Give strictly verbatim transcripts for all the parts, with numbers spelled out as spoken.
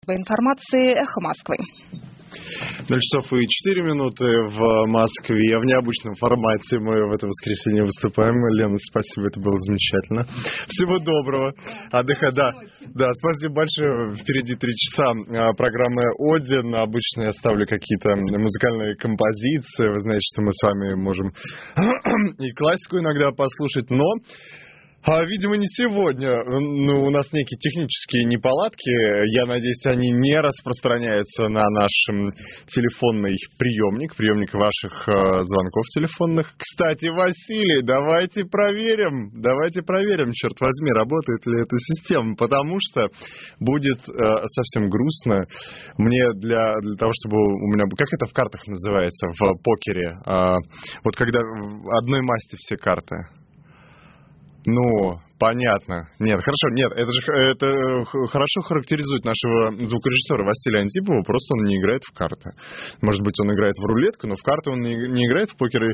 Информации «Эхо Москвы». ноль часов и четыре минуты в Москве. В необычном формате мы в это воскресенье выступаем. Лена, спасибо, это было замечательно. Всего доброго. Отдыха, да. Да, спасибо большое. Впереди три часа программы «Один». Обычно я ставлю какие-то музыкальные композиции. Вы знаете, что мы с вами можем и классику иногда послушать, но... А, видимо, не сегодня. Ну, у нас некие технические неполадки. Я надеюсь, они не распространяются на наш телефонный приемник, приемник ваших э, звонков телефонных. Кстати, Василий, давайте проверим, давайте проверим, черт возьми, работает ли эта система, потому что будет э, совсем грустно мне для, для того, чтобы у меня... Как это в картах называется, в покере? Э, вот когда одной масти все карты. Ну, понятно. Нет, хорошо, нет, это же это хорошо характеризует нашего звукорежиссера Василия Антипова, просто он не играет в карты. Может быть, он играет в рулетку, но в карты он не, не играет, в покер.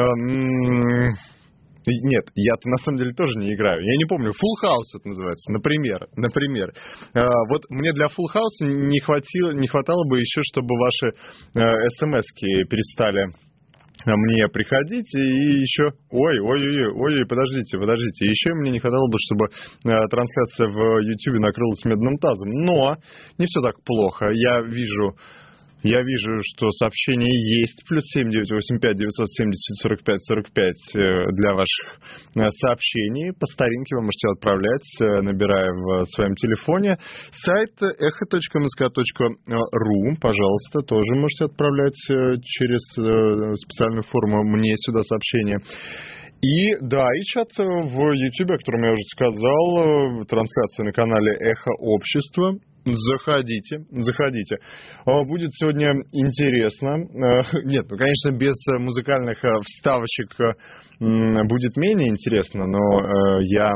Нет, я-то на самом деле тоже не играю. Я не помню, Full House это называется, например. Например. Вот мне для Full House не хватило, не хватало бы еще, чтобы ваши смс-ки перестали... мне приходить, и еще... Ой, ой, ой, ой, подождите, подождите. Еще мне не хватало бы, чтобы трансляция в YouTube накрылась медным тазом. Но не все так плохо. Я вижу... Я вижу, что сообщение есть. Плюс семь девятьсот восемьдесят пять девятьсот семьдесят сорок пять сорок пять для ваших сообщений. По старинке вы можете отправлять, набирая в своем телефоне. Сайт эхо точка эм эс ка точка ру, пожалуйста, тоже можете отправлять через специальную форму мне сюда сообщение. И, да, и чат в YouTube, о котором я уже сказал, трансляция на канале «Эхо Общества». Заходите, заходите. Будет сегодня интересно. Нет, ну, конечно, без музыкальных вставочек будет менее интересно, но я,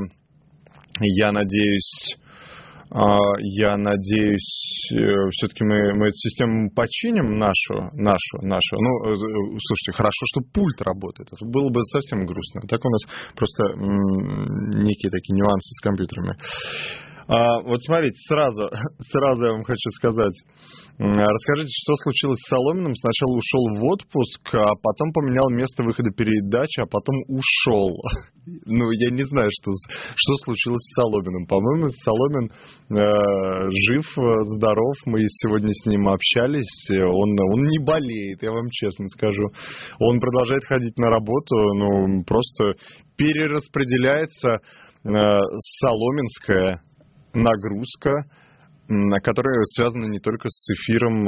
я надеюсь... Я надеюсь, все-таки мы, мы эту систему починим, нашу, нашу, нашу. Ну, слушайте, хорошо, что пульт работает. Это было бы совсем грустно. Так у нас просто м- некие такие нюансы с компьютерами. А, вот смотрите, сразу, сразу я вам хочу сказать. Расскажите, что случилось с Соломиным. Сначала ушел в отпуск, а потом поменял место выхода передачи, а потом ушел. Ну, я не знаю, что, что случилось с Соломиным. По-моему, Соломин э, жив, здоров. Мы сегодня с ним общались. Он, он не болеет, я вам честно скажу. Он продолжает ходить на работу, ну, просто перераспределяется э, соломинская нагрузка, которая связана не только с эфиром,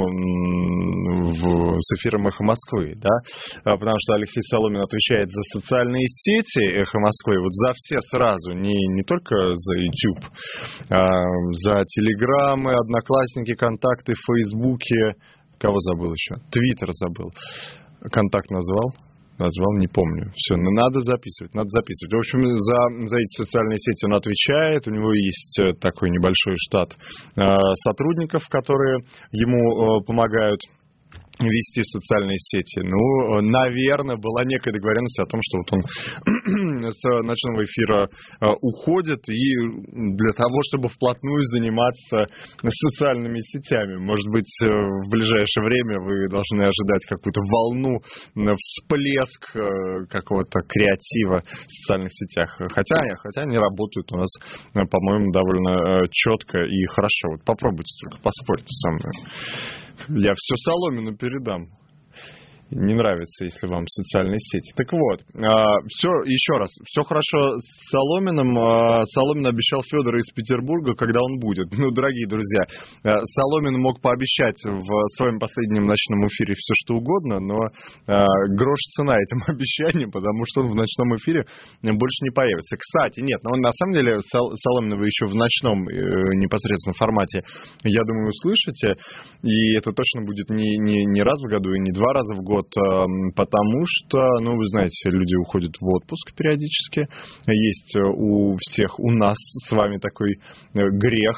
в, с эфиром «Эхо Москвы», да, потому что Алексей Соломин отвечает за социальные сети «Эхо Москвы», вот за все сразу, не, не только за YouTube, а за Телеграммы, Одноклассники, Контакты, Фейсбуки, кого забыл еще? Твиттер забыл. Контакт назвал? Назвал, не помню. Все, надо записывать, надо записывать. В общем, за, за эти социальные сети он отвечает. У него есть такой небольшой штат э, сотрудников, которые ему э, помогают вести социальные сети. Ну, наверное, была некая договоренность о том, что вот он с ночного эфира уходит и для того, чтобы вплотную заниматься социальными сетями. Может быть, в ближайшее время вы должны ожидать какую-то волну, всплеск какого-то креатива в социальных сетях. Хотя, хотя они работают у нас, по-моему, довольно четко и хорошо. Вот попробуйте только, поспорьте со мной. Я все Соломину передам. Не нравится, если вам социальные сети. Так вот, все, еще раз, все хорошо с Соломиным. Соломин обещал Федора из Петербурга, когда он будет. Ну, дорогие друзья, Соломин мог пообещать в своем последнем ночном эфире все, что угодно, но грош цена этим обещаниям, потому что он в ночном эфире больше не появится. Кстати, нет, но он, на самом деле, Соломина вы еще в ночном непосредственно формате, я думаю, услышите, и это точно будет не, не, не раз в году и не два раза в год, потому что, ну, вы знаете, люди уходят в отпуск периодически. Есть у всех, у нас с вами такой грех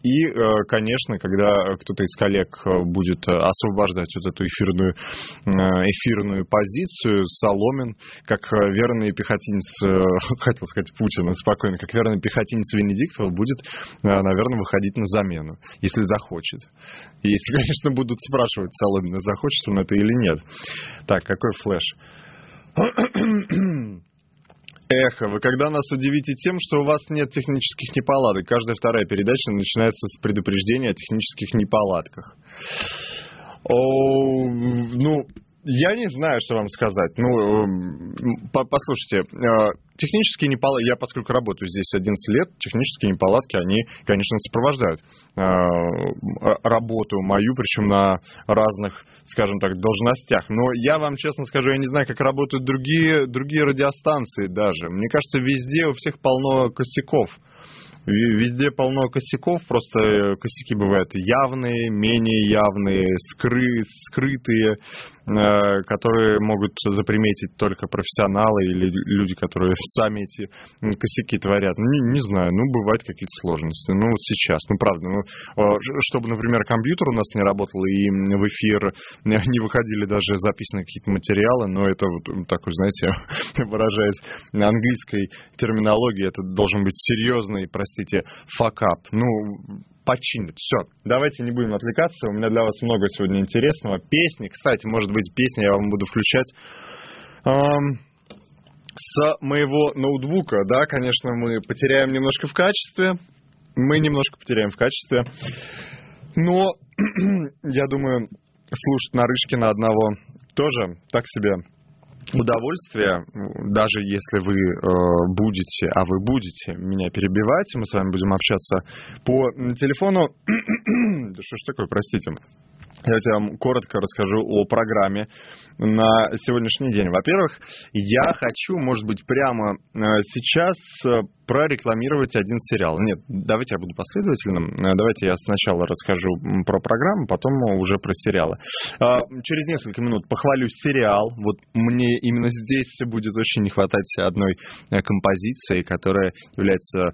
И, конечно, когда кто-то из коллег будет освобождать вот эту эфирную, эфирную позицию, Соломин, как верный пехотинец, хотел сказать Путина, спокойно, как верный пехотинец Венедиктова, будет, наверное, выходить на замену, если захочет. Если, конечно, будут спрашивать Соломина, захочет он это или нет. Так, какой флеш? Эхо, вы когда нас удивите тем, что у вас нет технических неполадок? Каждая вторая передача начинается с предупреждения о технических неполадках. О, ну, я не знаю, что вам сказать. Ну, послушайте, технические неполадки, я поскольку работаю здесь одиннадцать лет, технические неполадки, они, конечно, сопровождают работу мою, причем на разных, скажем так, должностях. Но я вам честно скажу, я не знаю, как работают другие, другие радиостанции даже. Мне кажется, везде у всех полно косяков. Везде полно косяков, просто косяки бывают явные, менее явные, скры, скрытые, э, которые могут заприметить только профессионалы или люди, которые сами эти косяки творят. Ну, не, не знаю, ну, бывают какие-то сложности. Ну, вот сейчас, ну, правда, ну, чтобы, например, компьютер у нас не работал и в эфир не выходили даже записанные какие-то материалы, но это вот такой, знаете, выражаясь английской терминологией, это должен быть серьезный, простите, факап. Ну, починят. Все, давайте не будем отвлекаться. У меня для вас много сегодня интересного. Песни, кстати, может быть, песни я вам буду включать эм, с моего ноутбука. Да, конечно, мы потеряем немножко в качестве. Мы немножко потеряем в качестве. Но, я думаю, слушать Нарышкина одного тоже так себе удовольствие, даже если вы э, будете, а вы будете меня перебивать, мы с вами будем общаться по телефону. Да что ж такое, простите. Давайте я вам коротко расскажу о программе на сегодняшний день. Во-первых, я хочу, может быть, прямо сейчас прорекламировать один сериал. Нет, давайте я буду последовательным. Давайте я сначала расскажу про программу, потом уже про сериалы. Через несколько минут похвалю сериал. Вот мне именно здесь будет очень не хватать одной композиции, которая является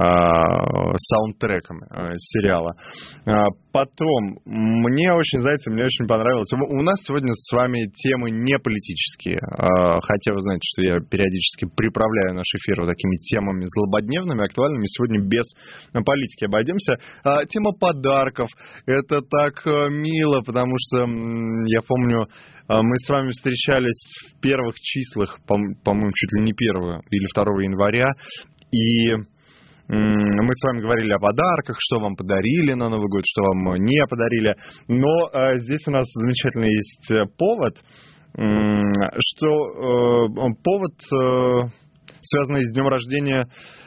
саундтреком сериала. Потом, мне очень, знаете, мне очень понравилось. У нас сегодня с вами темы не политические. Хотя вы знаете, что я периодически приправляю наш эфир вот такими темами злободневными, актуальными. Сегодня без политики обойдемся. Тема подарков. Это так мило, потому что я помню, мы с вами встречались в первых числах, по-моему, чуть ли не первого или второго января, и мы с вами говорили о подарках, что вам подарили на Новый год, что вам не подарили. Но э, здесь у нас замечательный есть повод, э, что э, повод, э, связанный с днем рождения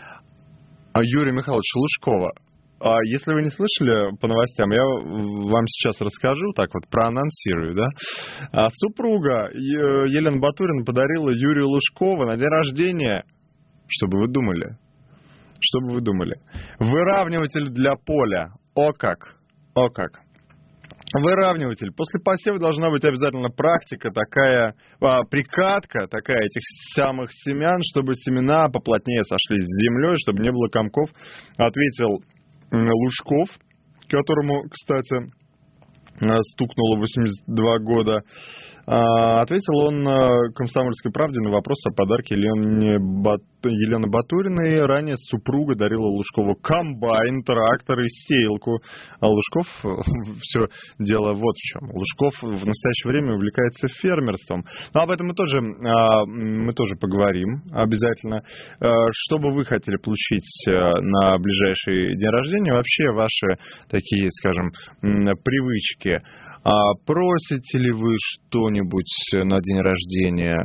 Юрия Михайловича Лужкова. А если вы не слышали по новостям, я вам сейчас расскажу, так вот проанонсирую, да. А супруга Елена Батурина подарила Юрию Лужкову на день рождения, что бы вы думали? Что бы вы думали? Выравниватель для поля. О как! О как! Выравниватель. После посева должна быть обязательно практика, такая а, прикатка, такая этих самых семян, чтобы семена поплотнее сошлись с землей, чтобы не было комков. Ответил Лужков, которому, кстати, стукнуло восемьдесят два года. Ответил он «Комсомольской правде» на вопрос о подарке Елены, Бат... Елены Батуриной. Ранее супруга дарила Лужкову комбайн, трактор и сеялку. А Лужков, все дело вот в чем. Лужков в настоящее время увлекается фермерством. Но об этом мы тоже, мы тоже поговорим обязательно. Что бы вы хотели получить на ближайший день рождения? Вообще ваши такие, скажем, привычки. А просите ли вы что-нибудь на день рождения?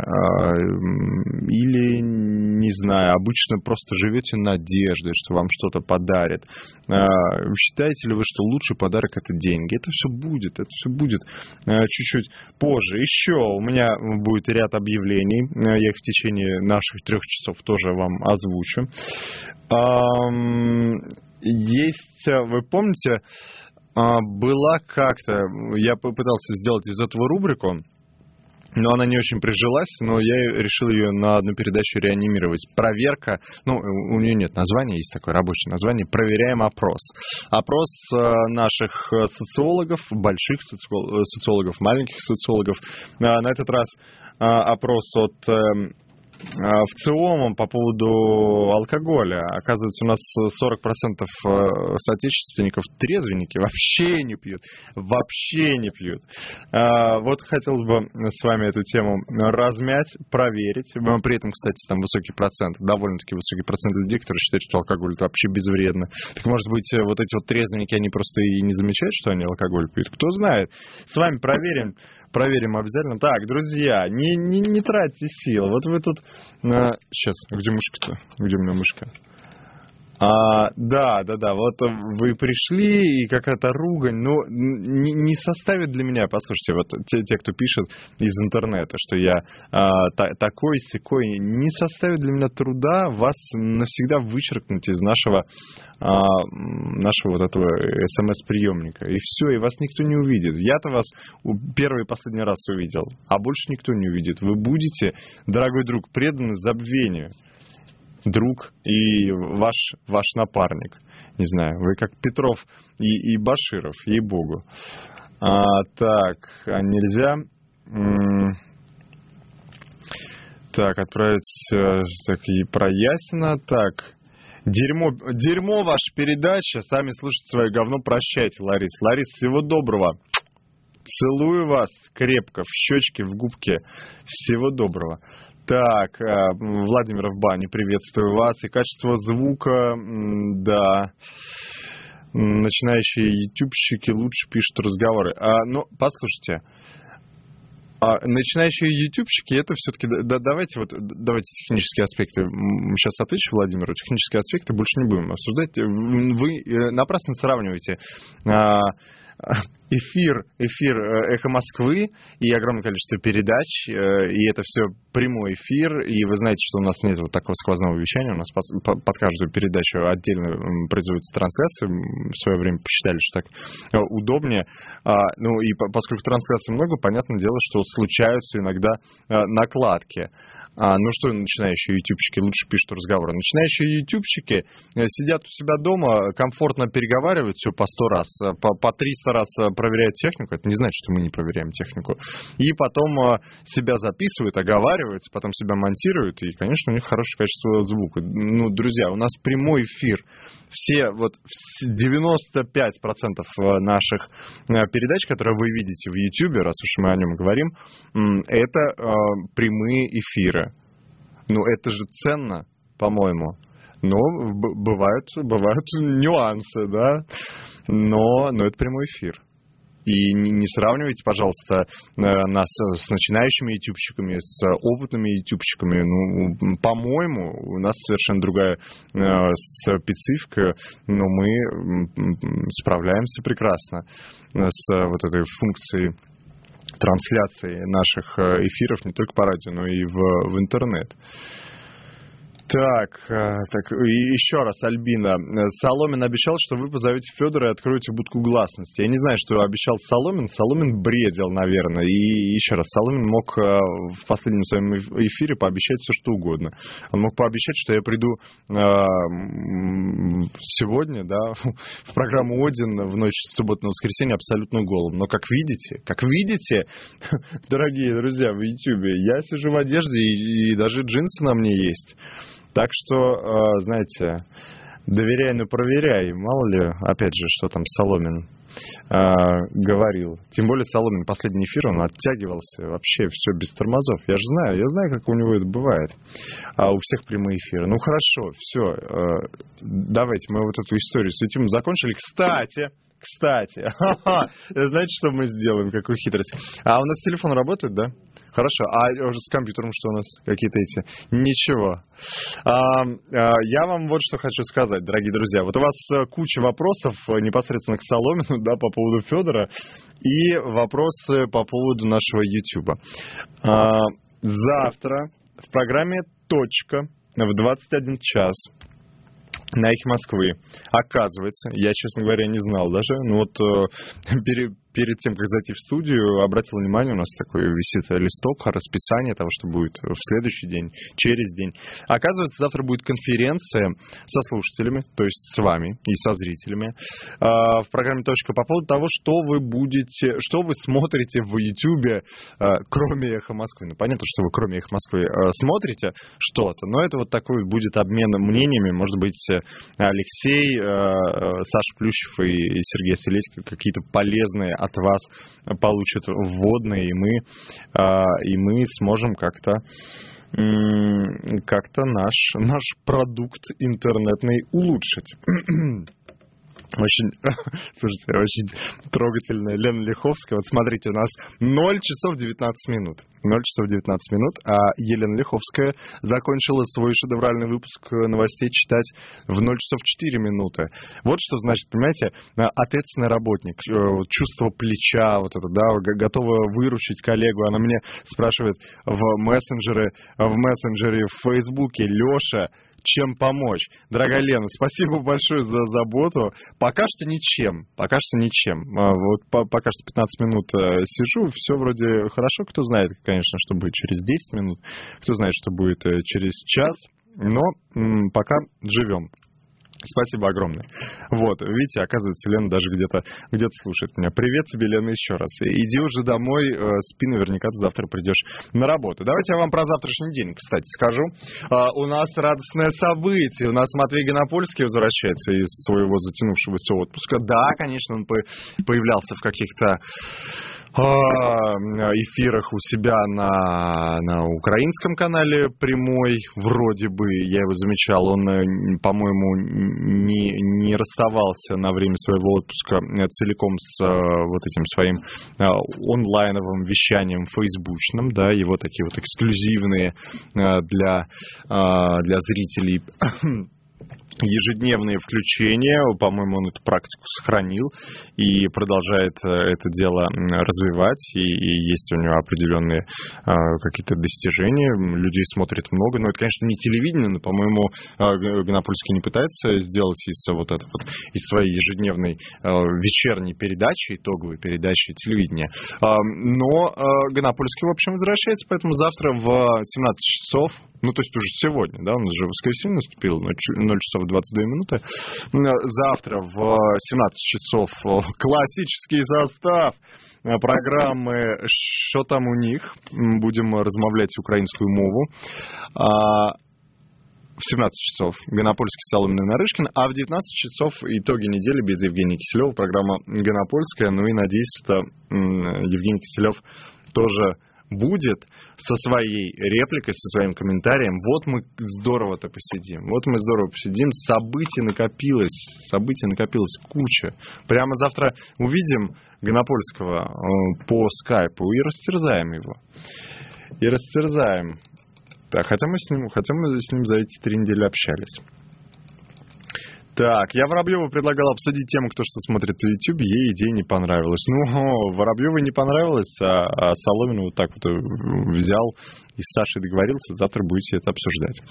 Или, не знаю, обычно просто живете надеждой, что вам что-то подарят? Считаете ли вы, что лучший подарок — это деньги? Это все будет, это все будет чуть-чуть позже. Еще у меня будет ряд объявлений. Я их в течение наших трех часов тоже вам озвучу. Есть, вы помните... Была как-то, я попытался сделать из этого рубрику, Но она не очень прижилась, но я решил ее на одну передачу реанимировать. Проверка, ну, у нее нет названия, есть такое рабочее название, «Проверяем опрос». Опрос наших социологов, больших социологов, маленьких социологов. На этот раз опрос от ВЦИОМа по поводу алкоголя. Оказывается, у нас сорок процентов соотечественников трезвенники вообще не пьют. Вообще не пьют. Вот хотелось бы с вами эту тему размять, проверить. При этом, кстати, там высокий процент, довольно-таки высокий процент людей, которые считают, что алкоголь это вообще безвредно. Так может быть, вот эти вот трезвенники, они просто и не замечают, что они алкоголь пьют? Кто знает. С вами проверим. Проверим обязательно. Так, друзья, не, не, не тратьте сил. Вот вы тут... А, сейчас, где мышка-то? Где у меня мышка? А, да, да, да, вот вы пришли, и какая-то ругань, ну, не, не составит для меня, послушайте, вот те, те кто пишет из интернета, что я а, та, такой, сякой, не составит для меня труда вас навсегда вычеркнуть из нашего, а, нашего вот этого смс-приемника. И все, и вас никто не увидит. Я-то вас первый и последний раз увидел, а больше никто не увидит. Вы будете, дорогой друг, преданы забвению. Друг и ваш, ваш напарник. Не знаю, вы как Петров и, и Баширов, ей-богу. А, так, а нельзя... М- так, отправить так, и про Ясина. Так, дерьмо, дерьмо ваша передача. Сами слушайте свое говно, прощайте, Ларис. Ларис, всего доброго. Целую вас крепко, в щечки, в губки. Всего доброго. Так, Владимир в бане, приветствую вас. И качество звука, да, начинающие ютубщики лучше пишут разговоры. А, ну, послушайте, а, начинающие ютубщики, это все-таки, да, давайте вот, давайте технические аспекты, сейчас отвечу Владимиру, технические аспекты больше не будем обсуждать. Вы напрасно сравниваете... А, Эфир, эфир «Эхо Москвы» и огромное количество передач, и это все прямой эфир, и вы знаете, что у нас нет вот такого сквозного вещания, у нас под, под каждую передачу отдельно производится трансляция, в свое время посчитали, что так удобнее, ну и поскольку трансляций много, понятное дело, что случаются иногда накладки. А, ну что начинающие ютубщики лучше пишут разговоры. Начинающие ютубщики сидят у себя дома, комфортно переговаривают все по сто раз, по, по триста раз проверяют технику. Это не значит, что мы не проверяем технику. И потом себя записывают, оговариваются, потом себя монтируют. И, конечно, у них хорошее качество звука. Ну, друзья, у нас прямой эфир. Все, вот девяносто пять процентов наших передач, которые вы видите в Ютубе, раз уж мы о нем говорим, это э, прямые эфиры. Ну, это же ценно, по-моему. Но бывают, бывают нюансы, да. Но, но это прямой эфир. И не сравнивайте, пожалуйста, нас с начинающими ютубщиками, с опытными ютубщиками. Ну, по-моему, у нас совершенно другая специфика, но мы справляемся прекрасно с вот этой функцией трансляции наших эфиров не только по радио, но и в, в интернет. Так, так, и еще раз, Альбина. Соломин обещал, что вы позовете Федора и откроете будку гласности. Я не знаю, что обещал Соломин. Соломин бредил, наверное. И еще раз, Соломин мог в последнем своем эфире пообещать все, что угодно. Он мог пообещать, что я приду сегодня, да, в программу «Один» в ночь с субботы на воскресенье абсолютно голым. Но как видите, как видите, дорогие друзья, в Ютьюбе, я сижу в одежде, и, и даже джинсы на мне есть. Так что, знаете, доверяй, но проверяй. Мало ли, опять же, что там Соломин говорил. Тем более Соломин, последний эфир, он оттягивался вообще все без тормозов. Я же знаю, я знаю, как у него это бывает. А у всех прямые эфиры. Ну хорошо, все. Давайте мы вот эту историю с этим закончили. Кстати... Кстати, знаете, что мы сделаем? Какую хитрость? А у нас телефон работает, да? Хорошо. А уже с компьютером что у нас? Какие-то эти? Ничего. А, а, я вам вот что хочу сказать, дорогие друзья. Вот у вас куча вопросов непосредственно к Соломину, да, по поводу Федора, и вопросы по поводу нашего Ютуба. А, завтра в программе «Точка» в двадцать один час на «Эхе Москвы». Оказывается, я, честно говоря, не знал даже, но вот э, пере, перед тем, как зайти в студию, обратил внимание, у нас такой висит листок, расписание того, что будет в следующий день, через день. Оказывается, завтра будет конференция со слушателями, то есть с вами и со зрителями, в программе «Точка» по поводу того, что вы будете, что вы смотрите в Ютьюбе, кроме «Эхо Москвы». Ну, понятно, что вы кроме «Эхо Москвы» смотрите что-то, но это вот такой будет обмен мнениями. Может быть, Алексей, Саша Плющев и Сергей Селеськин какие-то полезные от вас получат вводные, и мы, и мы сможем как-то как-то наш, наш продукт интернетный улучшить. Очень, слушайте, очень трогательная Лена Лиховская. Вот смотрите, у нас ноль часов девятнадцать минут. ноль часов девятнадцать минут, а Елена Лиховская закончила свой шедевральный выпуск новостей читать в ноль часов четыре минуты. Вот что значит, понимаете, ответственный работник, чувство плеча, вот это, да, готова выручить коллегу. Она мне спрашивает в мессенджере, в мессенджере в Фейсбуке: Леша, чем помочь? Дорогая Лена, спасибо большое за заботу. Пока что ничем. Пока что ничем. Вот по, пока что пятнадцать минут сижу, все вроде хорошо. Кто знает, конечно, что будет через десять минут. Кто знает, что будет через час. Но м, пока живем. Спасибо огромное. Вот, видите, оказывается, Лена даже где-то где-то слушает меня. Привет тебе, Лена, еще раз. Иди уже домой, э, спи, наверняка ты завтра придешь на работу. Давайте я вам про завтрашний день, кстати, скажу. Э, у нас радостное событие. У нас Матвей Гонопольский возвращается из своего затянувшегося отпуска. Да, конечно, он по- появлялся в каких-то эфирах у себя на, на украинском канале прямой, вроде бы, я его замечал, он, по-моему, не, не расставался на время своего отпуска целиком с вот этим своим онлайновым вещанием фейсбучным, да, его такие вот эксклюзивные для, для зрителей ежедневные включения, по-моему, он эту практику сохранил и продолжает это дело развивать, и, и есть у него определенные а, какие-то достижения, людей смотрит много, но это, конечно, не телевидение, но, по-моему, Гонопольский не пытается сделать из вот это вот, из своей ежедневной а, вечерней передачи, итоговой передачи телевидения, а, но а, Гонопольский, в общем, возвращается, поэтому завтра в семнадцать часов, ну, то есть уже сегодня, да, у нас же воскресенье наступило, ноль часов двадцать две минуты. Завтра в семнадцать часов классический состав программы «Що там у них?». Будем размовлять украинскую мову. В семнадцать часов Гонопольский, Соломин и Нарышкин, а в девятнадцать часов итоги недели без Евгения Киселева. Программа Гонопольская. Ну и надеюсь, что Евгений Киселев тоже будет со своей репликой, со своим комментарием. Вот мы здорово-то посидим. Вот мы здорово посидим. Событий накопилось. Событий накопилось куча. Прямо завтра увидим Гонопольского по скайпу и растерзаем его. И растерзаем. Так, хотя мы с ним, хотя мы с ним за эти три недели общались. Так, я Воробьеву предлагал обсудить тему, кто что смотрит в YouTube, ей идея не понравилась. Ну, Воробьевой не понравилось, а, а Соломину вот так вот взял и с Сашей договорился, завтра будете это обсуждать.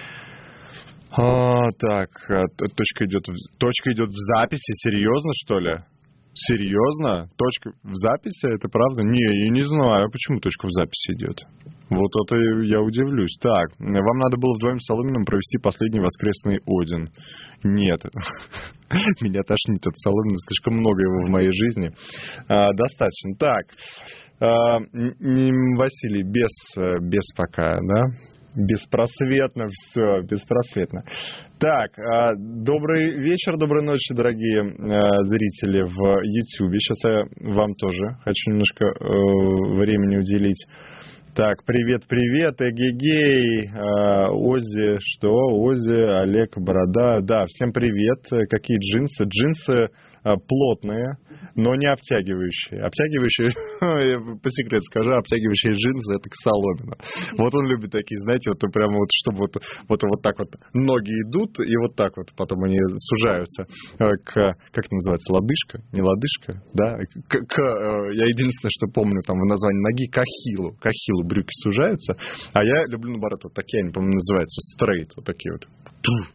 А, так, точка идет, в, точка идет в записи, серьезно, что ли? Серьезно? Точка в записи, это правда? Не, я не знаю, почему точка в записи идет. Вот это я удивлюсь. Так, вам надо было вдвоем с Соломиным провести последний воскресный Один. Нет. Меня тошнит от Соломина, слишком много его в моей жизни. А, достаточно. Так, а, Василий, без, без пока, да? Беспросветно все, беспросветно. Так, добрый вечер, доброй ночи, дорогие зрители в YouTube. Сейчас я вам тоже хочу немножко времени уделить. Так, привет-привет, эгегей, Ози, что, Ози, Олег, Борода. Да, всем привет. Какие джинсы? Джинсы плотные, но не обтягивающие. Обтягивающие, по секрету скажу, обтягивающие джинсы — это к Соломину. Вот он любит такие, знаете, вот прямо вот, чтобы вот, вот, вот так вот ноги идут, и вот так вот потом они сужаются к, как это называется, лодыжка? Не лодыжка, да? К, к, я единственное, что помню там в названии ноги, к ахиллу. К ахиллу брюки сужаются, а я люблю, наоборот, вот такие они, по-моему, называются, стрейт, вот такие вот.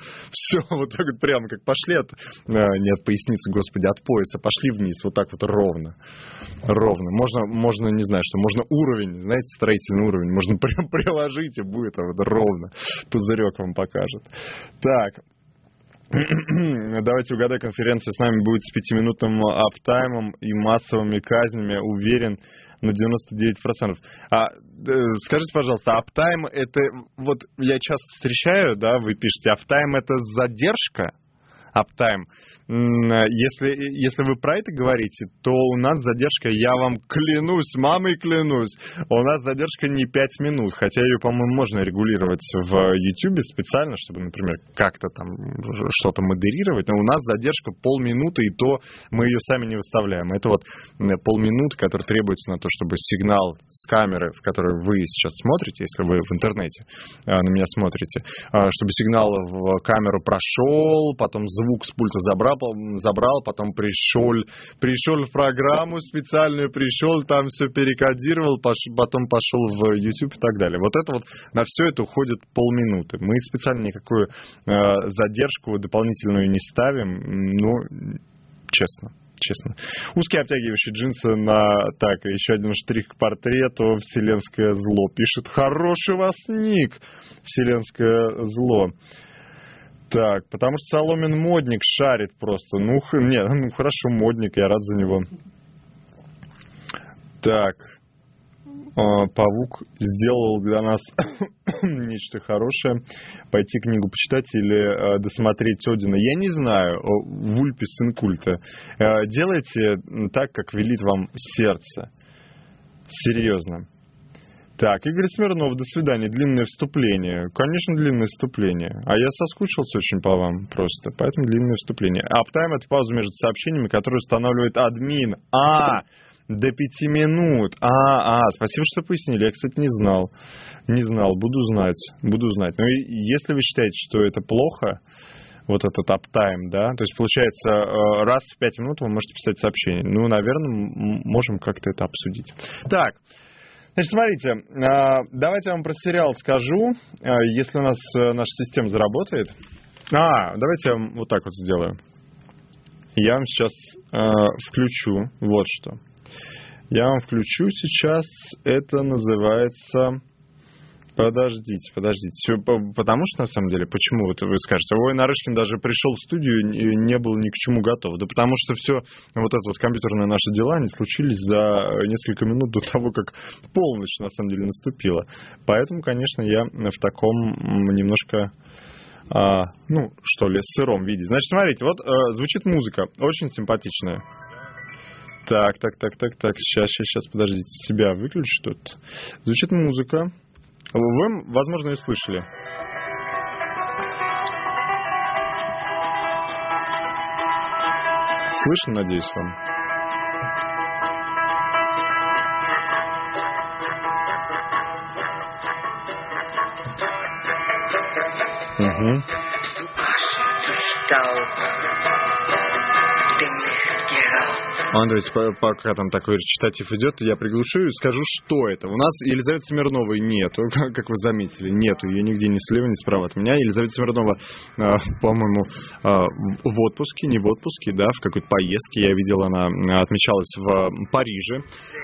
Все, вот так вот прямо как пошли от, не от поясницы, господи, от пояса, пошли вниз, вот так вот ровно. Ровно. Можно, можно, не знаю, что, можно уровень, знаете, строительный уровень, можно прям приложить, и будет вот ровно. Пузырек вам покажет. Так. Давайте угадай, конференция с нами будет с пятиминутным аптаймом и массовыми казнями, уверен, на девяносто девять процентов. А, скажите, пожалуйста, аптайм это, вот я часто встречаю, да, вы пишете, аптайм это задержка? Аптайм. Если, если вы про это говорите, то у нас задержка, я вам клянусь, мамой клянусь, у нас задержка не пять минут, хотя ее, по-моему, можно регулировать в YouTube специально, чтобы, например, как-то там что-то модерировать, но у нас задержка полминуты, и то мы ее сами не выставляем. Это вот полминуты, которые требуется на то, чтобы сигнал с камеры, в которой вы сейчас смотрите, если вы в интернете на меня смотрите, чтобы сигнал в камеру прошел, потом звук с пульта забрал, забрал, потом пришел, пришел в программу специальную, пришел, там все перекодировал, пош, потом пошел в YouTube и так далее. Вот это вот, на все это уходит полминуты. Мы специально никакую э, задержку дополнительную не ставим, ну, честно. Честно. Узкие обтягивающие джинсы на... Так, еще один штрих к портрету. Вселенское зло. Пишет, хороший у вас ник. Вселенское зло. Так, потому что Соломин модник шарит просто. Ну, не, ну хорошо, модник, я рад за него. Так. Павук сделал для нас нечто хорошее. Пойти книгу почитать или досмотреть Одина. Я не знаю, Вульпис инкульта. Делайте так, как велит вам сердце. Серьезно. Так, Игорь Смирнов, до свидания. Длинное вступление. Конечно, длинное вступление. А я соскучился очень по вам просто, поэтому длинное вступление. Аптайм — это пауза между сообщениями, которую устанавливает админ. А, до пяти минут. А, а, спасибо, что пояснили. Я, кстати, не знал. Не знал. Буду знать. Буду знать. Но если вы считаете, что это плохо, вот этот аптайм, да, то есть, получается, раз в пять минут вы можете писать сообщение. Ну, наверное, можем как-то это обсудить. Так. Значит, смотрите, давайте я вам про сериал скажу, если у нас наша система заработает. А, давайте я вот так вот сделаю. Я вам сейчас включу вот что. Я вам включу сейчас, это называется... Подождите, подождите. Потому что, на самом деле, почему вот вы скажете, ой, Нарышкин даже пришел в студию и не был ни к чему готов. Да потому что все вот это вот компьютерные наши дела, они случились за несколько минут до того, как полночь, на самом деле, наступила. Поэтому, конечно, я в таком немножко... А, ну, что ли, сыром виде. Значит, смотрите, вот а, звучит музыка, очень симпатичная. Так, так, так, так, так, сейчас, сейчас, сейчас, подождите, себя выключу тут. Звучит музыка. Вы, возможно, и слышали. Слышно, надеюсь, вам? Угу. А, давайте, пока там такой речитатив идет, я приглушу и скажу, что это. У нас Елизаветы Смирновой нету, как вы заметили, нету ее нигде ни слева, ни справа от меня. Елизавета Смирнова, по-моему, в отпуске, не в отпуске, да, в какой-то поездке. Я видел, она отмечалась в Париже,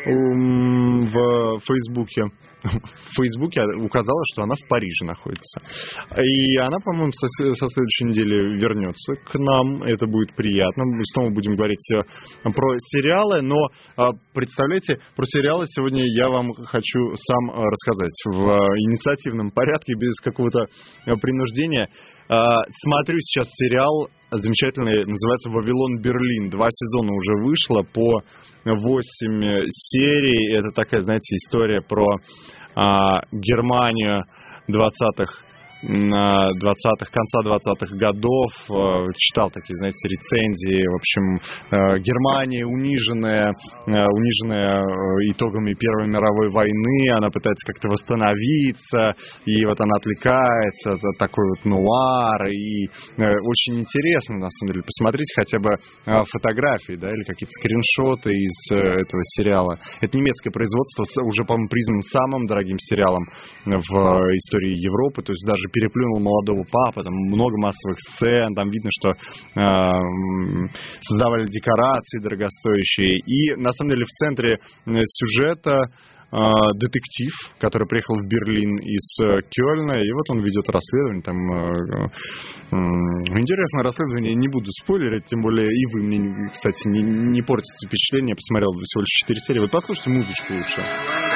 в Фейсбуке. В Фейсбуке указала, что она в Париже находится. И она, по-моему, со, со следующей недели вернется к нам. Это будет приятно. Мы снова будем говорить про сериалы. Но, представляете, про сериалы сегодня я вам хочу сам рассказать. В инициативном порядке, без какого-то принуждения. Смотрю сейчас сериал замечательный, называется «Вавилон Берлин». Два сезона уже вышло, по восемь серий. Это такая, знаете, история про а, Германию двадцатых, двадцатых, конца двадцатых годов. Читал такие, знаете, рецензии. В общем, Германия униженная, униженная итогами Первой мировой войны. Она пытается как-то восстановиться. И вот она отвлекается. Это такой вот нуар. И очень интересно, на самом деле, посмотреть хотя бы фотографии, да, или какие-то скриншоты из этого сериала. Это немецкое производство, уже, по-моему, признан самым дорогим сериалом в истории Европы. То есть даже переплюнул молодого папу, там много массовых сцен, там видно, что э, создавали декорации дорогостоящие. И, на самом деле, в центре сюжета детектив, который приехал в Берлин из Кёльна, и вот он ведет расследование. Там интересное расследование, не буду спойлерить, тем более и вы мне, кстати, не, не портите впечатление, я посмотрел всего лишь четыре серии. Вот послушайте музычку лучше.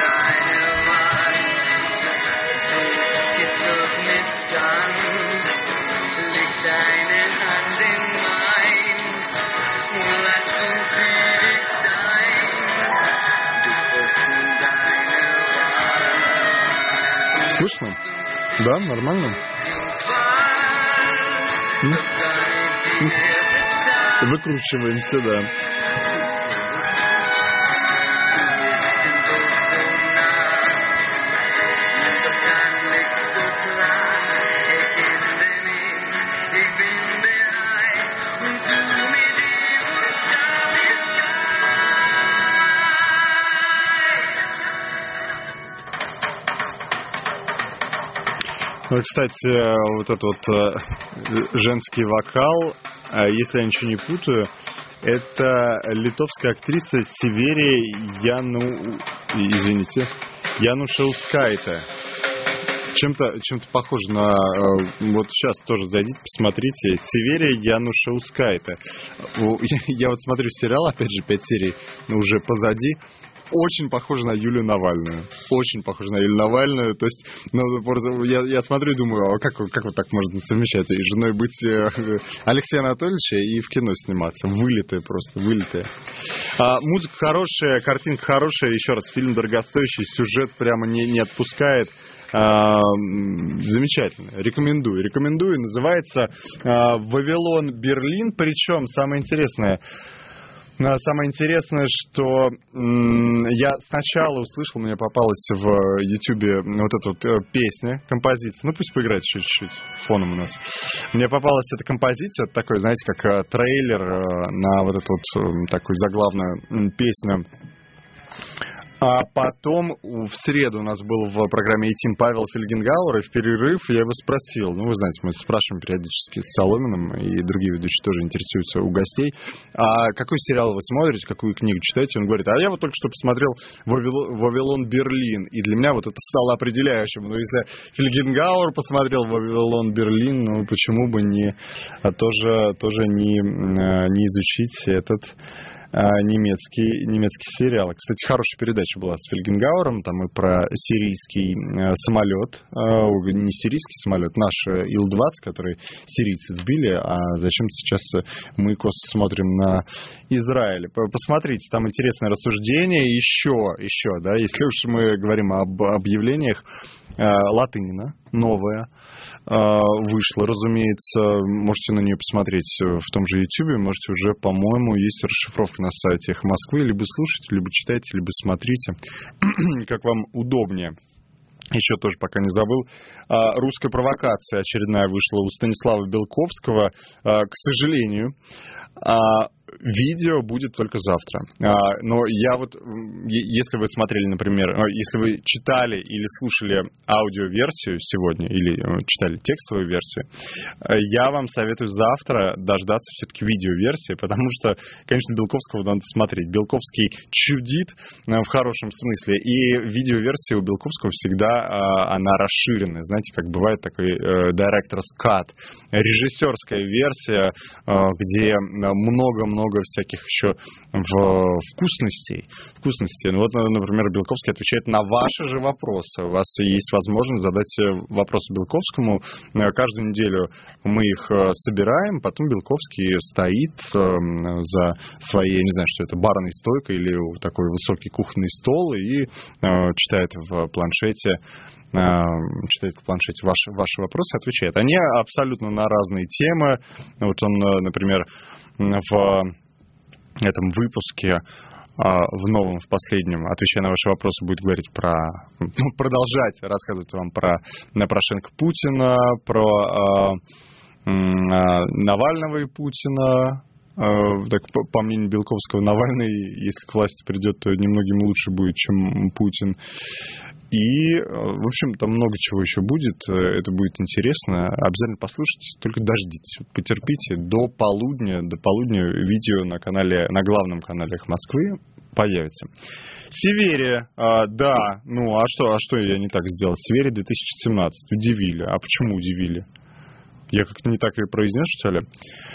Слышно? Да, нормально? Выкручиваемся, да. Ну, кстати, вот этот вот женский вокал, если я ничего не путаю, это литовская актриса Северия Яну... Извините, Янушаускайте. Чем-то, чем-то похоже на... Вот сейчас тоже зайдите, посмотрите. Северия Янушаускайте. Я вот смотрю сериал, опять же, пять серий уже позади. Очень похоже на Юлию Навальную. Очень похоже на Юлию Навальную. То есть, ну, я, я смотрю и думаю, а как, как вот так можно совмещать? И женой быть э, Алексея Анатольевича и в кино сниматься. Вылитые просто, вылитые. А, музыка хорошая, картинка хорошая. Еще раз, фильм дорогостоящий, сюжет прямо не, не отпускает. А, замечательно. Рекомендую. Рекомендую. Называется а, «Вавилон Берлин». Причем, самое интересное... Самое интересное, что м- я сначала услышал, мне попалась в Ютубе вот эта вот э, песня, композиция. Ну, пусть поиграет еще чуть-чуть фоном у нас. Мне попалась эта композиция, такой, знаете, как э, трейлер э, на вот эту вот э, такую заглавную э, песню. А потом в среду у нас был в программе «И-Тим» Павел Фельгенгауэр, и в перерыв я его спросил, ну, вы знаете, мы спрашиваем периодически с Соломиным, и другие ведущие тоже интересуются у гостей, а какой сериал вы смотрите, какую книгу читаете? Он говорит, а я вот только что посмотрел «Вавилон, Вавилон Берлин», и для меня вот это стало определяющим. Но если Фельгенгауэр посмотрел «Вавилон Берлин», ну, почему бы не, а тоже, тоже не, не изучить этот... немецкий, немецкий сериал. Кстати, хорошая передача была с Фельгенгауэром, там и про сирийский э, самолет, э, не сирийский самолет, наш Ил двадцать, который сирийцы сбили, а зачем сейчас мы косо смотрим на Израиль. Посмотрите, там интересное рассуждение. Еще, еще, да, если уж мы говорим об объявлениях, э, Латынина, новая, вышла, разумеется, можете на нее посмотреть в том же YouTube, можете уже, по-моему, есть расшифровка на сайте «Эхо Москвы», либо слушайте, либо читайте, либо смотрите, как вам удобнее. Еще тоже пока не забыл. «Русская провокация» очередная вышла у Станислава Белковского. К сожалению, видео будет только завтра. Но я вот, если вы смотрели, например, если вы читали или слушали аудиоверсию сегодня, или читали текстовую версию, я вам советую завтра дождаться все-таки видеоверсии, потому что, конечно, Белковского надо смотреть. Белковский чудит в хорошем смысле, и видеоверсия у Белковского всегда она расширенная. Знаете, как бывает такой director's cut, режиссерская версия, где много-много много всяких еще вкусностей. вкусностей. Ну, вот, например, Белковский отвечает на ваши же вопросы. У вас есть возможность задать вопросы Белковскому. Каждую неделю мы их собираем, потом Белковский стоит за своей, я не знаю, что это, барной стойкой или такой высокий кухонный стол и читает в планшете читает в планшете ваши, ваши вопросы, отвечает. Они абсолютно на разные темы. Вот он, например, в этом выпуске, в новом, в последнем, отвечая на ваши вопросы, будет говорить про... Ну, продолжать рассказывать вам про Порошенко Путина, про э, Навального и Путина, Так, по, по мнению Белковского, Навальный, если к власти придет, то немногим лучше будет, чем Путин. И, в общем, там много чего еще будет. Это будет интересно. Обязательно послушайте, только дождитесь. Потерпите. До полудня, до полудня видео на канале, на главном канале «Эхо Москвы» появится. Северия, а, да, ну а что, а что я не так сделал? Северия две тысячи семнадцать, удивили. А почему удивили? Я как-то не так и произнес, что ли?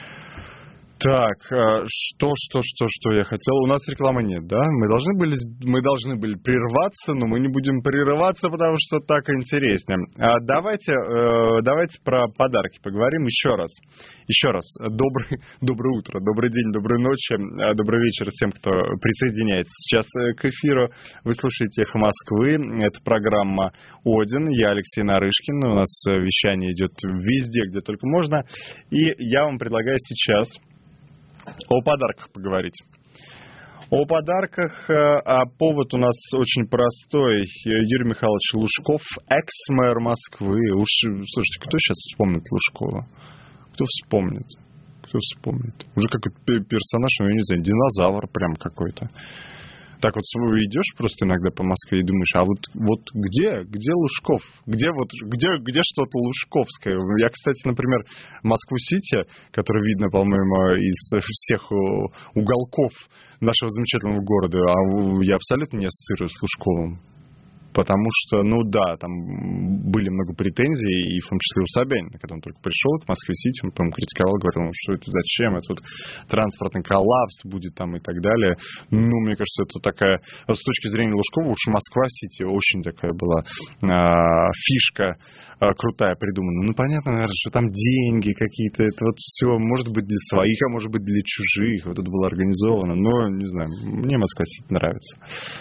Так, что, что, что, что я хотел? У нас рекламы нет, да? Мы должны были, мы должны были прерваться, но мы не будем прерываться, потому что так интереснее. А давайте, давайте про подарки поговорим еще раз. Еще раз. Добрый, доброе утро, добрый день, доброй ночи, добрый вечер всем, кто присоединяется сейчас к эфиру. Вы слушаете «Эхо Москвы». Это программа «Один». Я Алексей Нарышкин. У нас вещание идет везде, где только можно. И я вам предлагаю сейчас о подарках поговорить. О подарках, а повод у нас очень простой. Юрий Михайлович Лужков, экс-мэр Москвы. Уж, слушайте, кто сейчас вспомнит Лужкова? Кто вспомнит? Кто вспомнит? Уже какой-то персонаж, ну, я не знаю, динозавр прям какой-то. Так вот идешь просто иногда по Москве и думаешь, а вот, вот где, где Лужков? Где, вот, где, где что-то лужковское? Я, кстати, например, Москву-Сити, которую видно, по-моему, из всех уголков нашего замечательного города, а я абсолютно не ассоциирую с Лужковым. Потому что, ну да, там были много претензий, и в том числе у Собянина, когда он только пришел к Москве-Сити, он, по-моему, критиковал, говорил, ну что это, зачем, это вот транспортный коллапс будет там и так далее. Ну, мне кажется, это такая, с точки зрения Лужкова, уж Москва-Сити очень такая была а, фишка а, крутая придумана. Ну, понятно, наверное, что там деньги какие-то, это вот все, может быть, для своих, а может быть, для чужих, вот это было организовано, но, не знаю, мне Москва-Сити нравится.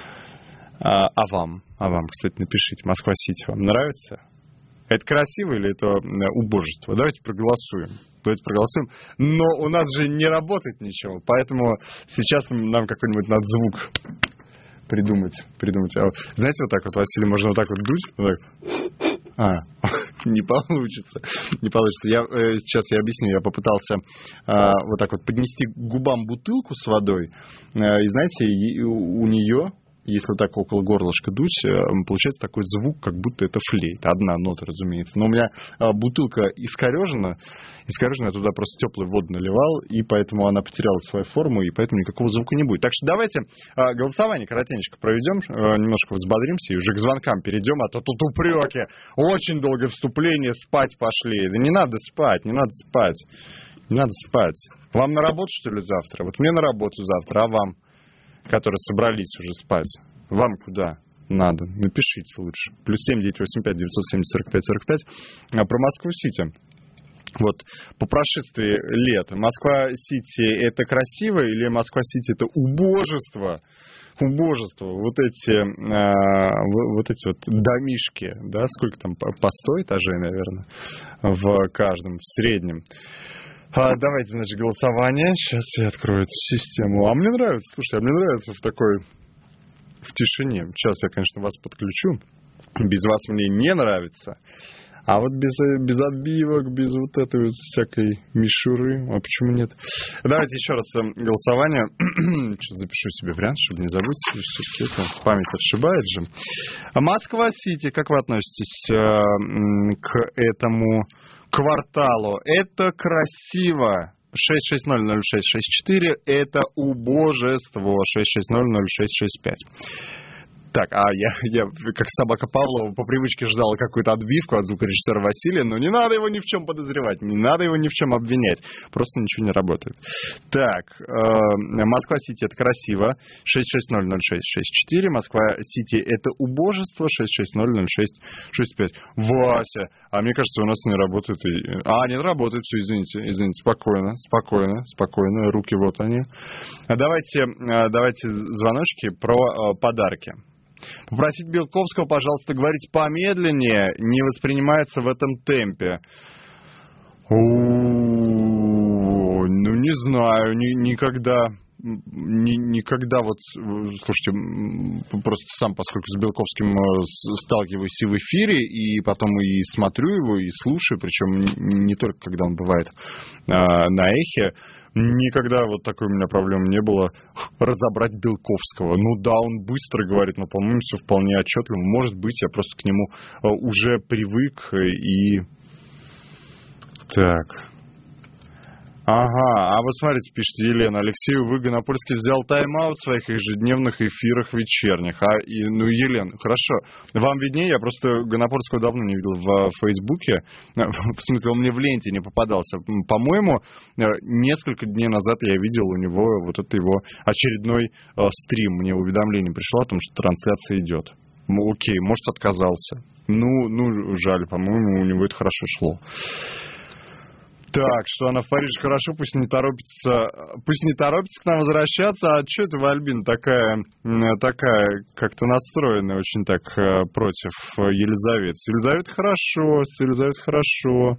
А, а вам? А вам, кстати, напишите. Москва-Сити вам нравится? Это красиво или это убожество? Давайте проголосуем. Давайте проголосуем. Но у нас же не работает ничего, поэтому сейчас нам какой-нибудь надо звук придумать. придумать. А, знаете, вот так вот, Василий, можно вот так вот дуть? Вот так. А, не получится. Не получится. Я, э, сейчас я объясню. Я попытался э, вот так вот поднести к губам бутылку с водой. Э, и знаете, и, у, у нее... Если вот так около горлышка дуть, получается такой звук, как будто это флейта. Одна нота, разумеется. Но у меня бутылка искорежена. Искорежена, я туда просто теплую воду наливал, и поэтому она потеряла свою форму, и поэтому никакого звука не будет. Так что давайте голосование коротенечко проведем, немножко взбодримся, и уже к звонкам перейдем, а то тут упреки. Очень долгое вступление, спать пошли. Да не надо спать, не надо спать. Не надо спать. Вам на работу, что ли, завтра? Вот мне на работу завтра, а вам? Которые собрались уже спать. Вам куда надо? Напишите лучше. Плюс семь девятьсот восемьдесят пять девятьсот семьдесят сорок пять сорок пять. А про Москву-Сити. Вот по прошествии лет. Москва-Сити это красиво или Москва-Сити это убожество? Убожество. Вот эти, а, вот эти вот домишки, да, сколько там по сто этажей, наверное, в каждом, в среднем. А, давайте, значит, голосование. Сейчас я открою эту систему. А мне нравится, слушайте, а мне нравится в такой, в тишине. Сейчас я, конечно, вас подключу. Без вас мне не нравится. А вот без, без отбивок, без вот этой вот всякой мишуры, а почему нет? Давайте еще раз голосование. Сейчас запишу себе вариант, чтобы не забыть. Все-таки это память отшибает же. Москва-Сити, как вы относитесь э, к этому кварталу? Это красиво. шесть шесть ноль ноль шесть шесть четыре. Это убожество. шесть шесть ноль ноль шесть шесть пять. Так, а я, я как собака Павлова по привычке ждал какую-то отбивку от звукорежиссера Василия, но не надо его ни в чем подозревать, не надо его ни в чем обвинять, просто ничего не работает. Так, э, Москва-Сити это красиво, шесть шесть ноль ноль шесть шесть четыре, Москва-Сити это убожество, шесть шесть ноль ноль шесть шесть пять. Вася, а мне кажется, у нас не работает. И... А, нет, работает, все, извините, извините, спокойно, спокойно, спокойно, руки вот они. Давайте, давайте звоночки про э, подарки. Попросить Белковского, пожалуйста, говорить помедленнее, не воспринимается в этом темпе. О, ну, не знаю, ни, никогда, ни, никогда вот, слушайте, просто сам, поскольку с Белковским сталкиваюсь и в эфире, и потом и смотрю его, и слушаю, причем не только, когда он бывает а, на эхе, Никогда вот такой у меня проблемы не было разобрать Белковского. Ну да, он быстро говорит, но, по-моему, все вполне отчетливо. Может быть, я просто к нему уже привык и... Так... Ага, а вот смотрите, пишет Елена, Алексею Выгодно Польский взял тайм-аут в своих ежедневных эфирах вечерних. А, и, ну, Елена, хорошо, вам виднее, я просто Гонопольского давно не видел в Фейсбуке, в смысле, он мне в ленте не попадался. По-моему, несколько дней назад я видел у него вот это его очередной э, стрим, мне уведомление пришло о том, что трансляция идет. Ну, окей, может, отказался. Ну, ну, жаль, по-моему, у него это хорошо шло. Так, что она в Париже хорошо, пусть не торопится, пусть не торопится к нам возвращаться. А что это вы, Альбина, такая, такая как-то настроенная очень так против Елизаветы? С Елизаветой хорошо, с Елизаветой хорошо.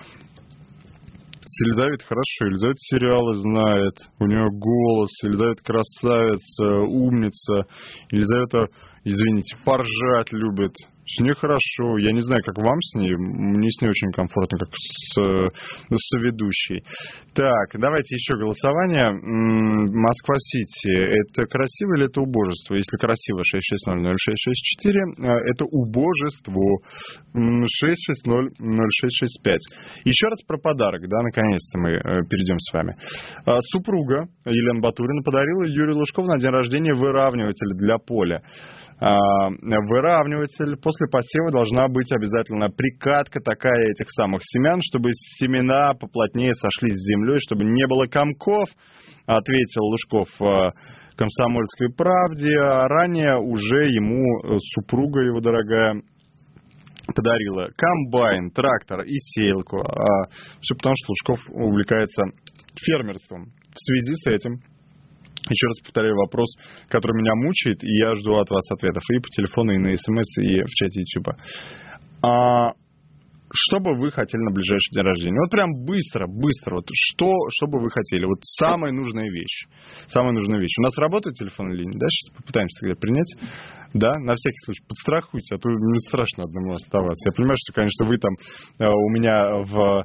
С Елизаветой хорошо, Елизавета сериалы знает, у нее голос, Елизавета красавица, умница, Елизавета, извините, поржать любит. С ней хорошо. Я не знаю, как вам с ней. Мне с ней очень комфортно, как с, с соведущей. Так, давайте еще голосование. Москва-Сити. Это красиво или это убожество? Если красиво, шесть шесть ноль ноль шесть шесть четыре. Это убожество. шесть шесть ноль ноль шесть шесть пять. Еще раз про подарок. Да, наконец-то мы перейдем с вами. Супруга Елена Батурина подарила Юрию Лужкову на день рождения выравниватель для поля. Выравниватель. После посева должна быть обязательно прикатка такая этих самых семян, чтобы семена поплотнее сошлись с землей, чтобы не было комков, ответил Лужков «Комсомольской правде». А ранее уже ему супруга его дорогая подарила комбайн, трактор и сеялку. А все потому, что Лужков увлекается фермерством. В связи с этим еще раз повторяю вопрос, который меня мучает, и я жду от вас ответов и по телефону, и на СМС, и в чате Ютуба. А, что бы вы хотели на ближайший день рождения? Вот прям быстро, быстро. Вот что, что бы вы хотели? Вот самая нужная вещь. Самая нужная вещь. У нас работает телефонная линия, да? Сейчас попытаемся тогда принять. Да, на всякий случай. Подстрахуйте, а то мне страшно одному оставаться. Я понимаю, что, конечно, вы там у меня в...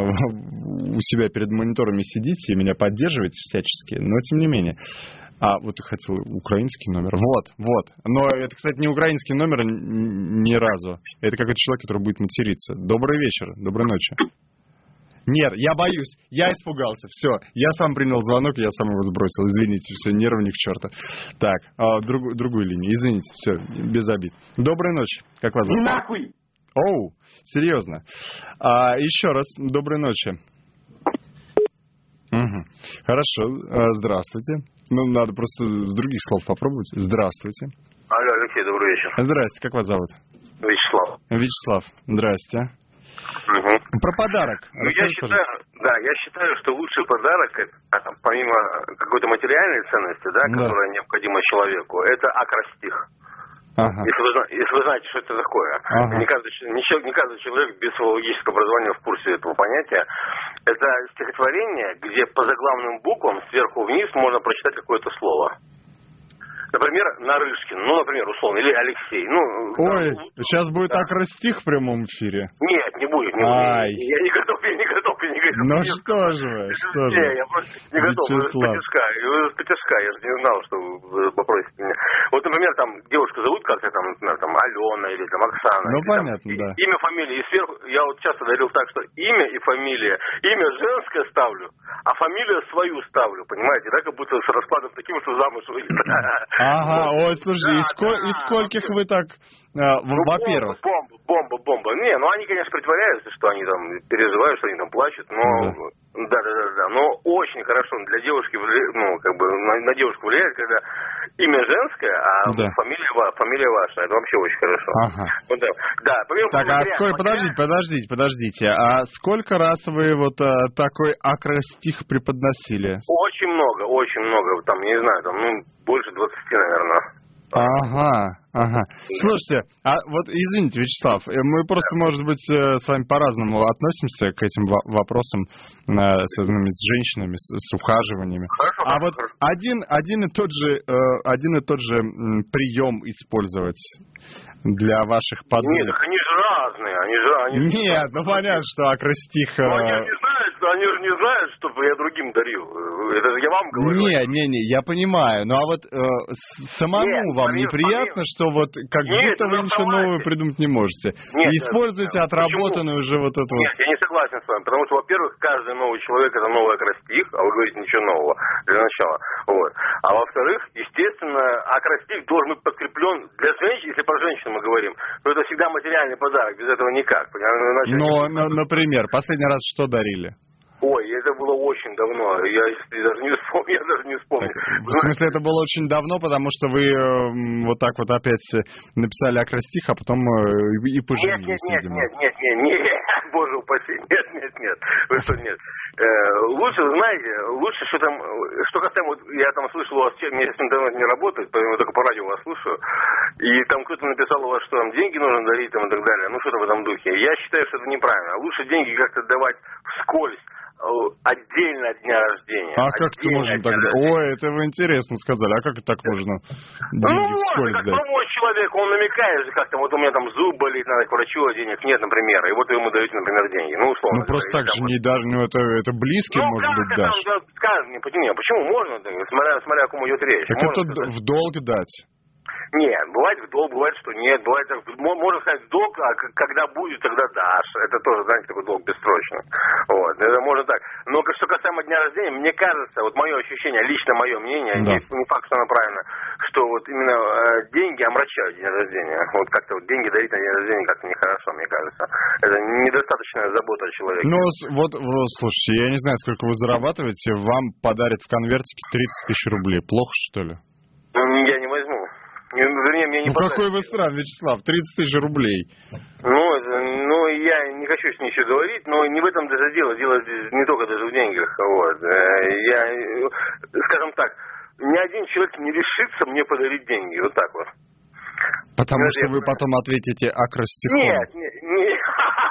у себя перед мониторами сидите и меня поддерживаете всячески, но тем не менее. А, вот я хотел украинский номер. Вот, вот. Но это, кстати, не украинский номер ни разу. Это какой-то человек, который будет материться. Добрый вечер, доброй ночи. Нет, я боюсь, я испугался, все. Я сам принял звонок, я сам его сбросил. Извините, все, нервы ни к черту. Так, а, друг, другую линию, извините, все, без обид. Доброй ночи, как вас зовут? Нахуй! Оу, серьезно. А, еще раз, доброй ночи. Угу. Хорошо, а, здравствуйте. Ну, надо просто с других слов попробовать. Здравствуйте. Алло, Алексей, добрый вечер. Здрасте, как вас зовут? Вячеслав. Вячеслав, здрасте. Угу. Про подарок. Ну, я считаю, да, я считаю, что лучший подарок, это, помимо какой-то материальной ценности, да, да, которая необходима человеку, это акростих. Ага. Если, вы, если вы знаете, что это такое. Ага. Не, каждый, не, не каждый человек без филологического образования в курсе этого понятия. Это стихотворение, где по заглавным буквам сверху вниз можно прочитать какое-то слово. Например, Нарышкин, ну, например, условно, или Алексей. Ну, ой, ну, сейчас будет да. акростих в прямом эфире. Нет, не будет, не Ай. будет. Я не готов, я не готов, я не готов. Ну что же вы, что же Не, я просто не готов. Вы с потяжка, вы с потяжка, я же не знал, что вы попросите меня. Вот, например, там девушку зовут как-то, там, например, там Алена или там Оксана. Ну, или, понятно, там, да. Имя, фамилия, и сверху, я вот часто дарил так, что имя и фамилия, имя женское ставлю, а фамилию свою ставлю, понимаете, да, как будто с раскладом таким, что замуж выйдет. Ага, ой, слушай, да, из, сколь, да. из скольких вы так, а, ну, во-первых? Бомба, бомба, бомба. Не, ну они, конечно, притворяются, что они там переживают, что они там плачут, но... Да, да, да, да. Но очень хорошо для девушки, ну, как бы, на, на девушку влияет, когда имя женское, а да. фамилия, фамилия ваша. Это вообще очень хорошо. Ага. Вот, да. Да, помимо так, а сколько, подождите, подождите, подождите. А сколько раз вы вот а, такой акростих преподносили? Очень много, очень много. Там, не знаю, там, ну, больше двадцати, наверное. Ага, ага. Слушайте, а вот извините, Вячеслав, мы просто, может быть, с вами по-разному относимся к этим вопросам, связанным с женщинами, с, с ухаживаниями. Хорошо, а вот хорошо. один, один и тот же, один и тот же прием использовать для ваших подруг. Нет, они же разные, они же... Они... Нет, ну понятно, что акростих... Ну, они же не знают, они же не знают, чтобы я другим дарил. Это же я вам говорю. Не, не, не, я понимаю. Ну а вот э, самому Нет, вам помимо, неприятно, помимо... что вот как Нет, будто вы ничего нового придумать не можете. Нет, И используете нет, отработанную уже вот эту Нет, вот... я не согласен с вами, потому что, во-первых, каждый новый человек это новый акростих, а вы говорите ничего нового для начала. Вот. А во-вторых, естественно, акростих должен быть подкреплен для женщин, если про женщину мы говорим, то это всегда материальный подарок, без этого никак. Иначе... Но, на, например, последний раз что дарили? Ой, это было очень давно. Я даже не вспомню, я даже не вспомню. Так, в смысле, это было очень давно, потому что вы э, вот так вот опять написали акростих, а потом э, и поженились, нет, нет, видимо. Нет, нет, нет, нет, нет, боже упаси, нет, нет, нет. Вы что, нет. Э, лучше, знаете, лучше, что там, что касаемо, вот я там слышал, у вас месяц интернет не работает, поэтому я только по радио вас слушаю, и там кто-то написал у вас, что там деньги нужно дарить там, и так далее, ну что-то в этом духе. Я считаю, что это неправильно. Лучше деньги как-то давать вскользь, отдельно от дня рождения. А как это можно тогда? Ой, это вы интересно сказали. А как это так можно деньги ну, вскользь как дать? помочь человеку, он намекает же как-то, вот у меня там зуб болит, надо к врачу, а денег нет, например, и вот вы ему даете, например, деньги. Ну, условно. Ну, просто так же не даже, ну, это, это близким, ну, может быть, там, дашь. Да, скажем, не, почему, почему можно, смотря, смотря о ком идет речь. Так можно это сказать. в долг дать. Нет, бывает в долг, бывает, что нет, бывает, можно сказать в долг, а когда будет, тогда дашь. Это тоже, знаете, такой долг бессрочный. Вот, это можно так. Но что касаемо дня рождения, мне кажется, вот мое ощущение, лично мое мнение, да. не, не факт, что оно правильно, что вот именно э, деньги омрачают день рождения. Вот как-то вот деньги дарить на день рождения как-то нехорошо, мне кажется. Это недостаточная забота о человеке. Ну, вот, вот, слушайте, я не знаю, сколько вы зарабатываете, вам подарят в конвертике тридцать тысяч рублей. Плохо, что ли? Ну, я не возьму. Вернее, мне не ну подарят. Какой вы странный, Вячеслав, тридцать тысяч рублей. Ну, это, ну, я не хочу с ней еще говорить, но не в этом даже дело. Дело не только даже в деньгах. Вот. Я, скажем так, ни один человек не решится мне подарить деньги. Вот так вот. Потому ну, что я... вы потом ответите акростихом. Нет, нет, нет.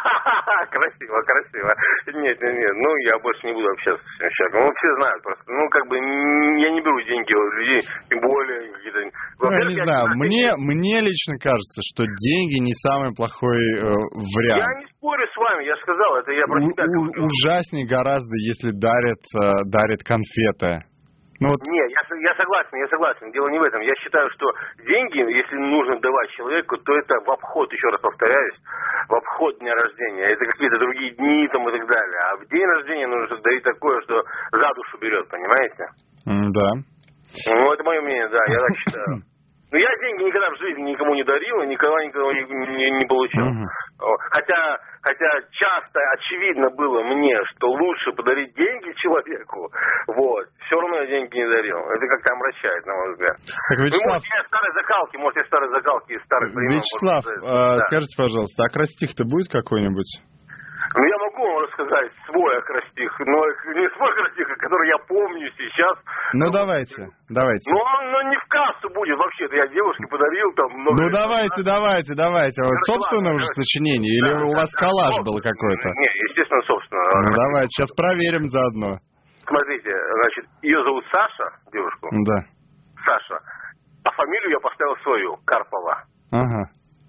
Красиво, красиво. Нет, нет, нет. Ну, я больше не буду общаться с этим человеком. Ну, все знают просто. Ну, как бы, я не беру деньги у людей, тем более какие-то... Ну, я не знаю, мне, мне лично кажется, что деньги не самый плохой э, вариант. Я не спорю с вами, я сказал, это я про себя говорю. Ужаснее гораздо, если дарят, э, дарят конфеты. Ну, вот... Нет, я, я согласен, я согласен. Дело не в этом. Я считаю, что деньги, если нужно давать человеку, то это в обход, еще раз повторяюсь, в обход дня рождения. Это какие-то другие дни там и так далее. А в день рождения нужно дарить такое, что за душу берет, понимаете? Mm, да. Ну, это мое мнение, да, я так считаю. Но я деньги никогда в жизни никому не дарил и никогда никого не, не, не получил. Uh-huh. Хотя, хотя часто очевидно было мне, что лучше подарить деньги человеку, вот, все равно я деньги не дарил. Это как-то омрачает, на мой взгляд. Так, Вячеслав... Ну, может, я старой закалки, может, я старой закалки из старых времен. Вячеслав, может, э, да. скажите, пожалуйста, а акростих-то будет какой-нибудь? Ну, я могу вам рассказать свой акростих, но не свой акростих, который я помню сейчас. Ну, давайте, давайте. Ну, он ну, не в кассу будет вообще-то, я девушке подарил там много... Ну, давайте, давайте, давайте. Вот собственное уже сочинение или да, у вас да, коллаж да, был какой-то? Нет, естественно, собственно. Ну, давайте, сейчас проверим заодно. Смотрите, значит, ее зовут Саша, девушку. Да. Саша. А фамилию я поставил свою, Карпова. Ага.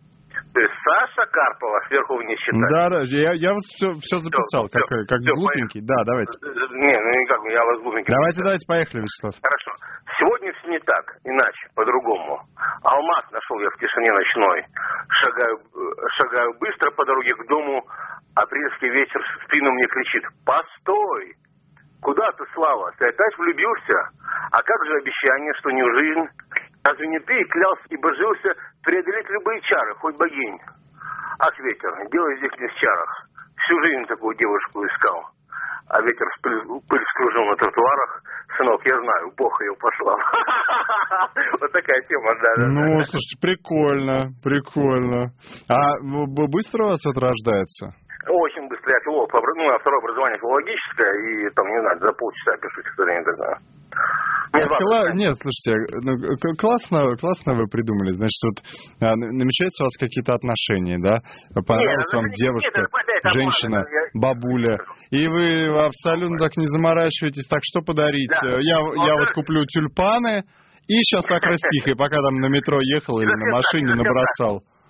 То есть Саша Карпова сверху вниз считать. Да, да, я, я вот все, все записал, все, как, все, как все, глупенький. Поехали. Да, давайте. Не, ну никак, я вас глупенький. Давайте, давайте, поехали, Вячеслав. Хорошо. Сегодня все не так, иначе, по-другому. Алмаз нашел я в тишине ночной. Шагаю, шагаю быстро по дороге к дому. Апрельский вечер в спину мне кричит: постой! Куда ты, Слава? Ты опять влюбился? А как же обещание, что не жизнь? Разве не ты клялся и божился преодолеть любые чары, хоть богинь? Ах, ветер, дело здесь не в чарах. Всю жизнь такую девушку искал. А ветер пыль, пыль скружил на тротуарах. Сынок, я знаю, Бог ее послал. Вот такая тема, да. Ну, слушайте, прикольно, прикольно. А быстро у вас это рождается? Очень быстро. Я филолог, ну, а второе образование филологическое, и там, не знаю, за полчаса пишу стихотворение тогда. Кла... Нет, слушайте, ну, классно, классно вы придумали. Значит, вот а, намечаются у вас какие-то отношения, да? Понравилась вам девушка, женщина, бабуля, и вы абсолютно так не заморачиваетесь, так что подарить? Да. Я, я вот куплю тюльпаны и сейчас акростих, и пока там на метро ехал или на машине набросал.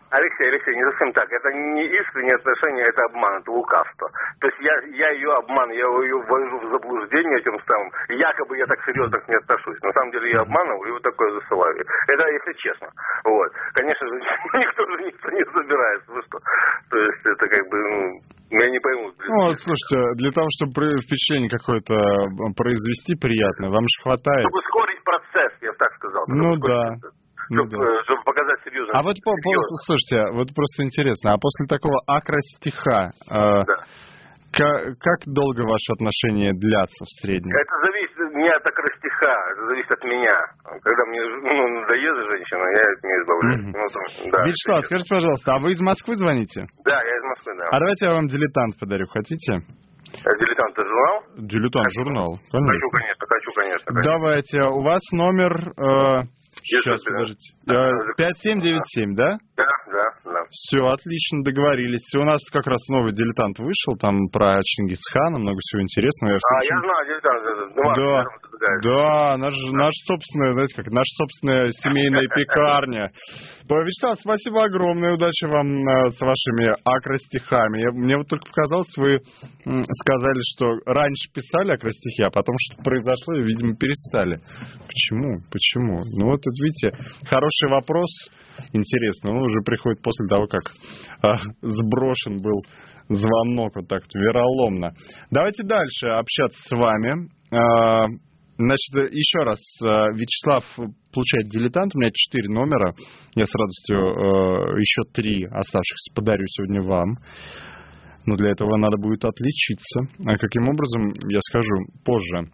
Алексей, Алексей, не совсем так. Это не искреннее отношение, это обман, это лукавство. То есть я, я ее обман, я ее ввожу в заблуждение этим самым. Якобы я так серьезно к ней отношусь. На самом деле я обманываю и вот такое засылаю. Это если честно. Вот. Конечно же, никто же никто не собирается. Вы что? То есть это как бы, ну, я не пойму. Ну, вот, слушайте, для того, чтобы впечатление какое-то произвести приятное, вам же хватает. Чтобы ускорить процесс, я бы так сказал. Ну да. Процесс. Ну, чтобы, да. чтобы показать серьезно. А вот, по, по, слушайте, вот просто интересно, а после такого акростиха, э, да. к, как долго ваши отношения длятся в среднем? Это зависит не от акростиха, это зависит от меня. Когда мне ну, надоест женщина, я от нее избавляюсь. Mm-hmm. Ну, там, да, Вячеслав, скажите, пожалуйста, а вы из Москвы звоните? Да, я из Москвы, да. А давайте я вам «Дилетант» подарю, хотите? «Дилетант» — это журнал? «Дилетант» — журнал, конечно. Хочу, конечно, хочу, конечно. конечно. Давайте, у вас номер... Э, Сейчас, подождите. пять семь девять семь, да? Да, да, да. Все, отлично, договорились. У нас как раз новый «Дилетант» вышел, там про Чингисхана, много всего интересного. Я а, я знаю «Дилетант». Да, да, наш, наш собственная, знаете, как наша собственная семейная пекарня. Вячеслав, спасибо огромное, удачи вам с вашими акростихами. Я, мне вот только показалось, вы сказали, что раньше писали акростихи, а потом что-то произошло и, видимо, перестали. Почему? Почему? Ну вот, видите, хороший вопрос, интересно, он уже приходит после того, как а, сброшен был звонок вот так вероломно. Давайте дальше общаться с вами. А, значит, еще раз, Вячеслав получает «Дилетант», у меня четыре номера, я с радостью а, еще три оставшихся подарю сегодня вам. Но для этого надо будет отличиться. А каким образом, я скажу позже.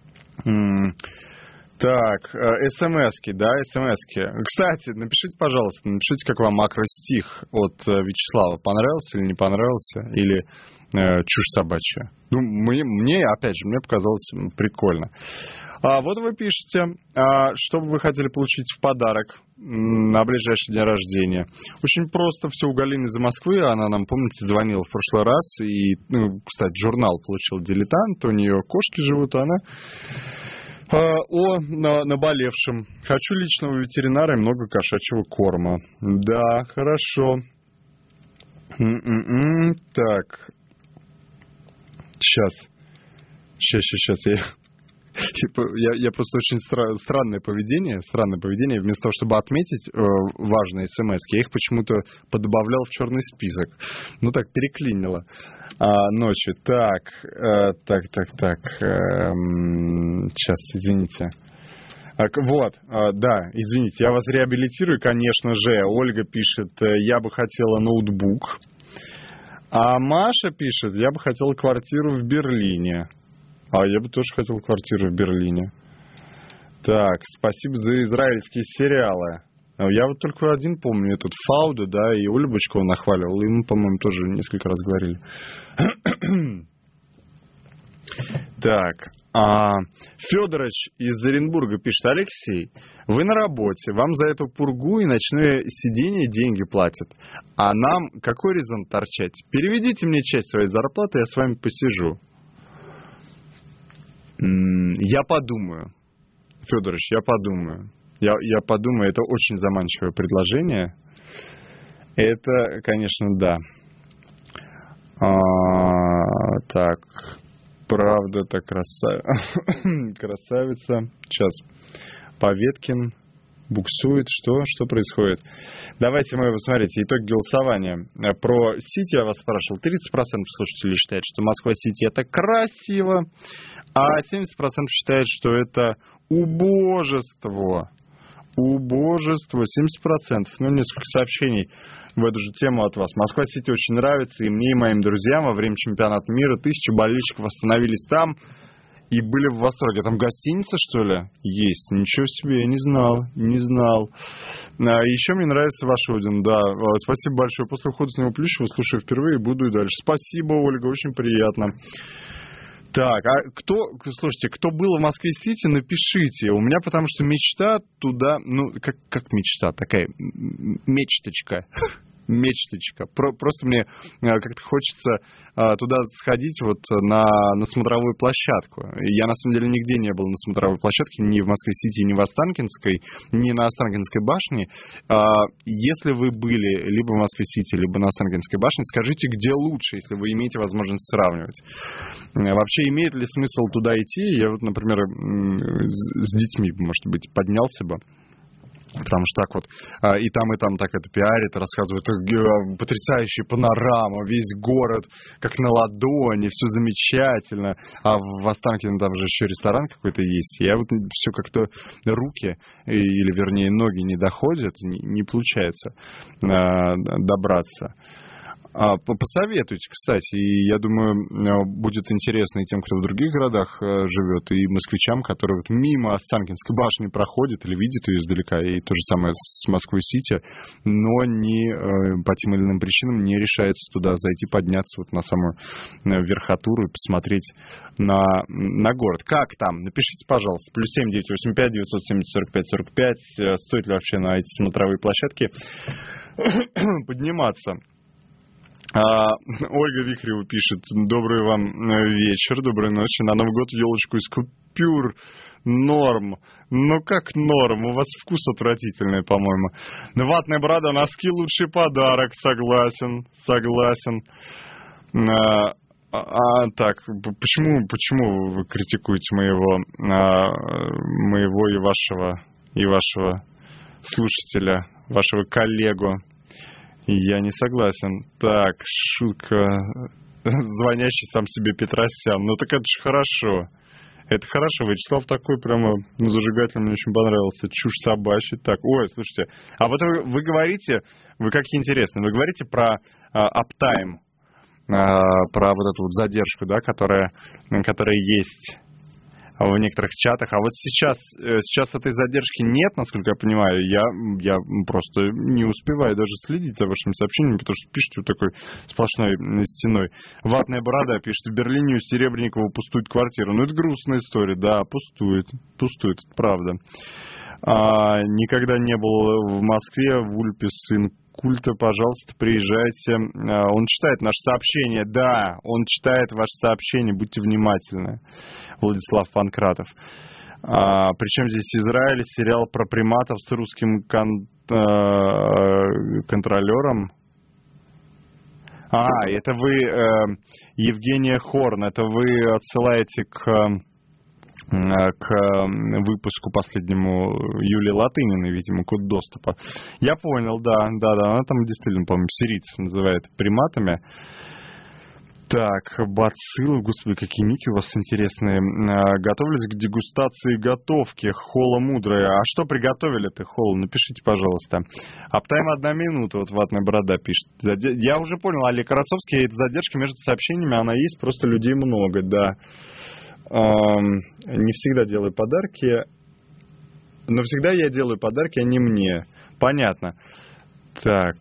Так, смс-ки, да, смс-ки. Кстати, напишите, пожалуйста, напишите, как вам акростих от Вячеслава. Понравился или не понравился? Или э, чушь собачья? Ну, мне, мне, опять же, мне показалось прикольно. А вот вы пишете, а, что бы вы хотели получить в подарок на ближайший день рождения. Очень просто все у Галины из Москвы. Она нам, помните, звонила в прошлый раз. И, ну, кстати, журнал получил «Дилетант». У нее кошки живут, а она... О наболевшем. Хочу личного ветеринара и много кошачьего корма. Да, хорошо. М-м-м. Так. Сейчас. Сейчас, сейчас, сейчас. Я... Я, я просто очень стра- странное поведение, странное поведение. Вместо того, чтобы отметить э, важные смс-ки, я их почему-то подобавлял в черный список. Ну так, переклинило а, ночью. Так, э, так, так, так. Э, сейчас, извините. Так, вот, э, да, извините, я вас реабилитирую, конечно же. Ольга пишет, я бы хотела ноутбук. А Маша пишет, я бы хотела квартиру в Берлине. А я бы тоже хотел квартиру в Берлине. Так, спасибо за израильские сериалы. Я вот только один помню, этот Фауда, да, и Оля Бычкова нахваливала. И мы, по-моему, тоже несколько раз говорили. Так, а Федорович из Оренбурга пишет, Алексей, вы на работе, вам за эту пургу и ночное сидение деньги платят. А нам какой резон торчать? Переведите мне часть своей зарплаты, я с вами посижу. Я подумаю, Федорович, я подумаю. Я, я подумаю, это очень заманчивое предложение. Это, конечно, да. А, так, правда, так красав... красавица. Сейчас. Поветкин буксует. Что? Что происходит? Давайте мы посмотрите итоги голосования. Про Сити я вас спрашивал. тридцать процентов слушателей считают, что Москва-Сити это красиво, а семьдесят процентов считают, что это убожество. Убожество. семьдесят процентов. Ну, несколько сообщений в эту же тему от вас. Москва-Сити очень нравится и мне, и моим друзьям. Во время чемпионата мира тысячи болельщиков остановились там и были в восторге. Там гостиница, что ли, есть? Ничего себе, я не знал, не знал. А, еще мне нравится ваш Один, да. Спасибо большое. После ухода с него Плющева слушаю впервые и буду и дальше. Спасибо, Ольга, очень приятно. Так, а кто, слушайте, кто был в Москве-Сити, напишите. У меня потому что мечта туда, ну, как, как мечта, такая мечточка. мечточка. Про, просто мне как-то хочется туда сходить вот на, на смотровую площадку. Я, на самом деле, нигде не был на смотровой площадке, ни в Москве-Сити, ни в Останкинской, ни на Останкинской башне. Если вы были либо в Москве-Сити, либо на Останкинской башне, скажите, где лучше, если вы имеете возможность сравнивать. Вообще, имеет ли смысл туда идти? Я вот, например, с детьми, может быть, поднялся бы. Потому что так вот и там, и там так это пиарит, рассказывают, потрясающая панорама, весь город как на ладони, все замечательно. А в Останкино там же еще ресторан какой-то есть. Я вот все как-то руки, или вернее ноги не доходят, не получается добраться. Посоветуйте, кстати, и я думаю, будет интересно и тем, кто в других городах живет, и москвичам, которые вот мимо Останкинской башни проходят или видят ее издалека, и то же самое с Москвой-Сити, но не, по тем или иным причинам не решаются туда зайти, подняться вот на самую верхотуру и посмотреть на, на город. Как там? Напишите, пожалуйста. Плюс семь девятьсот восемьдесят пять девятьсот семьдесят сорок пять сорок пять. Стоит ли вообще на эти смотровые площадки подниматься? А, Ольга Вихрева пишет: добрый вам вечер, доброй ночи. На Новый год елочку из купюр норм. Ну как норм? У вас вкус отвратительный, по-моему. Ватная борода, носки лучший подарок. Согласен, согласен. А, а так, почему, почему вы критикуете моего, а, моего и вашего, и вашего слушателя, вашего коллегу? Я не согласен. Так, шутка. Звонящий сам себе Петросян. Ну так это же хорошо. Это хорошо. Вячеслав такой прямо зажигательный, мне очень понравился. Чушь собачья. Так, ой, слушайте. А вот вы, вы говорите, вы какие интересные, вы говорите про аптайм, а, про вот эту вот задержку, да, которая, которая есть в некоторых чатах. А вот сейчас, сейчас этой задержки нет, насколько я понимаю. Я, я просто не успеваю даже следить за вашими сообщениями, потому что пишете вот такой сплошной стеной. Ватная борода пишет: в Берлине у Серебренникова пустует квартира. Ну, это грустная история. Да, пустует. Пустует, это правда. А, никогда не был в Москве, в Ульпе, сын культа, пожалуйста, приезжайте. Он читает наше сообщение, да, он читает ваше сообщение, будьте внимательны. Владислав Панкратов. А, причем здесь Израиль, сериал про приматов с русским кон- э- контролером. А, это вы, э, Евгения Хорн, это вы отсылаете к... к выпуску последнему Юлии Латыниной, видимо, код доступа. Я понял, да, да, да, она там действительно, по-моему, сирийцев называет приматами. Так, бациллы, господи, какие ники у вас интересные. Готовлюсь к дегустации готовки. Холла мудрая. А что приготовили-то, Холла? Напишите, пожалуйста. Аптайм одна минута, вот ватная борода пишет. Я уже понял, Олег Красовский, эта задержка между сообщениями, она есть, просто людей много, да. Не всегда делаю подарки, но всегда я делаю подарки, а не мне. Понятно. Так.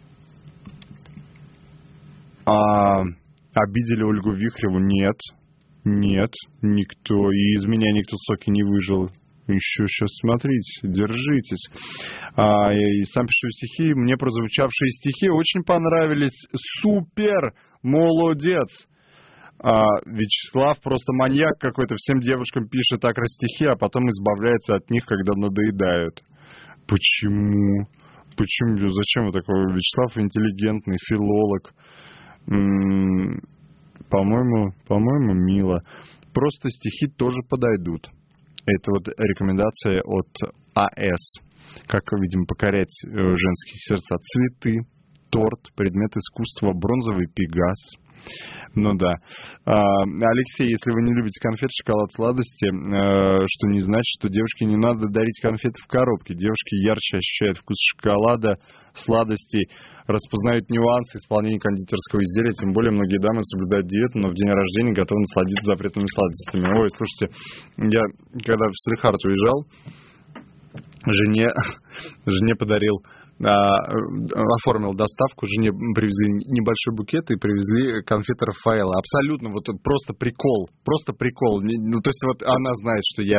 А, обидели Ольгу Вихреву? Нет. Нет, никто. И из меня никто соки не выжил. Еще сейчас смотрите, держитесь. А, и сам пишу стихи. Мне прозвучавшие стихи очень понравились. Супер! Молодец! А, Вячеслав просто маньяк какой-то, всем девушкам пишет акростихи, а потом избавляется от них, когда надоедают. Почему? Почему? Зачем вы такой? Вячеслав интеллигентный, филолог. М-м, по-моему, по-моему, мило. Просто стихи тоже подойдут. Это вот рекомендация от АС. Как, видимо, покорять женские сердца. Цветы, торт, предмет искусства, бронзовый пегас. Ну да. Алексей, если вы не любите конфеты, шоколад, сладости, что не значит, что девушке не надо дарить конфеты в коробке. Девушки ярче ощущают вкус шоколада, сладостей, распознают нюансы исполнения кондитерского изделия. Тем более многие дамы соблюдают диету, но в день рождения готовы насладиться запретными сладостями. Ой, слушайте, я когда в Салехард уезжал, жене, жене подарил оформил доставку, жене привезли небольшой букет и привезли конфеты Рафаэлло. Абсолютно, вот просто прикол, просто прикол. Ну, то есть вот она знает, что я,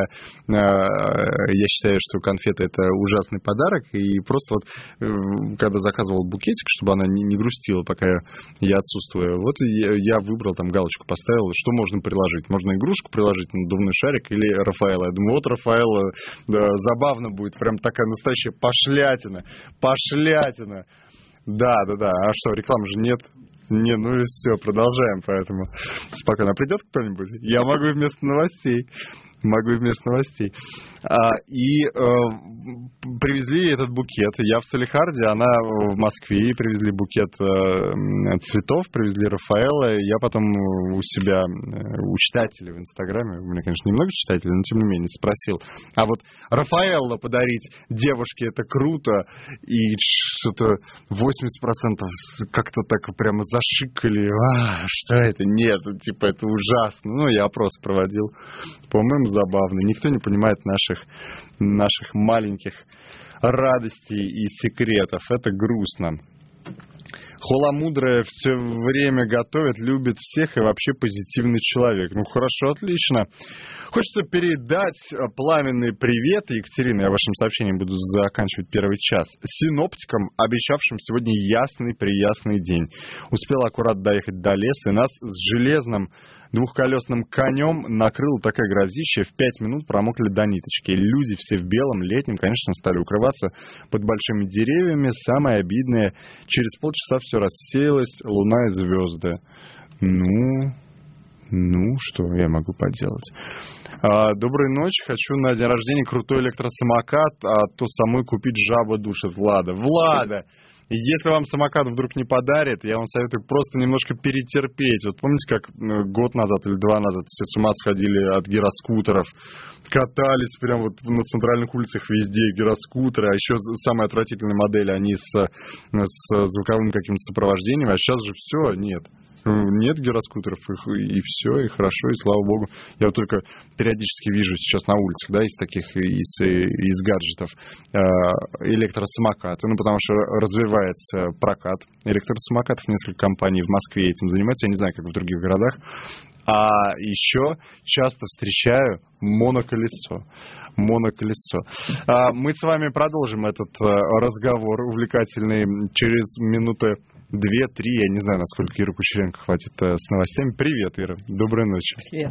я считаю, что конфеты это ужасный подарок, и просто вот, когда заказывал букетик, чтобы она не, не грустила, пока я отсутствую, вот я, я выбрал, там галочку поставил, что можно приложить. Можно игрушку приложить, надувной шарик или Рафаэлло. Я думаю, вот Рафаэлло, да, забавно будет, прям такая настоящая пошлятина. Пошлятина. Да, да, да. А что, рекламы же нет? Не, ну и все, продолжаем, поэтому спокойно. А придет кто-нибудь? Я могу вместо новостей. Могу вместо новостей. А, и э, привезли этот букет. Я в Салехарде, она в Москве. Привезли букет э, цветов, привезли Рафаэлло. Я потом у себя, у читателей в Инстаграме, у меня, конечно, немного читателей, но тем не менее, спросил. А вот Рафаэлло подарить девушке — это круто. И что-то восемьдесят процентов как-то так прямо зашикали. А, что это? Нет, типа это ужасно. Ну, я опрос проводил. По-моему, забавно. Никто не понимает наших, наших маленьких радостей и секретов. Это грустно. Хола мудрая все время готовит, любит всех и вообще позитивный человек. Ну, хорошо, отлично. Хочется передать пламенный привет, Екатерина, я вашим сообщением буду заканчивать первый час, синоптикам, обещавшим сегодня ясный-приясный день. Успел аккурат доехать до леса, и нас с железным двухколесным конем накрыло такое грозище, в пять минут промокли до ниточки. Люди все в белом, летнем, конечно, стали укрываться под большими деревьями. Самое обидное, через полчаса все рассеялось, луна и звезды. Ну, ну, что я могу поделать? А, доброй ночи, хочу на день рождения крутой электросамокат, а то самой купить жаба душит. Влада, Влада! И если вам самокат вдруг не подарит, я вам советую просто немножко перетерпеть. Вот помните, как год назад или два назад все с ума сходили от гироскутеров, катались прям вот на центральных улицах везде гироскутеры, а еще самые отвратительные модели, они с, с звуковым каким-то сопровождением, а сейчас же все, нет. Нет гироскутеров, их, и все, и хорошо, и слава богу. Я вот только периодически вижу сейчас на улицах, да, из таких, из, из гаджетов электросамокаты, ну, потому что развивается прокат электросамокатов, несколько компаний в Москве этим занимаются, я не знаю, как в других городах. А еще часто встречаю моноколесо. Моноколесо. А мы с вами продолжим этот разговор увлекательный через минуты две-три, я не знаю, насколько Ира Кучеренко хватит с новостями. Привет, Ира. Доброй ночи. Привет.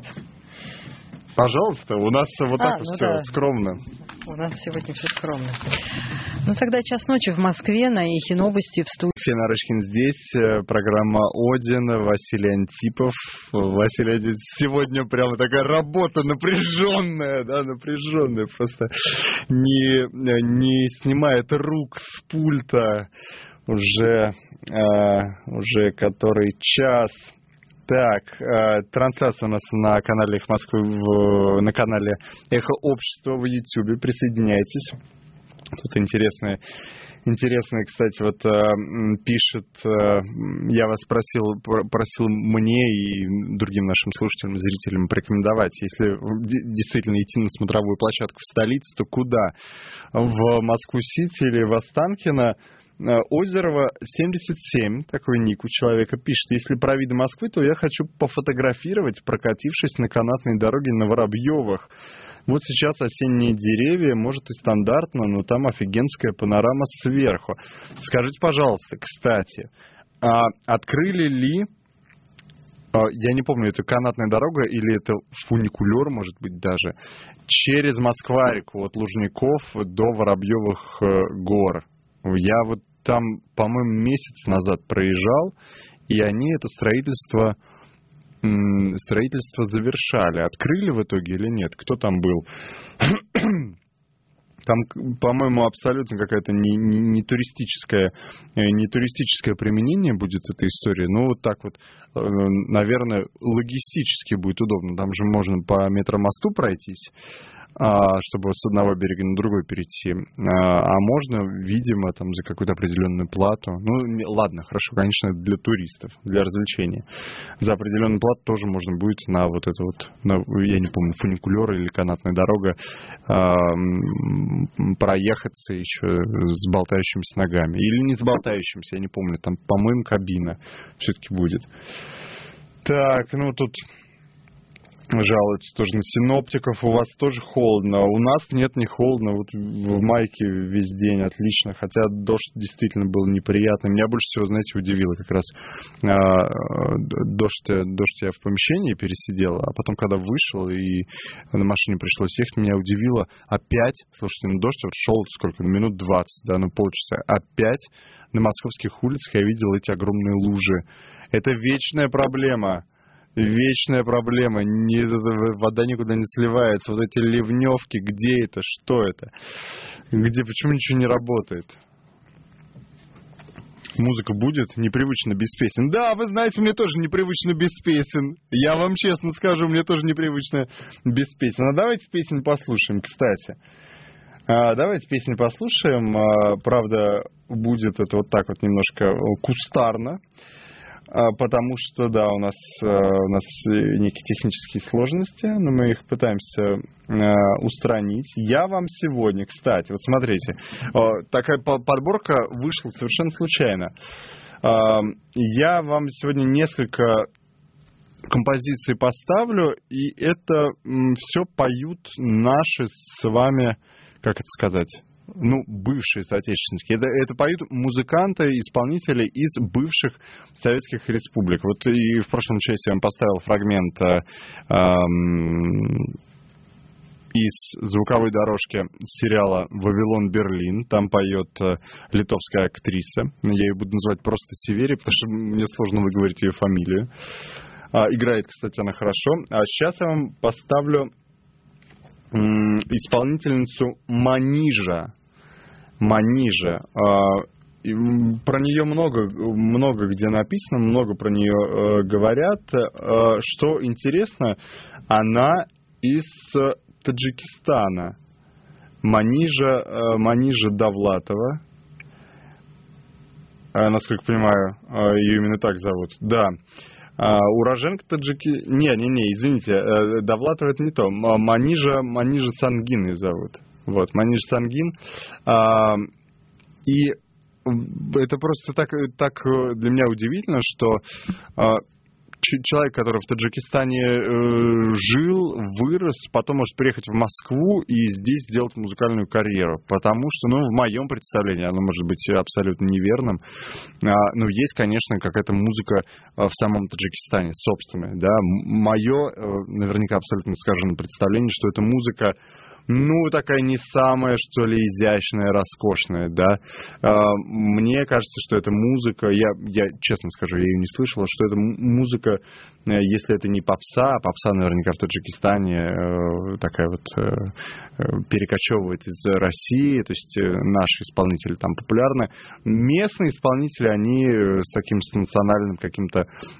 Пожалуйста, у нас вот а, так ну все да. скромно. У нас сегодня все скромно. Ну, тогда час ночи в Москве, на Эхе Новости, в студии. Алексей Нарышкин здесь, программа «Один», Василий Антипов. Василий Антипов, сегодня прямо такая работа напряженная, да, напряженная, просто не, не снимает рук с пульта уже, э, уже который час. Так, э, трансляция у нас на канале «Эхо Москвы», в, на канале «Эхо Общества» в Ютьюбе. Присоединяйтесь. Тут интересные, интересные, кстати, вот э, пишет, э, я вас просил, просил мне и другим нашим слушателям, зрителям порекомендовать, если действительно идти на смотровую площадку в столице, то куда? В Москву-Сити или в Останкино? Озерова семьдесят семь, такой ник у человека, пишет: если про виды Москвы, то я хочу пофотографировать, прокатившись на канатной дороге на Воробьевых. Вот сейчас осенние деревья, может и стандартно, но там офигенская панорама сверху. Скажите, пожалуйста, кстати, а открыли ли, я не помню, это канатная дорога или это фуникулер, может быть, даже, через Москва-реку от Лужников до Воробьевых гор? Я вот там, по-моему, месяц назад проезжал, и они это строительство, строительство завершали. Открыли в итоге или нет? Кто там был? Там, по-моему, абсолютно какая-то не, не, не туристическое, не туристическое применение будет этой истории. Ну, вот так вот, наверное, логистически будет удобно. Там же можно по метромосту пройтись. чтобы с одного берега на другой перейти. А можно, видимо, там за какую-то определенную плату. Ну, не, ладно, хорошо, конечно, для туристов, для развлечения. За определенную плату тоже можно будет на вот это вот, на, я не помню, фуникулер или канатная дорога проехаться еще с болтающимися ногами. Или не с болтающимися, я не помню, там, по-моему, кабина все-таки будет. Так, ну тут жалуются тоже на синоптиков. У вас тоже холодно. У нас нет, не холодно. Вот в майке весь день отлично. Хотя дождь действительно был неприятный. Меня больше всего, знаете, удивило как раз дождь, дождь я в помещении пересидел, а потом, когда вышел и на машине пришлось ехать, меня удивило опять, слушайте, ну дождь вот шел сколько, минут двадцать, да, ну полчаса, опять на московских улицах я видел эти огромные лужи. Это вечная проблема. Вечная проблема. Не, вода никуда не сливается. Вот эти ливневки, где это, что это? Где, почему ничего не работает? Музыка будет непривычно без песен. Да, вы знаете, мне тоже непривычно без песен. Я вам честно скажу, мне тоже непривычно без песен. А давайте песню послушаем, кстати. А, давайте песню послушаем. А, правда, будет это вот так вот немножко кустарно. Потому что, да, у нас, у нас некие технические сложности, но мы их пытаемся устранить. Я вам сегодня, кстати, вот смотрите, такая подборка вышла совершенно случайно. Я вам сегодня несколько композиций поставлю, и это все поют наши с вами, как это сказать... ну, бывшие соотечественники. Это, это поют музыканты, исполнители из бывших советских республик. Вот и в прошлом часе я вам поставил фрагмент э, э, из звуковой дорожки сериала «Вавилон Берлин». Там поет э, литовская актриса. Я ее буду называть просто Севери, потому что мне сложно выговорить ее фамилию. А, играет, кстати, она хорошо. А сейчас я вам поставлю исполнительницу Манижа. Манижа. Про нее много, много где написано, много про нее говорят. Что интересно, она из Таджикистана. Манижа, Манижа Давлатова. Насколько понимаю, ее именно так зовут. Да. Uh, уроженка Таджики... Не, не, не, извините, uh, Давлатова это не то. Манижа, Манижа Сангин ее зовут. Вот, Манижа Сангин. Uh, и это просто так, так для меня удивительно, что uh, человек, который в Таджикистане э, жил, вырос, потом может приехать в Москву и здесь сделать музыкальную карьеру. Потому что, ну, в моем представлении, оно может быть абсолютно неверным, а, но есть, конечно, какая-то музыка в самом Таджикистане, собственная. Да? Мое, наверняка, абсолютно искаженное представление, что это музыка, ну, такая не самая, что ли, изящная, роскошная, да. Мне кажется, что эта музыка, я, я честно скажу, я ее не слышал, что эта музыка, если это не попса, а попса наверняка в Таджикистане такая вот перекочевывает из России, то есть наши исполнители там популярны. Местные исполнители, они с таким с национальным каким-то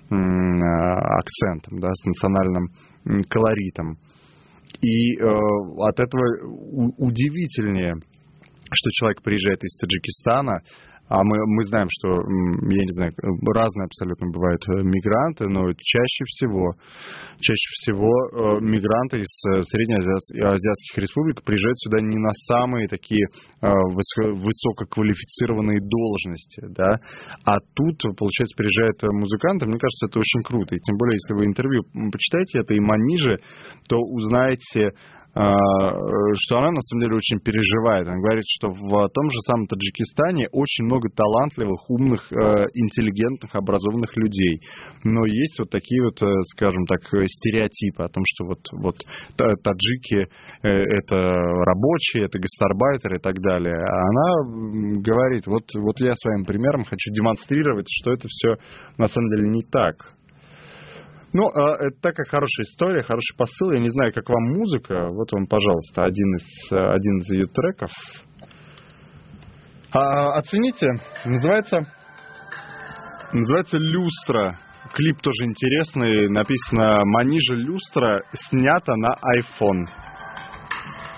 акцентом, да, с национальным колоритом. И э, от этого удивительнее, что человек приезжает из Таджикистана, а мы, мы знаем, что, я не знаю, разные абсолютно бывают мигранты, но чаще всего, чаще всего э, мигранты из среднеазиатских республик приезжают сюда не на самые такие э, высококвалифицированные должности, да, а тут, получается, приезжают музыканты, мне кажется, это очень круто, и тем более, если вы интервью почитаете это и Манижи, то узнаете, что она на самом деле очень переживает. Она говорит, что в том же самом Таджикистане очень много талантливых, умных, интеллигентных, образованных людей. Но есть вот такие вот, скажем так, стереотипы о том, что вот, вот таджики это рабочие, это гастарбайтеры и так далее. А она говорит, вот, вот я своим примером хочу демонстрировать, что это все на самом деле не так. Ну, это такая хорошая история, хороший посыл. Я не знаю, как вам музыка. Вот вам, пожалуйста, один из, один из ее треков. А, оцените. Называется, называется «Люстра». Клип тоже интересный. Написано «Манижа люстра» снято на iPhone.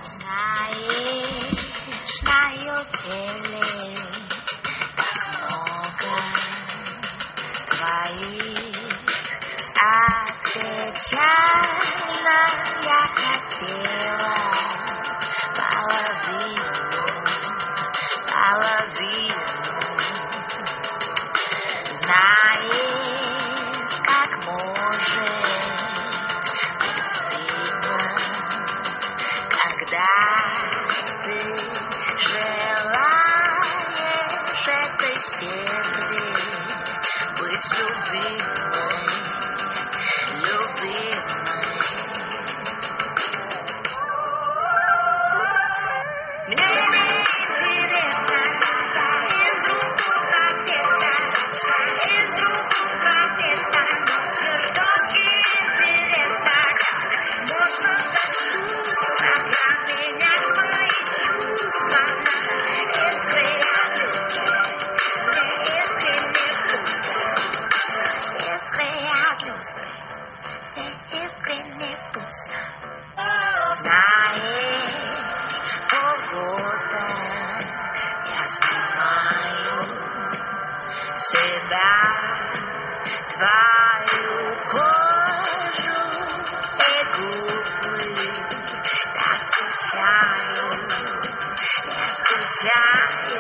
Случайно я хотела половину, половину. Знаешь, как может быть стыдно, когда ты желаешь этой степени быть любимой, любимой. Мне интересно, из другого теста, из другого теста, чертовски интересно, можно так шустро променять мои чувства. Искры от люстры, мне искренне пусто. Искры от люстры, мне искренне пусто. Знаешь, полгода я снимаю себя, твою кожу и губы. Я скучаю, я скучаю.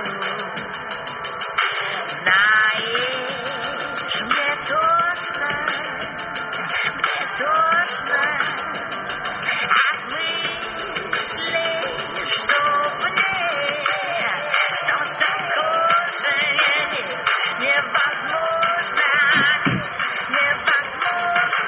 Знаешь, мне тошно, мне тошно от мыслей, что мне что-то схожее невозможно, невозможно.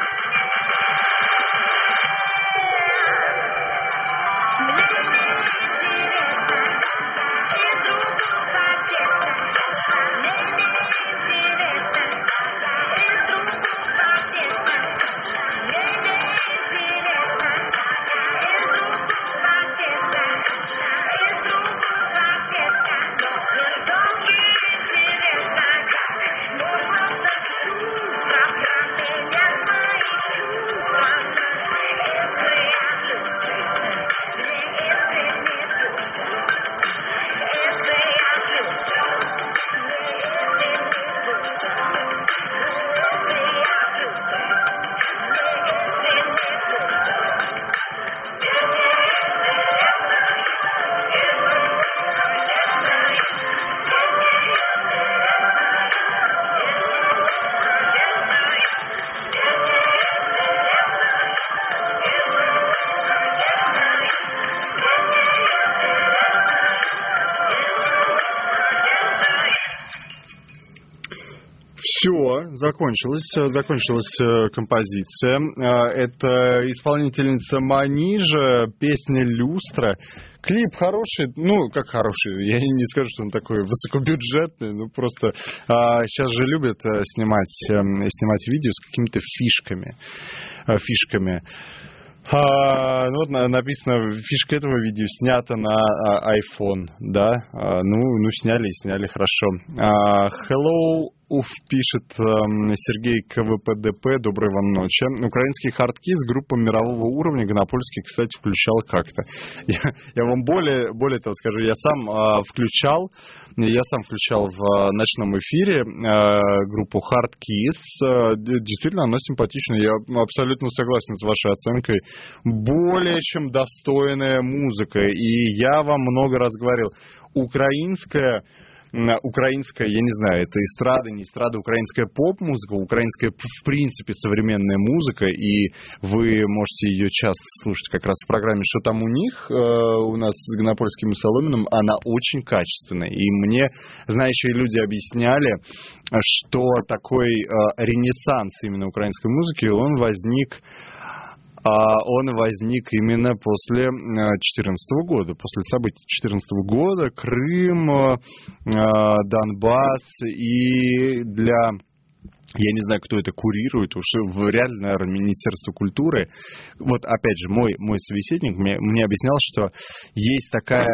Мне интересно, из другого теста, мне интересно, из другого теста, мне интересно, из другого теста, из другого теста, чертовски интересно, как можно так шустро променять мои чувства на искры от люстры, мне искренне пусто. Искры от люстры, мне искренне пусто. Искры от люстры, мне искренне Все, закончилась, закончилась э, композиция. Э, Это исполнительница Манижа, песня «Люстра». Клип хороший, ну, как хороший, я не скажу, что он такой высокобюджетный, ну, просто а, сейчас же любят а, снимать, а, снимать видео с какими-то фишками, а, фишками. А, ну, вот написано, фишка этого видео снята на а, iPhone, да, а, ну, ну, сняли и сняли, хорошо. А, hello, уф, пишет эм, Сергей КВПДП, доброй вам ночи. Украинский хардкиз, группа мирового уровня, Гонопольский, кстати, включал как-то. Я, я вам более, более того скажу, я сам э, включал, я сам включал в э, ночном эфире э, группу Hardkiss. Э, действительно, она симпатичная, я абсолютно согласен с вашей оценкой. Более чем достойная музыка. И я вам много раз говорил, украинская... Украинская, я не знаю, это эстрада, не эстрада, украинская поп-музыка, украинская, в принципе, современная музыка, и вы можете ее часто слушать как раз в программе «Что там у них?» у нас с Гонопольским и Соломиным, она очень качественная, и мне знающие люди объясняли, что такой ренессанс именно украинской музыки, он возник... Он возник именно после две тысячи четырнадцатого года, после событий две тысячи четырнадцатого года, Крым, Донбасс, и для... Я не знаю, кто это курирует, уж вряд ли, наверное, Министерство культуры. Вот, опять же, мой, мой собеседник мне, мне объяснял, что есть такая,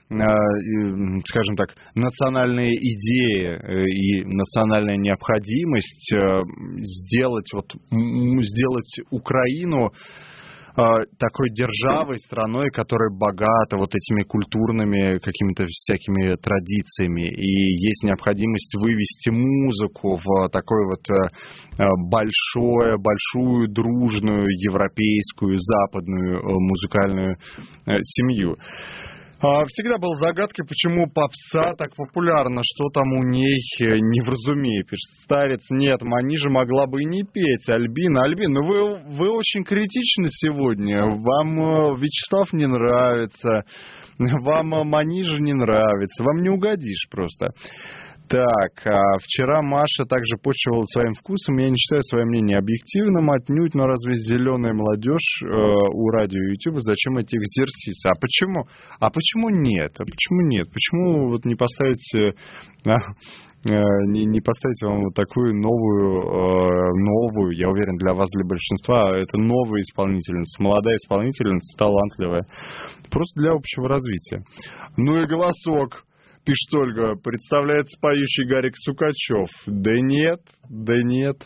э, скажем так, национальная идея и национальная необходимость э, сделать, вот, сделать Украину такой державой, страной, которая богата вот этими культурными какими-то всякими традициями, и есть необходимость вывести музыку в такой вот большое, большую, дружную, европейскую, западную музыкальную семью. Всегда был загадкой, почему попса так популярна, что там у ней не вразумей, пишет старец. Нет, Манижа могла бы и не петь. Альбина, Альбина, ну вы, вы очень критичны сегодня. Вам Вячеслав не нравится, вам Манижа не нравится, вам не угодишь просто. Так, а вчера Маша также почивала своим вкусом. Я не считаю свое мнение объективным отнюдь, но разве зеленая молодежь э, у радио и ютуба, зачем эти экзерсисы? А почему? А почему нет? А почему нет? Почему вот не поставить... Э, э, не, не поставить вам вот такую новую, э, новую, я уверен, для вас, для большинства, это новая исполнительница, молодая исполнительница, талантливая. Просто для общего развития. Ну и голосок. Пишет Ольга, представляется поющий Гарик Сукачев. Да нет, да нет.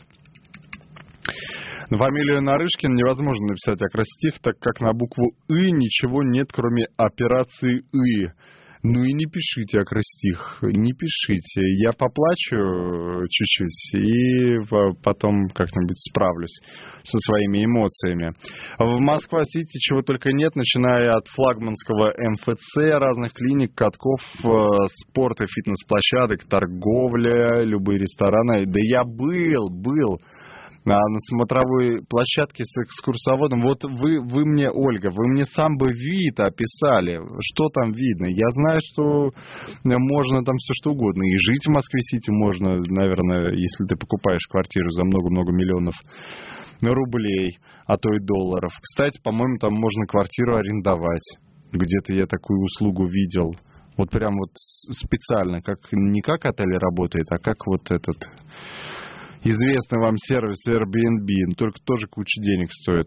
На фамилию Нарышкин невозможно написать акростих, так как на букву «ы» ничего нет, кроме операции «ы». Ну и не пишите акростих, не пишите. Я поплачу чуть-чуть и потом как-нибудь справлюсь со своими эмоциями. В Москва-Сити чего только нет, начиная от флагманского эм эф цэ, разных клиник, катков, спорта, фитнес-площадок, торговля, любые рестораны. Да я был, был. А на смотровой площадке с экскурсоводом. Вот вы, вы мне, Ольга, вы мне сам бы вид описали. Что там видно? Я знаю, что можно там все что угодно. И жить в Москве-Сити можно, наверное, если ты покупаешь квартиру за много-много миллионов рублей, а то и долларов. Кстати, по-моему, там можно квартиру арендовать. Где-то я такую услугу видел. Вот прям вот специально. Как, не как отель работает, а как вот этот... Известный вам сервис Airbnb, только тоже куча денег стоит.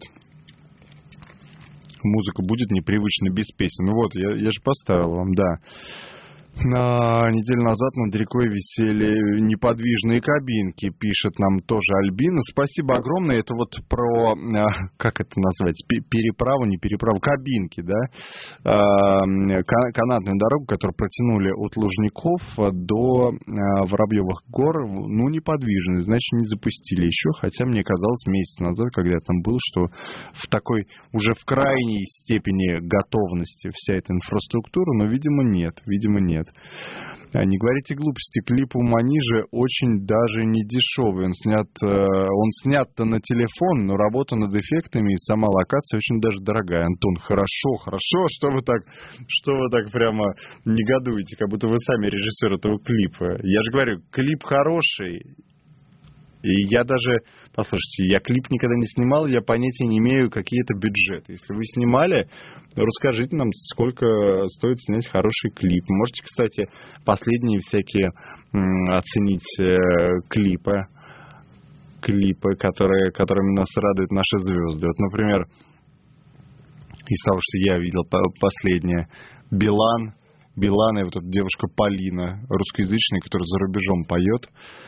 Музыка будет непривычно без песен. Ну вот, я, я же поставил вам, да. На неделю назад над рекой висели неподвижные кабинки, пишет нам тоже Альбина. Спасибо огромное. Это вот про, как это назвать, переправу, не переправу, кабинки, да, канатную дорогу, которую протянули от Лужников до Воробьевых гор, ну, неподвижные, значит, не запустили еще, хотя мне казалось месяц назад, когда я там был, что в такой, уже в крайней степени готовности вся эта инфраструктура, но, видимо, нет, видимо, нет. Не говорите глупости, клип у Манижи очень даже не дешевый. Он снят, он снят-то на телефон, но работа над эффектами и сама локация очень даже дорогая. Антон, хорошо, хорошо, что вы так, что вы так прямо негодуете, как будто вы сами режиссер этого клипа. Я же говорю, клип хороший. И я даже, послушайте, я клип никогда не снимал, я понятия не имею, какие это бюджеты. Если вы снимали, расскажите нам, сколько стоит снять хороший клип. Можете, кстати, последние всякие м, оценить э, клипы, клипы, которые, которыми нас радуют наши звезды. Вот, например, из того, что я видел последнее, Билан, Билан и вот эта девушка Полина, русскоязычная, которая за рубежом поет.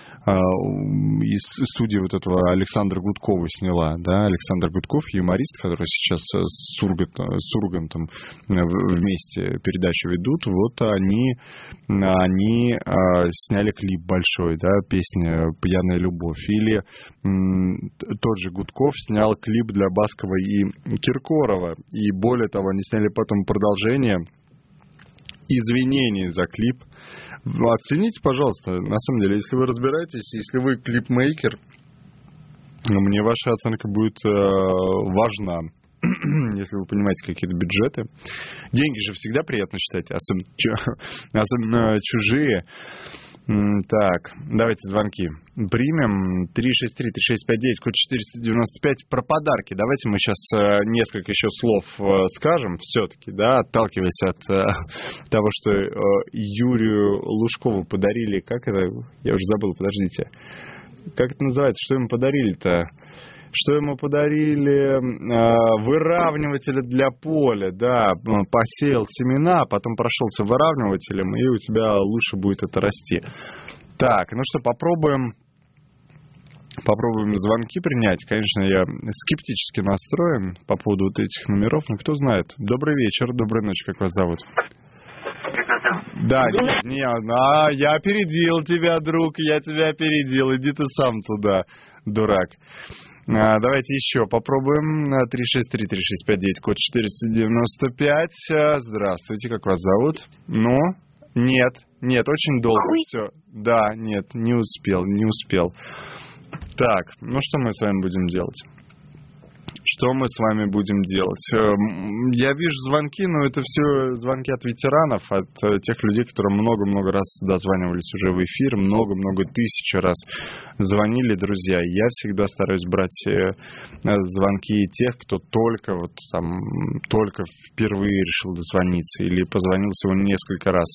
Из студии вот этого Александра Гудкова сняла, да, Александр Гудков, юморист, который сейчас с, Ургант, с Ургантом вместе передачу ведут, вот они, они а, сняли клип большой, да, песня «Пьяная любовь», или м, тот же Гудков снял клип для Баскова и Киркорова, и более того, они сняли потом продолжение извинений за клип. Оцените, пожалуйста, на самом деле, если вы разбираетесь, если вы клипмейкер, мне ваша оценка будет э, важна, если вы понимаете какие-то бюджеты. Деньги же всегда приятно считать, особенно, особенно чужие. Так, давайте звонки примем. три шесть три три шесть пять девять, код четыреста девяносто пять. Про подарки. Давайте мы сейчас несколько еще слов скажем все-таки, да, отталкиваясь от того, что Юрию Лужкову подарили. Как это? Я уже забыл, подождите. Как это называется? Что ему подарили-то? Что ему подарили? Выравнивателя для поля, да, посеял семена, потом прошелся выравнивателем, и у тебя лучше будет это расти. Так, ну что, попробуем попробуем звонки принять. Конечно, я скептически настроен по поводу вот этих номеров, но кто знает. Добрый вечер, доброй ночи, как вас зовут? Да, не, а, я опередил тебя, друг, я тебя опередил, иди ты сам туда, дурак. А, давайте еще попробуем. три шесть три три шесть пять девять, код четыреста девяносто пять. Здравствуйте, как вас зовут? Ну, нет, нет, очень долго. Все, да, нет, не успел, не успел. Так, ну что мы с вами будем делать? Что мы с вами будем делать? Я вижу звонки, но это все звонки от ветеранов, от тех людей, которые много-много раз дозванивались уже в эфир, много-много тысяч раз звонили, друзья. Я всегда стараюсь брать звонки тех, кто только вот там, только впервые решил дозвониться или позвонил всего несколько раз.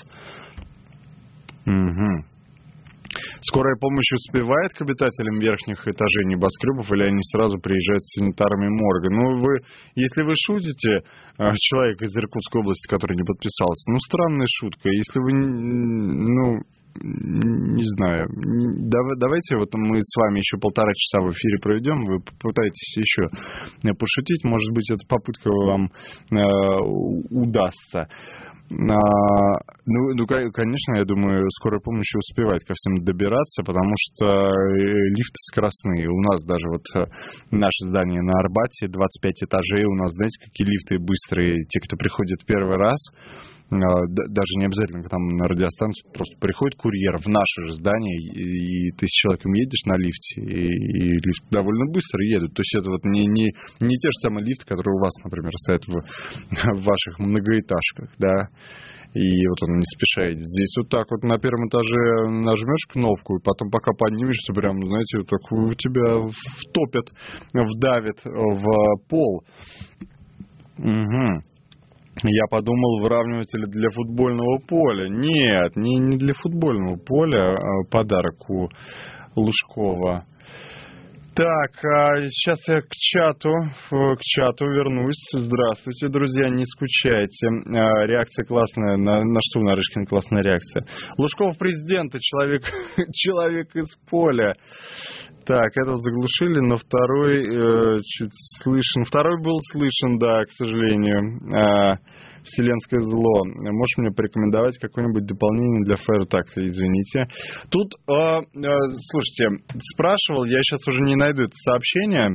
Угу. Скорая помощь успевает к обитателям верхних этажей небоскребов, или они сразу приезжают с санитарами морга? Ну, вы, если вы шутите, человек из Иркутской области, который не подписался, ну, странная шутка. Если вы, ну, не знаю, давайте вот мы с вами еще полтора часа в эфире проведем, вы попытаетесь еще пошутить, может быть, эта попытка вам э, удастся. А, ну, ну, конечно, я думаю, скорая помощь успевает ко всем добираться, потому что лифты скоростные. У нас даже вот наше здание на Арбате, двадцать пять этажей, у нас, знаете, какие лифты быстрые. Те, кто приходит первый раз, даже не обязательно там на радиостанцию, просто приходит курьер в наше же здание, и, и ты с человеком едешь на лифте, и, и лифт довольно быстро едут. То есть это вот не, не, не те же самые лифты, которые у вас, например, стоят в, в ваших многоэтажках, да, и вот он не спеша едет. Здесь вот так вот на первом этаже нажмешь кнопку, и потом пока поднимешься, прям, знаете, вот так у тебя втопят, вдавит в пол. Угу. Я подумал, выравниватели для футбольного поля. Нет, не, не для футбольного поля, а подарок у Лужкова. Так, а сейчас я к чату, к чату вернусь. Здравствуйте, друзья, не скучайте. А, реакция классная. На, на что у Нарышкина классная реакция? Лужков президента, человек, человек из поля. Так, это заглушили, но второй э, чуть слышен. Второй был слышен, да, к сожалению. Э, Вселенское зло. Можешь мне порекомендовать какое-нибудь дополнение для Фэра? Так, извините. Тут, э, э, слушайте, спрашивал, я сейчас уже не найду это сообщение.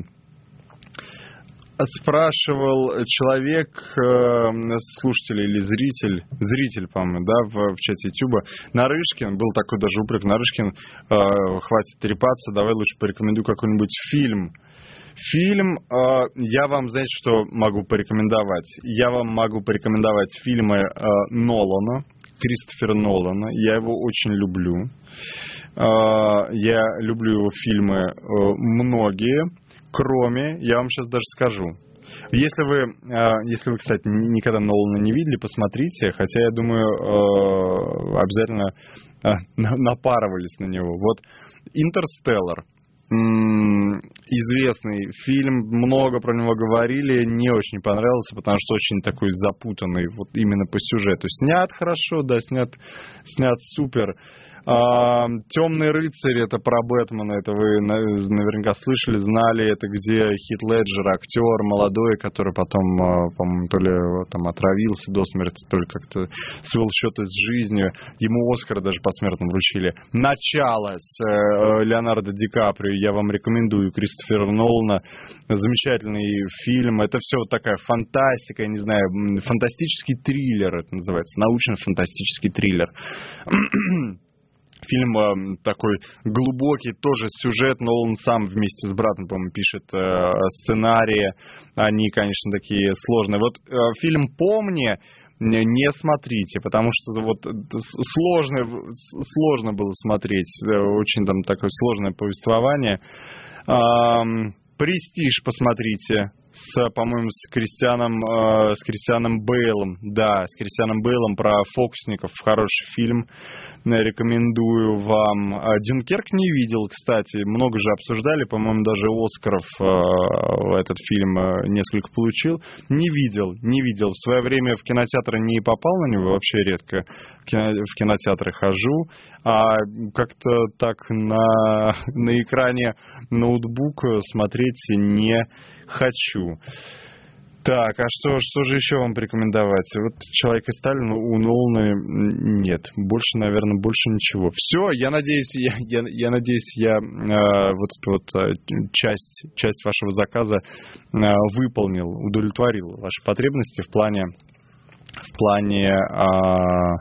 Спрашивал человек, э, слушатель или зритель, зритель, по-моему, да, в, в чате Ютуба, Нарышкин, был такой даже упрек, Нарышкин, э, хватит трепаться, давай лучше порекомендую какой-нибудь фильм. Фильм, э, я вам, знаете, что могу порекомендовать? Я вам могу порекомендовать фильмы э, Нолана, Кристофера Нолана, я его очень люблю. Э, я люблю его фильмы э, многие. Кроме, я вам сейчас даже скажу, если вы, если вы, кстати, никогда Нолана не видели, посмотрите, хотя, я думаю, обязательно напарывались на него. Вот «Интерстеллар», известный фильм, много про него говорили, не очень понравился, потому что очень такой запутанный, вот именно по сюжету. Снят хорошо, да, снят, снят супер. А, «Темный рыцарь» — это про Бэтмена, это вы наверняка слышали, знали, это где Хит Леджер, актер молодой, который потом, по-моему, то ли там отравился до смерти, то ли как-то свел счеты с жизнью, ему Оскар даже посмертно вручили. «Начало» с э, Леонардо Ди Каприо, я вам рекомендую, Кристофера Нолана, замечательный фильм, это все вот такая фантастика, я не знаю, фантастический триллер это называется, научно-фантастический триллер. Фильм э, такой глубокий, тоже сюжет, но он сам вместе с братом, по-моему, пишет э, сценарии. Они, конечно, такие сложные. Вот э, фильм «Помни» не смотрите, потому что вот сложно, сложно было смотреть. Очень там такое сложное повествование. Э, «Престиж» посмотрите. С, по-моему, с Кристианом, э, с Кристианом Бейлом. Да, с Кристианом Бейлом про фокусников. Хороший фильм. рекомендую вам. Дюнкерк не видел, кстати. Много же обсуждали, по-моему, даже Оскаров э, этот фильм несколько получил. Не видел, не видел. В свое время в кинотеатры не попал на него, вообще редко в, кино, в кинотеатры хожу. А как-то так на, на экране ноутбука смотреть не хочу. Так, а что, что же еще вам порекомендовать? Вот «Человек из Сталина» у Нолана нет. Больше, наверное, больше ничего. Все, я надеюсь, я, я, я надеюсь, я э, вот эту вот э, часть, часть вашего заказа э, выполнил, удовлетворил ваши потребности в плане, в плане э,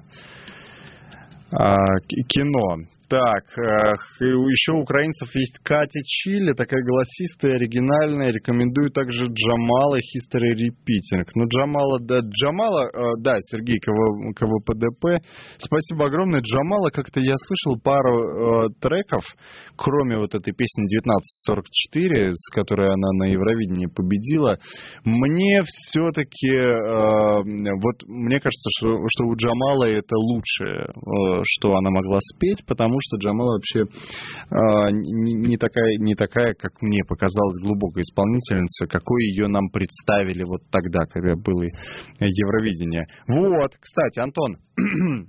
э, кино. Так, еще у украинцев есть Катя Чили, такая голосистая, оригинальная. Рекомендую также Джамала History Repeating. Ну, Джамала, да, Джамала, да, Сергей КВПДП. Спасибо огромное. Джамала, как-то я слышал пару э, треков, кроме вот этой песни девятнадцать сорок четыре, с которой она на Евровидении победила. Мне все-таки, э, вот мне кажется, что, что у Джамала это лучшее, э, что она могла спеть, потому что Джамала вообще э, не, не, такая, не такая, как мне показалось, глубокая исполнительница, какой ее нам представили вот тогда, когда было Евровидение. Вот, кстати, Антон, э,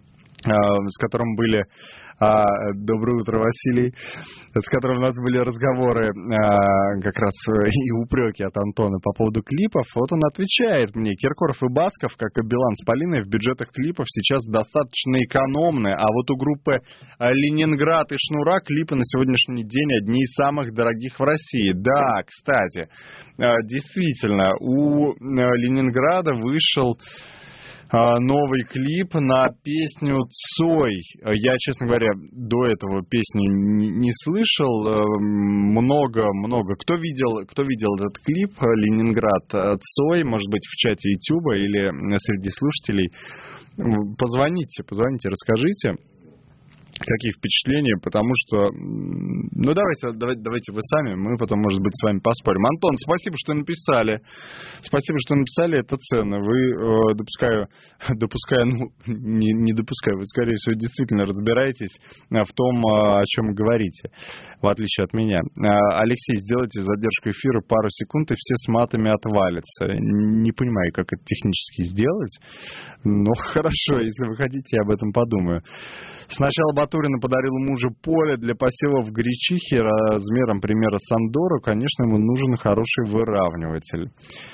с которым были... А, доброе утро, Василий, с которым у нас были разговоры а, как раз и упреки от Антона по поводу клипов. Вот он отвечает мне: Киркоров и Басков, как и Билан с Полиной, в бюджетах клипов сейчас достаточно экономны, а вот у группы Ленинград и Шнура клипы на сегодняшний день одни из самых дорогих в России. Да, кстати, действительно, у Ленинграда вышел новый клип на песню «Цой». Я, честно говоря, до этого песню не слышал. Много-много. Кто видел, кто видел этот клип «Ленинград Цой», может быть, в чате Ютуба или среди слушателей, позвоните, позвоните, расскажите, какие впечатления, потому что... Ну, давайте, давайте, давайте вы сами, мы потом, может быть, с вами поспорим. Антон, спасибо, что написали. Спасибо, что написали, это ценно. Вы, э, допускаю, допускаю, ну, не, не допускаю, вы, скорее всего, действительно разбираетесь в том, о чем говорите, в отличие от меня. Алексей, сделайте задержку эфира пару секунд, и все с матами отвалятся. Не понимаю, как это технически сделать, но хорошо, если вы хотите, я об этом подумаю. Сначала Батурина подарил мужу поле для посева в гречихе размером примера Сандору. Конечно, ему нужен хороший выравниватель.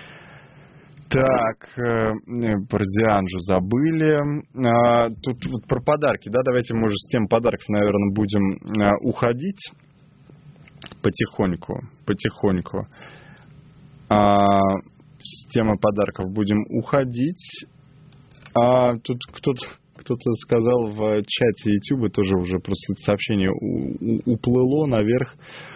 Так, э, про Дианжу забыли. А, тут вот про подарки, да, давайте мы уже с тем подарков, наверное, будем а, уходить потихоньку, потихоньку. А, с темы подарков будем уходить. А, тут кто-то... Кто-то сказал в чате YouTube, тоже уже просто сообщение уплыло наверх,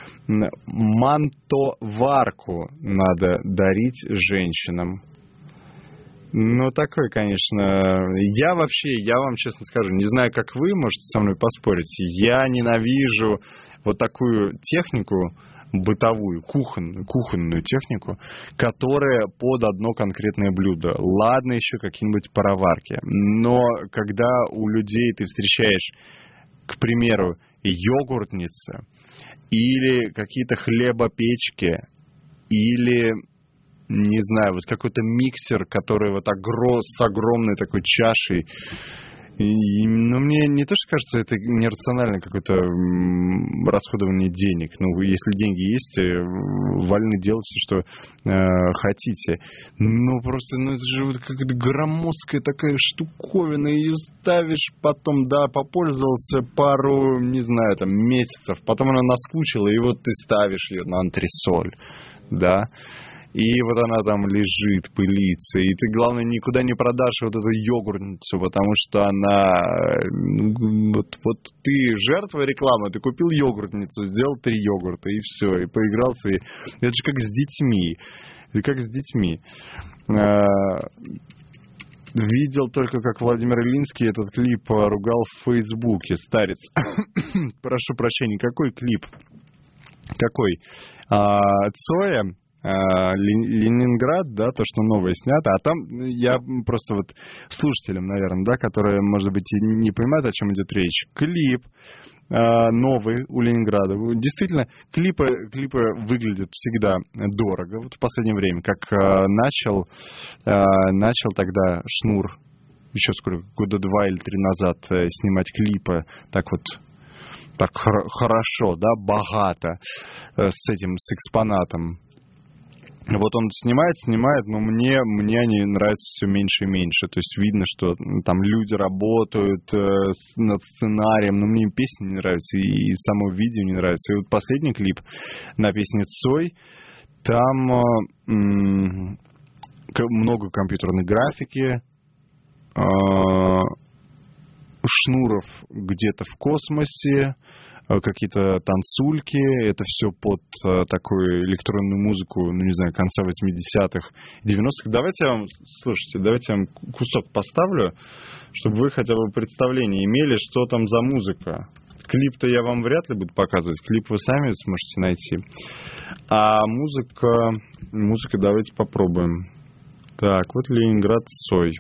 мантоварку надо дарить женщинам. Ну, такой, конечно... Я вообще, я вам честно скажу, не знаю, как вы, можете со мной поспорить, я ненавижу вот такую технику, бытовую, кухонную, кухонную технику, которая под одно конкретное блюдо. Ладно еще какие-нибудь пароварки. Но когда у людей ты встречаешь, к примеру, йогуртницы или какие-то хлебопечки, или, не знаю, вот какой-то миксер, который вот огром, с огромной такой чашей. И, ну, мне не то, что кажется, это нерациональное какое-то расходование денег. Ну, если деньги есть, вольны делать все, что э, хотите. Ну, просто, ну, это же вот какая-то громоздкая такая штуковина. Ее ставишь, потом, да, попользовался пару, не знаю, там, месяцев. Потом она наскучила, и вот ты ставишь ее на антресоль, да. И вот она там лежит, пылится. И ты, главное, никуда не продашь вот эту йогуртницу, потому что она... Вот, вот ты жертва рекламы, ты купил йогуртницу, сделал три йогурта, и все, и поигрался. И... Это же как с детьми. Это как с детьми. Видел только, как Владимир Ильинский этот клип ругал в Фейсбуке. Старец. Прошу прощения, какой клип? Какой? А, Цоя... Ленинград, да, то, что новое снято, а там я просто вот слушателям, наверное, да, которые, может быть, и не понимают, о чем идет речь. Клип новый у Ленинграда. Действительно, клипы, клипы выглядят всегда дорого. Вот в последнее время, как начал, начал тогда Шнур, еще сколько, года два или три назад снимать клипы, так вот, так хорошо, да, богато, с этим, с экспонатом. Вот он снимает, снимает, но мне, мне они нравятся все меньше и меньше. То есть видно, что там люди работают э, с, над сценарием, но мне песни не нравятся, и, и само видео не нравится. И вот последний клип на песне Цой, там э, м- много компьютерной графики, э- Шнуров где-то в космосе, какие-то танцульки, это все под uh, такую электронную музыку, ну, не знаю, конца восьмидесятых, девяностых. Давайте я вам, слушайте, давайте я вам кусок поставлю, чтобы вы хотя бы представление имели, что там за музыка. Клип-то я вам вряд ли буду показывать, клип вы сами сможете найти. А музыка, музыка давайте попробуем. Так, вот Ленинград Цой.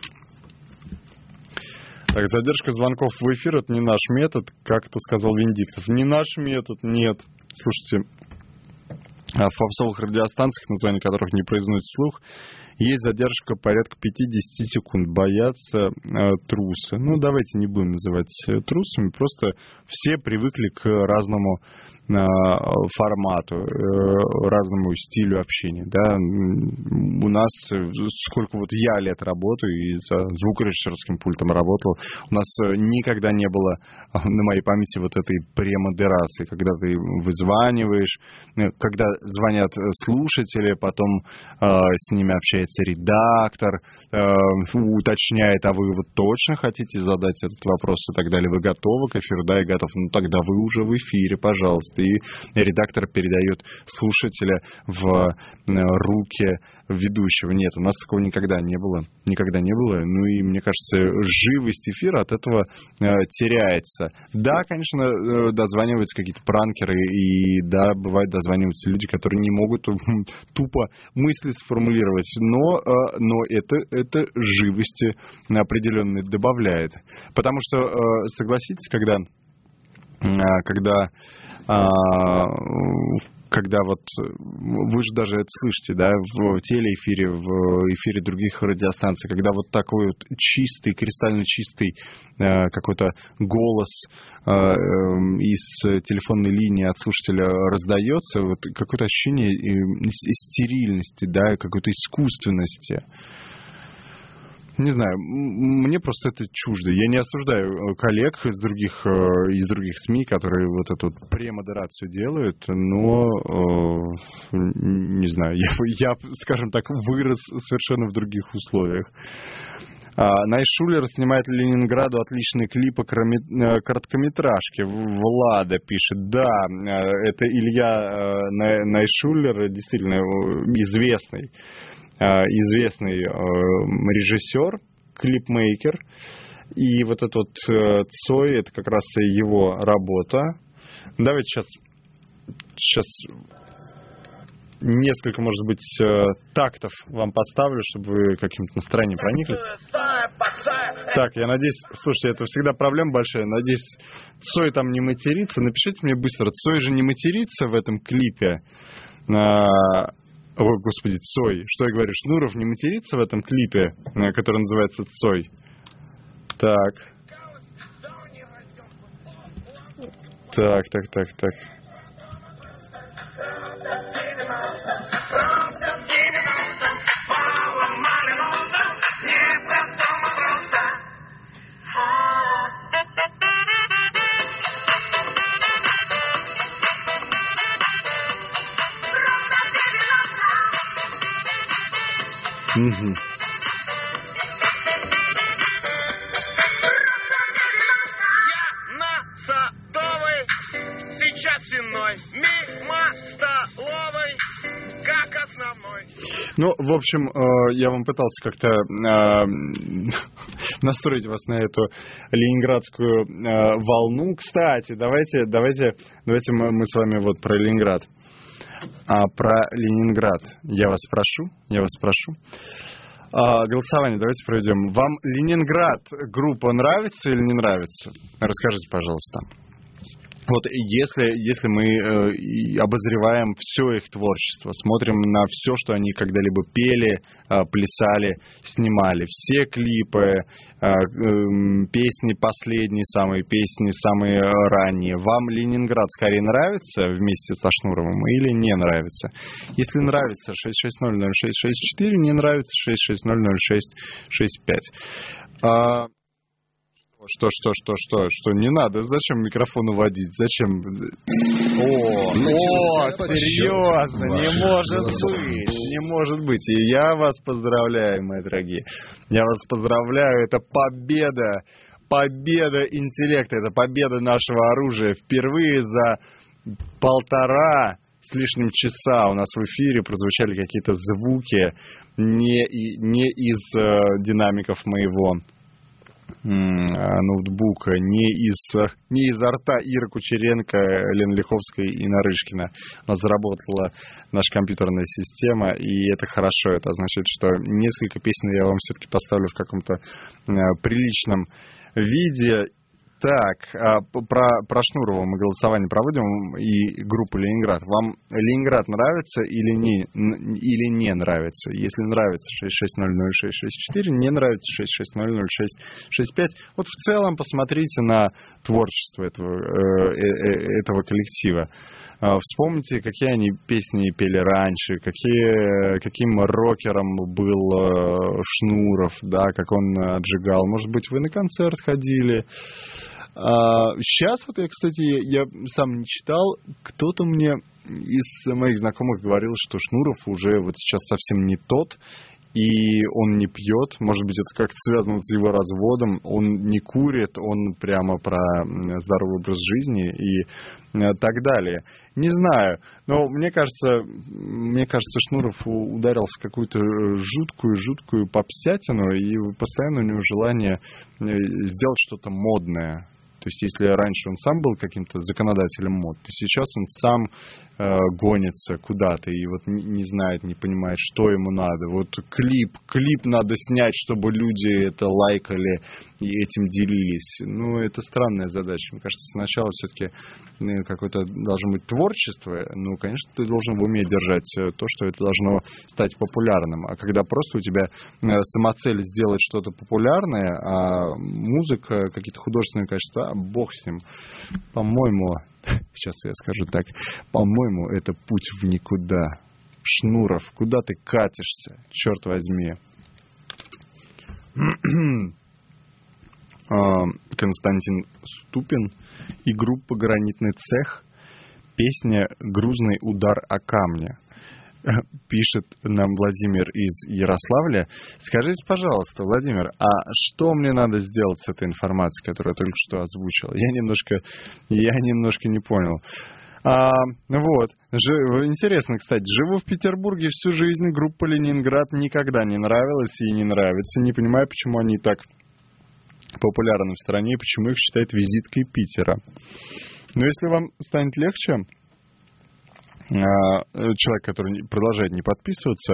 Так, задержка звонков в эфир — это не наш метод, как это сказал Виндиктов. Не наш метод, нет. Слушайте, в попсовых радиостанциях, названия которых не произносят вслух, есть задержка порядка пятьдесят секунд. Боятся э, трусы. Ну, давайте не будем называть трусами, просто все привыкли к разному э, формату, э, разному стилю общения. Да? У нас, сколько вот я лет работаю и за звукорежиссерским пультом работал, у нас никогда не было на моей памяти вот этой премодерации, когда ты вызваниваешь, когда звонят слушатели, потом э, с ними общается редактор, э, уточняет, а вы вот точно хотите задать этот вопрос и так далее, вы готовы к эфиру, да, и готов, ну тогда вы уже в эфире, пожалуйста, и редактор передает слушателя в руки ведущего. Нет, у нас такого никогда не было, никогда не было, ну и мне кажется, живость эфира от этого э, теряется. Да, конечно, э, дозваниваются какие-то пранкеры, и да, бывает дозваниваются люди, которые не могут тупо мысли сформулировать, но, э, но это, это живости определенной добавляет. Потому что, э, согласитесь, когда, э, когда э, когда вот вы же даже это слышите, да, в телеэфире, в эфире других радиостанций, когда вот такой вот чистый, кристально чистый э, какой-то голос э, э, из телефонной линии от слушателя раздается, вот какое-то ощущение э, стерильности, да, какой-то искусственности. Не знаю, мне просто это чуждо. Я не осуждаю коллег из других, из других СМИ, которые вот эту премодерацию делают, но, не знаю, я, я, скажем так, вырос совершенно в других условиях. Найшулер снимает Ленинграду отличные клипы, короткометражки. Влада пишет. Да, это Илья Найшулер, действительно известный. известный э, режиссер, клипмейкер, и вот этот вот э, Цой, это как раз его работа. Давайте сейчас, сейчас несколько, может быть, э, тактов вам поставлю, чтобы вы каким-то настроением прониклись. Так, я надеюсь, слушайте, это всегда проблема большая, надеюсь, Цой там не матерится. Напишите мне быстро, Цой же не матерится в этом клипе. Ой, господи, Цой. Что я говорю? Шнуров не матерится в этом клипе, который называется Цой. Так. Так, так, так, так. Угу. Я на Садовой, сейчас иной, мимо столовой, как основной. Ну, в общем, я вам пытался как-то настроить вас на эту ленинградскую волну. Кстати, давайте, давайте, давайте мы с вами вот про Ленинград. А про Ленинград я вас прошу, я вас прошу. А, голосование давайте проведем. Вам Ленинград группа нравится или не нравится? Расскажите, пожалуйста. Вот если, если мы э, обозреваем все их творчество, смотрим на все, что они когда-либо пели, э, плясали, снимали, все клипы, э, э, песни последние, самые песни, самые ранние, вам Ленинград скорее нравится вместе со Шнуровым или не нравится? Если нравится, шесть шесть ноль ноль шесть шесть четыре, не нравится, шесть шесть ноль ноль шесть шесть пять. А... Что, что, что, что, что, не надо, зачем микрофон уводить, зачем? О, о, серьезно, не может быть, не может быть. И я вас поздравляю, мои дорогие, я вас поздравляю, это победа, победа интеллекта, это победа нашего оружия. Впервые за полтора с лишним часа у нас в эфире прозвучали какие-то звуки не, не из э, динамиков моего ноутбука, не из, не изо рта Иры Кучеренко, Лены Лиховской и Нарышкина. У нас заработала наша компьютерная система, и это хорошо. Это означает, что несколько песен я вам все-таки поставлю в каком-то э, приличном виде. Так, про, про Шнурова мы голосование проводим и группу Ленинград. Вам Ленинград нравится или не, или не нравится? Если нравится, шесть шесть ноль ноль шесть шесть четыре, не нравится, шесть шесть ноль ноль шесть шесть пять. Вот в целом посмотрите на творчество этого, этого коллектива. Вспомните, какие они песни пели раньше, какие, каким рокером был Шнуров, да, как он отжигал. Может быть, вы на концерт ходили. А, сейчас, вот я, кстати, я сам не читал, кто-то мне из моих знакомых говорил, что Шнуров уже вот сейчас совсем не тот, и он не пьет, может быть, это как-то связано с его разводом, он не курит, он прямо про здоровый образ жизни и так далее. Не знаю, но мне кажется, мне кажется, Шнуров ударился в какую-то жуткую-жуткую попсятину, и постоянно у него желание сделать что-то модное. То есть, если раньше он сам был каким-то законодателем мод, то сейчас он сам э, гонится куда-то и вот не, не знает, не понимает, что ему надо. Вот клип, клип надо снять, чтобы люди это лайкали и этим делились. Ну, это странная задача. Мне кажется, сначала все-таки какое-то должно быть творчество. Ну, конечно, ты должен в уме держать то, что это должно стать популярным. А когда просто у тебя самоцель сделать что-то популярное, а музыка, какие-то художественные качества, бог с ним. По-моему, сейчас я скажу так, по-моему, это путь в никуда. Шнуров, куда ты катишься, черт возьми. Константин Ступин и группа «Гранитный цех». Песня «Грузный удар о камни». Пишет нам Владимир из Ярославля. Скажите, пожалуйста, Владимир, а что мне надо сделать с этой информацией, которую я только что озвучил? Я немножко, я немножко не понял. А, вот. Ж, интересно, кстати, живу в Петербурге всю жизнь, группа «Ленинград» никогда не нравилась и не нравится. Не понимаю, почему они так популярны в стране и почему их считают визиткой Питера. Но если вам станет легче, человек, который продолжает не подписываться,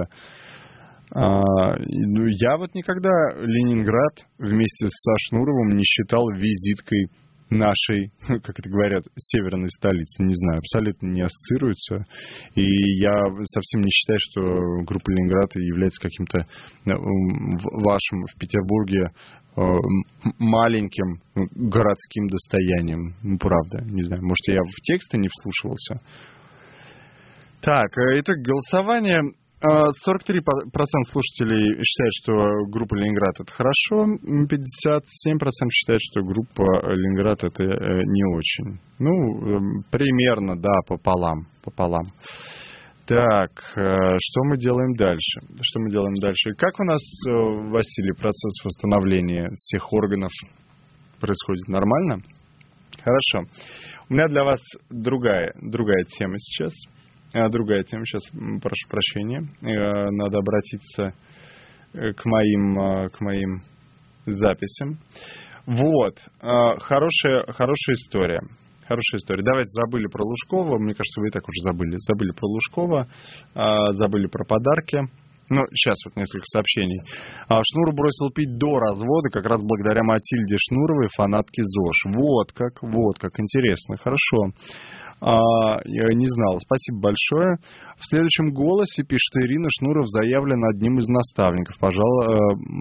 ну, я вот никогда Ленинград вместе со Шнуровым не считал визиткой нашей, как это говорят, северной столицы. Не знаю, абсолютно не ассоциируется. И я совсем не считаю, что группа Ленинград является каким-то вашим в Петербурге маленьким городским достоянием. Ну, правда, не знаю, может, я в тексты не вслушивался. Так, итог голосования. сорок три процента слушателей считают, что группа «Ленинград» — это хорошо, пятьдесят семь процентов считают, что группа «Ленинград» — это не очень. Ну, примерно, да, пополам, пополам. Так, что мы делаем дальше? Что мы делаем дальше? Как у нас, Василий, процесс восстановления всех органов происходит? Нормально? Хорошо. У меня для вас другая, другая тема сейчас. Другая тема, сейчас прошу прощения, надо обратиться к моим, к моим записям. Вот, хорошая, хорошая история, Хорошая история. Давайте забыли про Лужкова. Мне кажется, вы и так уже забыли. Забыли про Лужкова, а, забыли про подарки. Ну, сейчас вот несколько сообщений. А, Шнур бросил пить до развода, как раз благодаря Матильде Шнуровой, фанатке ЗОЖ. Вот как, вот как интересно. Хорошо. А, я не знал. Спасибо большое. В следующем голосе, пишет Ирина, Шнуров заявлен одним из наставников. Пожалуй,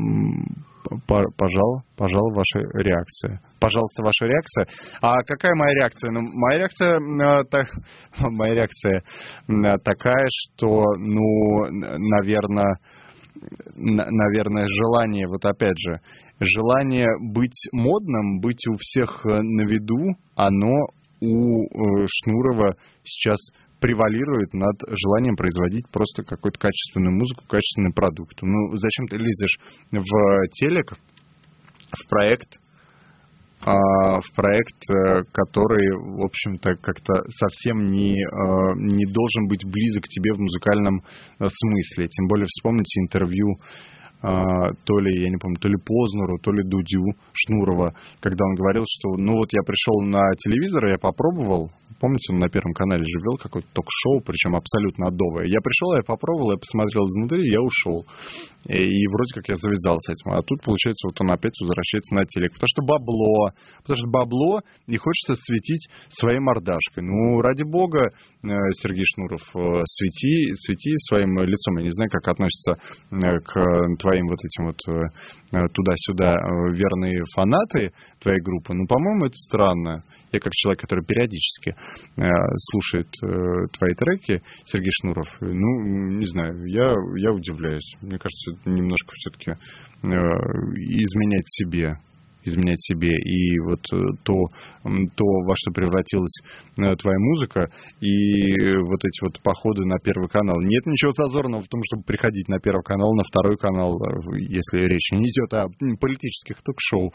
пожалуй, пожалуй, ваша реакция. Пожалуйста, ваша реакция. А какая моя реакция? Ну, моя реакция, э, так, моя реакция э, такая, что, ну, наверное, на, наверное, желание, вот опять же, желание быть модным, быть у всех на виду, оно у э, Шнурова сейчас превалирует над желанием производить просто какую-то качественную музыку, качественный продукт. Ну, зачем ты лезешь в телек, в проект, в проект, который, в общем-то, как-то совсем не, не должен быть близок к тебе в музыкальном смысле. Тем более вспомните интервью то ли, я не помню, то ли Познеру, то ли Дудю Шнурова, когда он говорил, что ну вот я пришел на телевизор, я попробовал, помните, он на Первом канале же вел какое-то ток-шоу, причем абсолютно адовое. Я пришел, я попробовал, я посмотрел изнутри, я ушел. И, и вроде как я завязал с этим. А тут, получается, вот он опять возвращается на телек. Потому что бабло, потому что бабло, и хочется светить своей мордашкой. Ну, ради бога, Сергей Шнуров, свети, свети своим лицом. Я не знаю, как относятся к твоим вот этим вот туда-сюда верные фанаты твоей группы. Ну, по-моему, это странно. Я как человек, который периодически э, слушает э, твои треки, Сергей Шнуров, ну, не знаю, я, я удивляюсь. Мне кажется, это немножко все-таки э, изменять себе. изменять себе, и вот то, то, во что превратилась твоя музыка, и вот эти вот походы на Первый канал. Нет ничего зазорного в том, чтобы приходить на Первый канал, на Второй канал, если речь не идет о политических ток-шоу.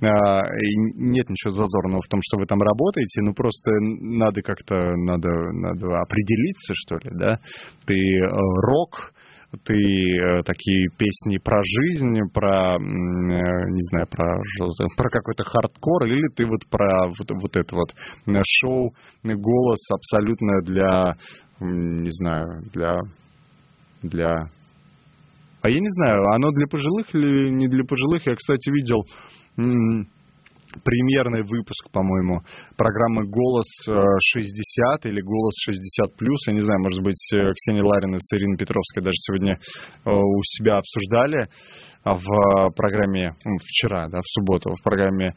Нет ничего зазорного в том, что вы там работаете, ну просто надо как-то, надо, надо определиться, что ли, да? Ты рок, ты э, такие песни про жизнь, про, э, не знаю, про, про какой-то хардкор, или ты вот про вот, вот это вот шоу, голос абсолютно для, не знаю, для, для... А я не знаю, оно для пожилых или не для пожилых? Я, кстати, видел... М- премьерный выпуск, по-моему, программы «Голос шестьдесят» или «Голос шестьдесят плюс». Я не знаю, может быть, Ксения Ларина с Ириной Петровской даже сегодня у себя обсуждали в программе, вчера, да, в субботу, в программе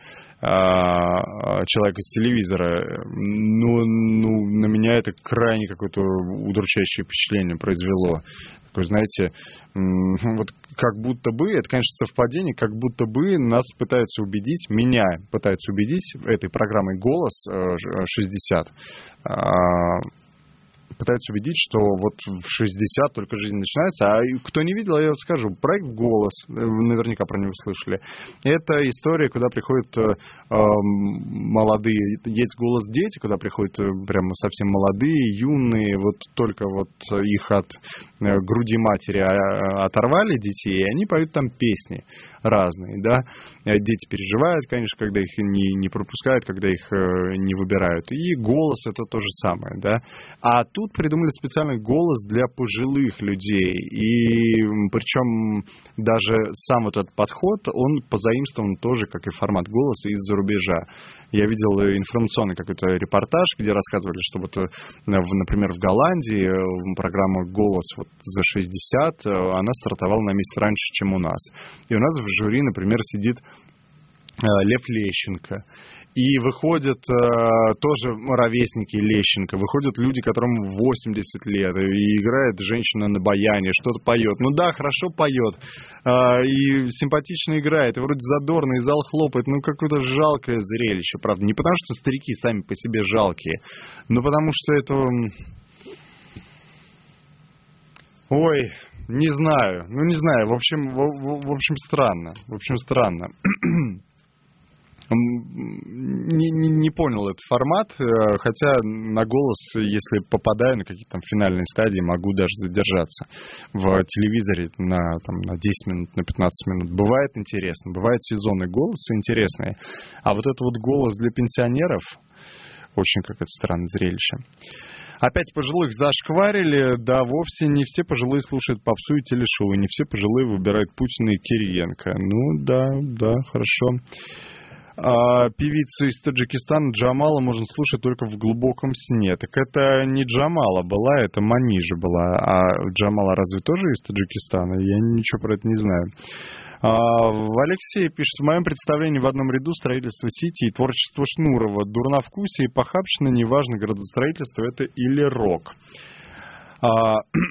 «Человек из телевизора». Ну, ну, на меня это крайне какое-то удручающее впечатление произвело. Такое, знаете, вот как будто бы, это, конечно, совпадение, как будто бы нас пытаются убедить, меня пытаются убедить этой программой «Голос шестьдесят», пытаются убедить, что вот в шестьдесят только жизнь начинается. А кто не видел, я вот скажу, проект «Голос», наверняка про него слышали, это история, куда приходят э, молодые, есть «Голос дети», куда приходят прямо совсем молодые, юные, вот только вот их от э, груди матери оторвали детей, и они поют там песни разные, да. Дети переживают, конечно, когда их не, не пропускают, когда их э, не выбирают. И «Голос» — это то же самое, да. А тут придумали специальный голос для пожилых людей. И причем даже сам вот этот подход, он позаимствован тоже, как и формат голоса, из-за рубежа. Я видел информационный какой-то репортаж, где рассказывали, что вот, например, в Голландии программа «Голос» вот за шестьдесят, она стартовала на месяц раньше, чем у нас. И у нас в жюри, например, сидит Лев Лещенко. И выходят э, тоже ровесники Лещенко, выходят люди, которым восемьдесят лет, и играет женщина на баяне, что-то поет. Ну да, хорошо поет, э, и симпатично играет, и вроде задорно, и зал хлопает. Ну, какое-то жалкое зрелище, правда. Не потому, что старики сами по себе жалкие, но потому, что это... Ой... Не знаю, ну не знаю, в общем, в, в, в общем странно, в общем странно. Не, не, не понял этот формат, хотя на «Голос», если попадаю на какие-то там финальные стадии, могу даже задержаться в телевизоре на, там, на десять минут, на пятнадцать минут. Бывает интересно, бывают сезонные голосы интересные, а вот это вот «Голос» для пенсионеров, Очень какое-то странное зрелище. Опять пожилых зашкварили. Да, вовсе не все пожилые слушают попсу и телешоу, и не все пожилые выбирают Путина и Кириенко. Ну, да, да, хорошо. А певицу из Таджикистана Джамала можно слушать только в глубоком сне. Так это не Джамала была, это Манижа была. А Джамала разве тоже из Таджикистана? Я ничего про это не знаю. А, Алексей пишет: в моем представлении в одном ряду строительство Сити и творчество Шнурова. Дурновкусие и похабщина, неважно, градостроительство это или рок. А,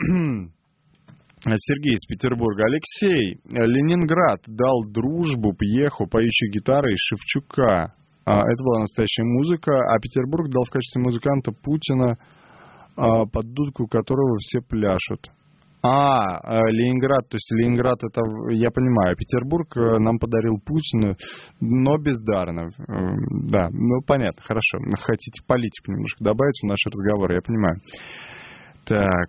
Сергей из Петербурга. Алексей, Ленинград дал дружбу, Пьеху, поющей гитары и Шевчука. А, это была настоящая музыка. А Петербург дал в качестве музыканта Путина, а, под дудку которого все пляшут. А, Ленинград, то есть Ленинград это, я понимаю, Петербург нам подарил Путина, но бездарно. Да, ну понятно, хорошо. Хотите политику немножко добавить в наш разговор, я понимаю. Так,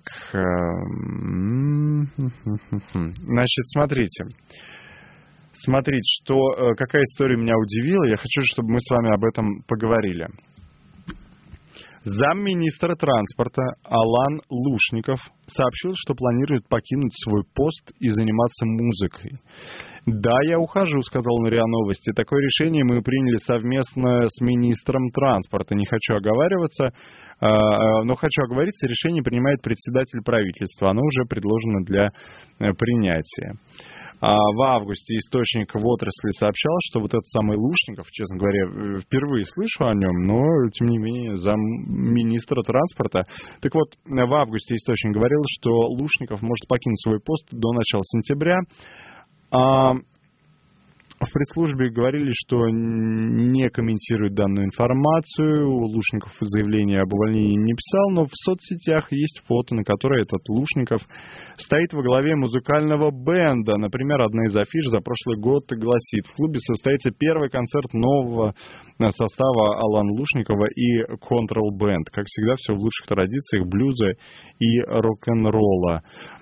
значит, смотрите. Смотрите, что, какая история меня удивила, я хочу, чтобы мы с вами об этом поговорили. Замминистра транспорта Алан Лушников сообщил, что планирует покинуть свой пост и заниматься музыкой. «Да, я ухожу», — сказал он РИА Новости. «Такое решение мы приняли совместно с министром транспорта. Не хочу оговариваться, но хочу оговориться, решение принимает председатель правительства. Оно уже предложено для принятия». А в августе источник в отрасли сообщал, что вот этот самый Лушников, честно говоря, впервые слышу о нем, но, тем не менее, замминистра транспорта. Так вот, в августе источник говорил, что Лушников может покинуть свой пост до начала сентября. А в пресс-службе говорили, что не комментируют данную информацию. Лушников заявление об увольнении не писал, но в соцсетях есть фото, на которой этот Лушников стоит во главе музыкального бенда. Например, одна из афиш за прошлый год гласит: в клубе состоится первый концерт нового состава Алана Лушникова и Control Band. Как всегда, все в лучших традициях блюза и рок-н-ролла.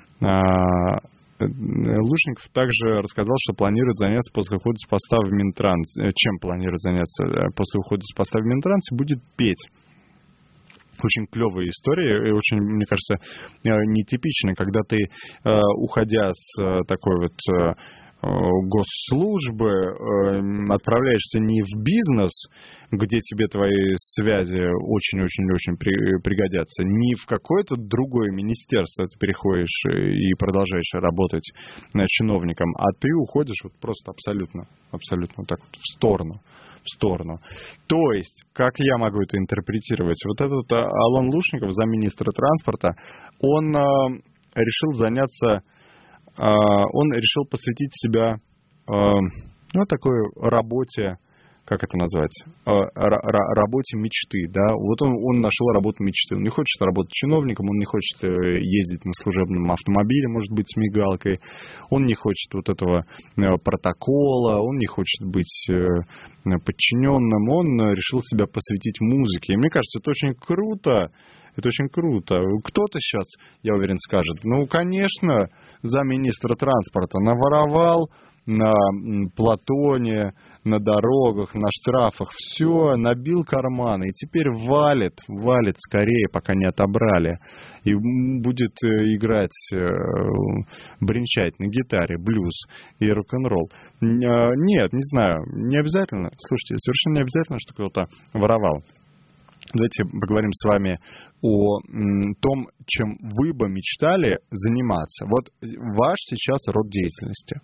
Лушников также рассказал, что планирует заняться после ухода с поста в Минтранс. Чем планирует заняться после ухода с поста в Минтрансе? Будет петь. Очень клевая история и очень, мне кажется, нетипичная, когда ты, уходя с такой вот госслужбы, отправляешься не в бизнес, где тебе твои связи очень-очень-очень пригодятся, не в какое-то другое министерство ты переходишь и продолжаешь работать чиновником, а ты уходишь вот просто абсолютно, абсолютно вот так вот в сторону. в сторону. То есть, как я могу это интерпретировать? Вот этот Алан Лушников, замминистра транспорта, он решил заняться он решил посвятить себя ну, такой работе, как это назвать, работе мечты, да, вот он, он нашел работу мечты, он не хочет работать чиновником, он не хочет ездить на служебном автомобиле, может быть, с мигалкой, он не хочет вот этого протокола, он не хочет быть подчиненным, он решил себя посвятить музыке, и мне кажется, это очень круто. Это очень круто. Кто-то сейчас, я уверен, скажет: ну, конечно, замминистра транспорта наворовал на Платоне, на дорогах, на штрафах. Все, набил карманы. И теперь валит, валит скорее, пока не отобрали. И будет играть, бренчать на гитаре блюз и рок-н-ролл. Нет, не знаю, не обязательно. Слушайте, совершенно не обязательно, что кто-то воровал. Давайте поговорим с вами о том, чем вы бы мечтали заниматься. Вот ваш сейчас род деятельности.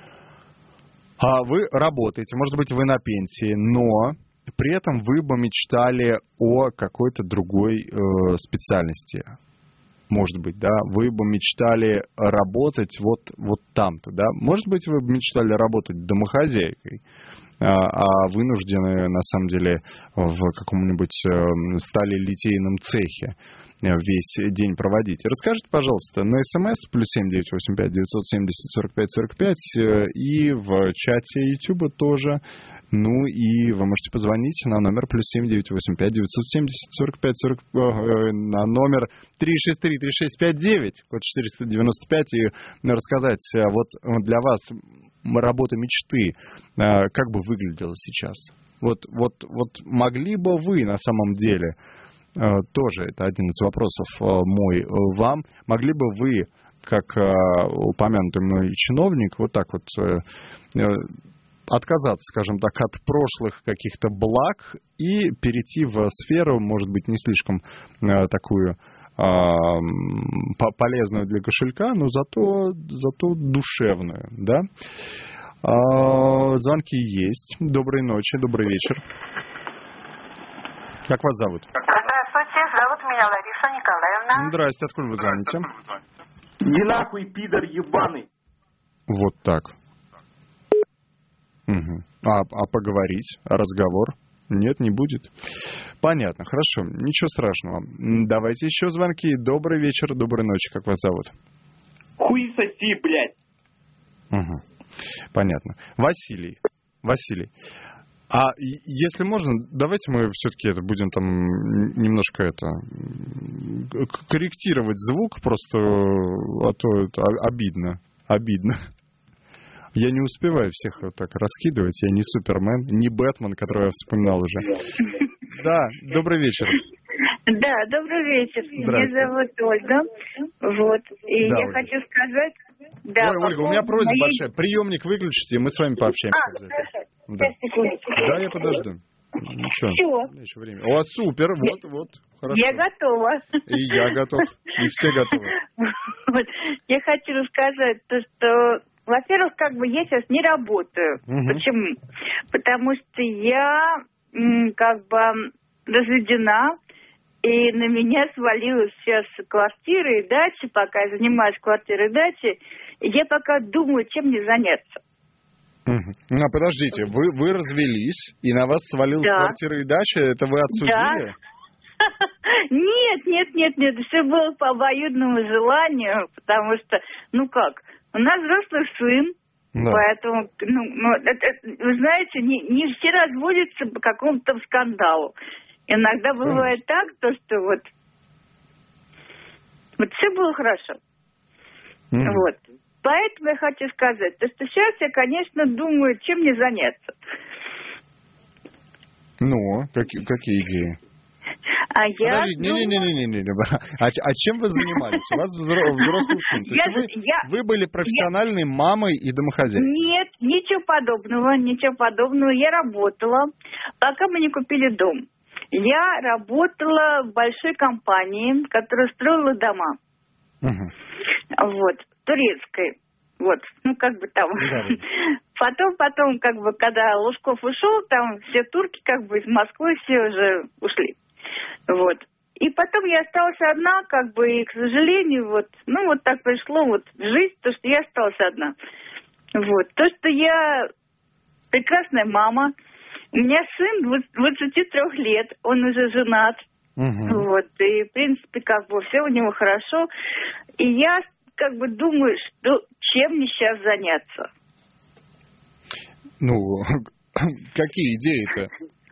А вы работаете, может быть, вы на пенсии, но при этом вы бы мечтали о какой-то другой э, специальности. Может быть, да, вы бы мечтали работать вот, вот там-то, да. Может быть, вы бы мечтали работать домохозяйкой, а вынуждены, на самом деле, в каком-нибудь сталелитейном цехе. весь день проводить. Расскажите, пожалуйста, на СМС плюс семь девятьсот восемьдесят пять девятьсот семьдесят сорок пять сорок пять и в чате YouTube тоже. Ну и вы можете позвонить на номер плюс семь девятьсот восемьдесят пять девятьсот семьдесят сорок пять сорок на номер три шесть три три шесть пять девять, код четыреста девяносто пять, и рассказать, вот для вас работа мечты, как бы выглядела сейчас. Вот, вот, вот могли бы вы на самом деле, тоже это один из вопросов мой вам, могли бы вы, как упомянутый мной чиновник, вот так вот отказаться, скажем так, от прошлых каких-то благ и перейти в сферу, может быть, не слишком э, такую э, полезную для кошелька, но зато, зато душевную, да? Э, звонки есть. Доброй ночи, добрый вечер. Как вас зовут? Здравствуйте, зовут меня Лариса Николаевна. Здрасте, откуда вы звоните? Не нахуй, пидор ебаный. Вот так. Угу. А, а поговорить, а разговор? Нет, не будет. Понятно, хорошо, ничего страшного. Давайте еще звонки. Добрый вечер, доброй ночи, как вас зовут? Хуй соси, блядь. Угу. Понятно. Василий. Василий. А если можно, давайте мы все-таки это будем там немножко это корректировать звук, просто а то это обидно. Обидно. Я не успеваю всех вот так раскидывать. Я не Супермен, не Бэтмен, которого я вспоминал уже. Да, добрый вечер. Да, добрый вечер. Меня зовут Ольга. Вот. И да, я Ольга. хочу сказать... Да, Ой, Ольга, у меня просьба моей... большая. Приемник выключите, и мы с вами пообщаемся. А, хорошо. Да. Да, я подожду. Ничего. Все. Еще время. О, супер, вот, вот. Хорошо. Я готова. И я готов. И все готовы. Вот. Я хочу рассказать то, что... Во-первых, как бы я сейчас не работаю. Угу. Почему? Потому что я м, как бы разведена, и на меня свалилась сейчас квартира и дача, пока я занимаюсь квартирой и дачей, и я пока думаю, чем мне заняться. Угу. Ну, подождите, вы, вы развелись, и на вас свалилась Да. квартира и дача, это вы отсудили? Да. Нет, нет, нет, нет, все было по обоюдному желанию, потому что, ну как, у нас взрослый сын, Да. поэтому, ну, ну это, вы знаете, не, не все разводятся по какому-то скандалу. Иногда бывает так, то, что вот, вот все было хорошо. Угу. Вот. Поэтому я хочу сказать, то, что сейчас я, конечно, думаю, чем мне заняться. Ну, какие, какие идеи? А я Подождите, не-не-не-не-не. А, а чем вы занимались? У вас взро- взрослый сын. То Я- есть вы, я- вы были профессиональной мамой и домохозяйкой? Нет, ничего подобного, ничего подобного. Я работала, пока мы не купили дом. Я работала в большой компании, которая строила дома. Угу. Вот, турецкой. Вот, ну как бы там. Да. Потом, потом, как бы, когда Лужков ушел, там все турки, как бы, из Москвы все уже ушли. Вот. И потом я осталась одна, как бы, и, к сожалению, вот, ну, вот так пришло вот в жизнь, то, что я осталась одна. Вот. То, что я прекрасная мама. У меня сын двадцати трёх лет, он уже женат. Угу. Вот. И, в принципе, как бы, все у него хорошо. И я, как бы, думаю, что чем мне сейчас заняться. Ну, какие идеи-то?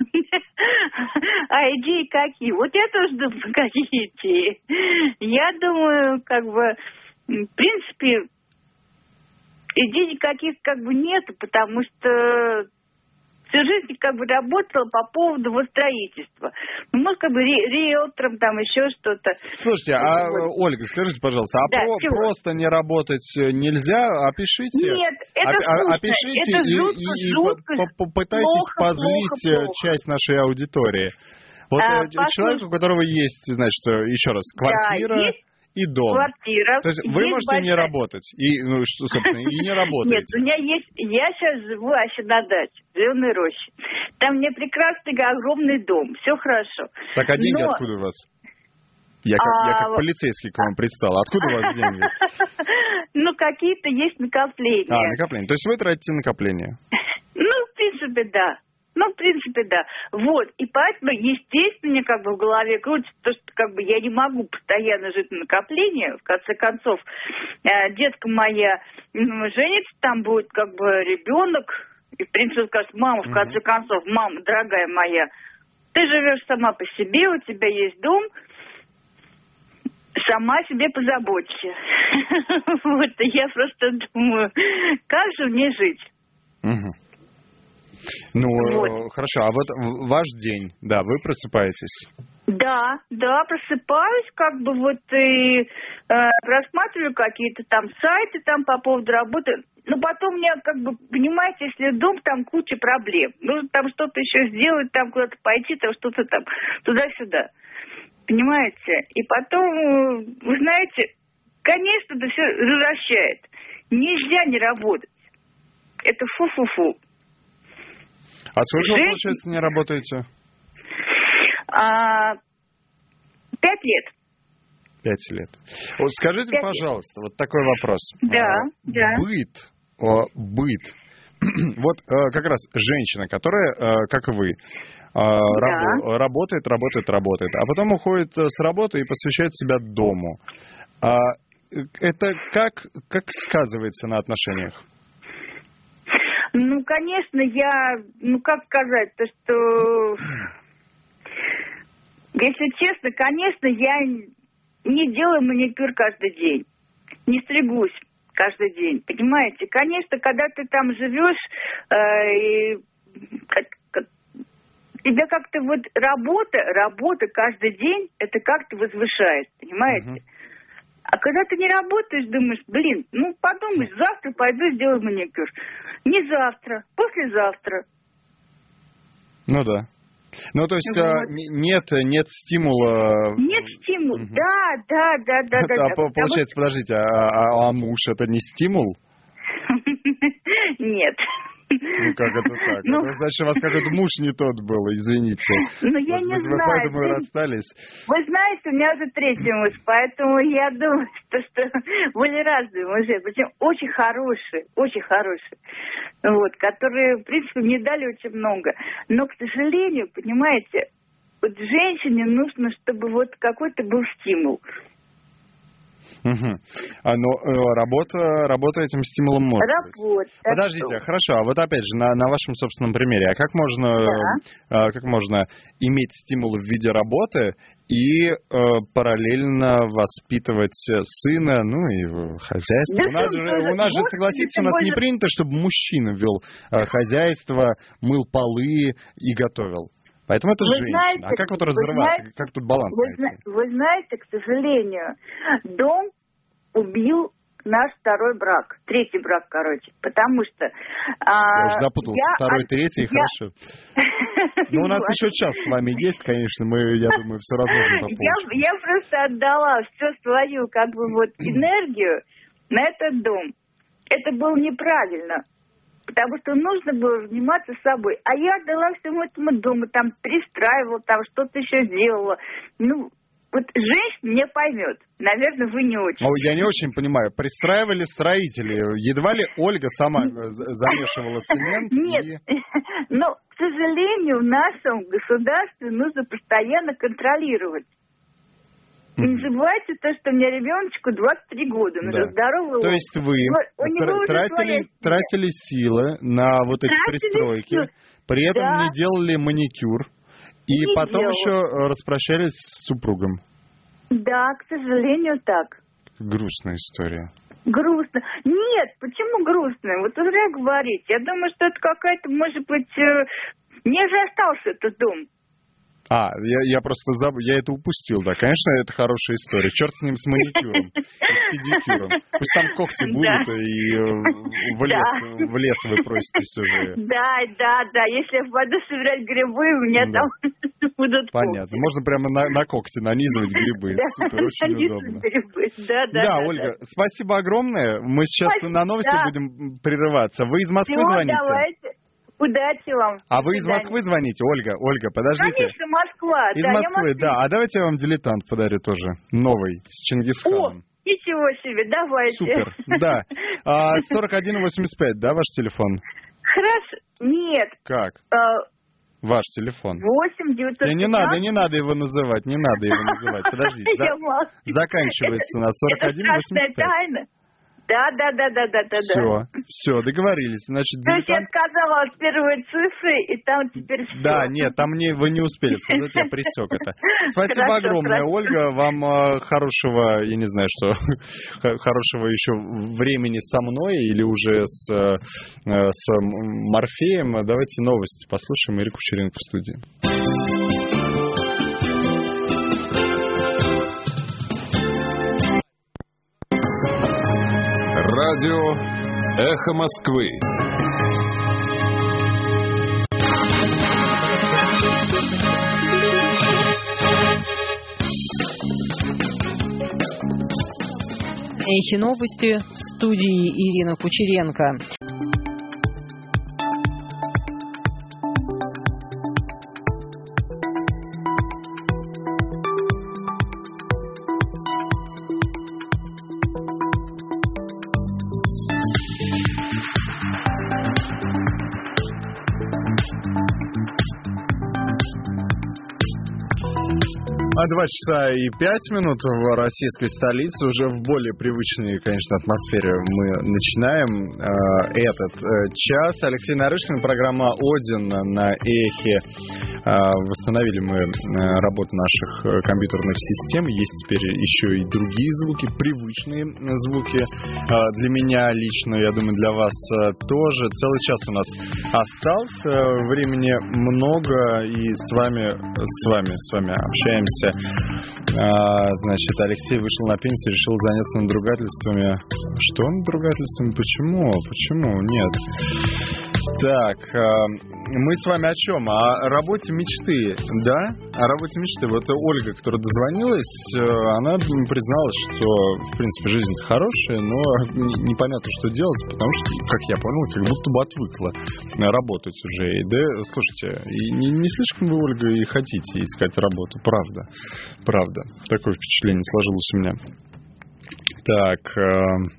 А идеи какие? Вот я тоже думаю, какие идеи. Я думаю, как бы, в принципе, идей никаких как бы нет, потому что всю жизнь как бы работала по поводу вот строительства. Ну, может, как бы ри- риэлтором, там еще что-то. Слушайте, а, Вот. Ольга, скажите, пожалуйста, а Да, про- чего? просто не работать нельзя? Опишите. Нет, это Опи- а- скучно. Опишите Это и, жутко, и- и жутко, по- по- попытайтесь плохо, позлить плохо, э, плохо. часть нашей аудитории. Вот А, э, человек, у которого есть, значит, э, еще раз, квартира Да, есть и дом. квартира. То есть вы есть можете не большая- работать. И, ну, что, собственно, и не Нет, работаете. у меня есть... Я сейчас живу вообще на даче, в Зеленой роще. Там у меня прекрасный огромный дом, все хорошо. Так, а деньги Но- откуда у вас? Я как, я А, как вот- полицейский к вам пристал. Откуда у вас деньги? Ну, какие-то есть накопления. А, накопление. То есть вы тратите накопление. Ну, в принципе, да. Ну, в принципе, да. Вот. И поэтому, естественно, мне как бы в голове крутится то, что как бы я не могу постоянно жить на накопление. В конце концов, э, детка моя ну, женится, там будет как бы ребенок. И, в принципе, скажет, мама, в конце концов, мама, дорогая моя, ты живешь сама по себе, у тебя есть дом, сама о себе позаботься. Вот, я просто думаю, как же мне жить? Ну, Вот. хорошо, а вот ваш день, да, вы просыпаетесь? Да, да, просыпаюсь, как бы вот и э, просматриваю какие-то там сайты там по поводу работы. Но потом мне, как бы, понимаете, если дом, там куча проблем. Нужно там что-то еще сделать, там куда-то пойти, там что-то там туда-сюда. Понимаете? И потом, вы знаете, конечно, это все возвращает. Нельзя не работать. Это фу-фу-фу. А сколько вы, Жизнь- получается, не работаете? А, пять лет. Пять лет. Вот скажите, Пять лет. пожалуйста, вот такой вопрос. Да, А, да. Быт, а, быт. Вот а, как раз женщина, которая, а, как и вы, а, рабо- работает, работает, работает, а потом уходит с работы и посвящает себя дому. А, это как, как сказывается на отношениях? Ну, конечно, я, ну, как сказать, то, что, если честно, конечно, я не делаю маникюр каждый день, не стригусь каждый день, понимаете? Конечно, когда ты там живешь, э, и как, как, тебя как-то вот работа, работа каждый день, это как-то возвышает, понимаете? Мгм. А когда ты не работаешь, думаешь, блин, ну подумаешь, завтра пойду сделаю маникюр. Не завтра, послезавтра. Ну да. Ну, то есть Вот. а, не- нет, нет стимула. Нет стимула. Мгм. Да, да, да, да, да. А да. по- Потому получается, подождите, а, а- а муж это не стимул? что- Нет. Ну как это так? Ну, Это значит, у вас какой-то муж не тот был, извините. ну, я Может не быть, вы знаю. поэтому и Ты- расстались. Вы знаете, у меня уже третий муж, поэтому я думаю, что, что были разные мужи, причем очень хорошие, очень хорошие, вот, которые, в принципе, мне дали очень много. Но, к сожалению, понимаете, вот женщине нужно, чтобы вот какой-то был стимул. Мгм. А, но э, работа, работа этим стимулом может быть. Работа. Подождите, хорошо, а вот опять же, на, на вашем собственном примере, а как можно, Да. э, как можно иметь стимул в виде работы и э, параллельно воспитывать сына, ну и э, хозяйство? Да у нас что же, вы, у нас же господи, согласитесь, ты у нас не боже. принято, чтобы мужчина вел э, хозяйство, мыл полы и готовил. Поэтому это Вы женщина. знаете, а как вот вы разрываться, знаете, как тут баланс Вы, найти? зна- вы знаете, к сожалению, дом убил наш второй брак, третий брак, короче, потому что... а, Я уже запутался. я Второй, от- третий, я- хорошо. Ну, у нас еще час с вами есть, конечно, мы, я думаю, все разложим по Я, полочкам. я просто отдала всю свою, как бы, вот, энергию на этот дом. Это было неправильно, потому что нужно было заниматься собой. А я отдала всему этому дому, там, пристраивала, там, что-то еще делала. Ну, вот женщина не поймет. Наверное, вы не очень. О, я не очень понимаю, пристраивали строители, едва ли Ольга сама э, за- замешивала цемент Нет, и... но, к сожалению, в нашем государстве нужно постоянно контролировать. И не забывайте то, что у меня ребеночку двадцать три года, он Да. уже здоровый. То есть вы У него тр- уже своя тратили, семья. тратили силы на вот эти Тратили пристройки, силы. при этом Да. не делали маникюр, и Не потом делала. еще э, распрощались с супругом. Да, к сожалению, так. Грустная история. Грустно. Нет, почему грустно? Вот вы зря говорите. Я думаю, что это какая-то, может быть, э, мне же остался этот дом. А, я, я просто забыл, я это упустил, да. Конечно, это хорошая история. Черт с ним, с маникюром, и с педикюром. Пусть там когти будут, Да. и э, в лес, Да. в лес вы проситесь уже. Да, да, да. Если я пойду собирать грибы, у меня Да. там будут Понятно. когти. Можно прямо на, на когти нанизывать грибы. Да, Супер, очень нанизывать удобно. грибы. Да, да, Да, да, Ольга, да. спасибо огромное. Мы сейчас Спасибо, на новости да. будем прерываться. Вы из Москвы Всё, звоните? давайте. Удачи вам. А До вы из свидания. Москвы звоните? Ольга, Ольга, подождите. Конечно, Москва. Из да, я Москвы, москвич. да. А давайте я вам дилетант подарю тоже. Новый, с О, Чингисханом. ничего себе, давайте. Супер, да. А, сорок один восемьдесят пять, да, ваш телефон? Хорошо. Нет. Как? э, Ваш телефон. восемь девятьсот Не, не надо, не надо его называть, не надо его называть. Подождите, за- заканчивается на сорок один восемьдесят пять. Тайна. Да, да, да, да, да, да. Все, все, договорились. Значит, То есть я дилетант... сказала от первой цифры, и там теперь все. Да, нет, там не, вы не успели сказать, я пресек это. Спасибо Хорошо, огромное, хорошо. Ольга. Вам э, хорошего, я не знаю, что, х- хорошего еще времени со мной или уже с, э, с Морфеем. Давайте новости послушаем. Ирина Кучеренко в студии. Радио «Эхо Москвы». Эхи новости в студии Ирина Кучеренко. А два часа и пять минут в российской столице. Уже в более привычной, конечно, атмосфере мы начинаем э, этот э, час. Алексей Нарышкин, программа «Один» на Эхе. Э, восстановили мы э, работу наших э, компьютерных систем. Есть теперь еще и другие звуки, привычные звуки. Э, для меня лично, я думаю, для вас э, тоже. Целый час у нас остался. Времени много. И с вами, с вами, с вами общаемся. А, значит, Алексей вышел на пенсию, решил заняться надругательствами. Что надругательствами? Почему? Почему? Нет. Так, мы с вами о чем? О работе мечты, да? О работе мечты. Вот Ольга, которая дозвонилась, она призналась, что, в принципе, жизнь хорошая, но непонятно, что делать, потому что, как я понял, как будто бы отвыкла работать уже. И, да, слушайте, и не, не слишком вы, Ольга, и хотите искать работу, правда. Правда. Такое впечатление сложилось у меня. Так...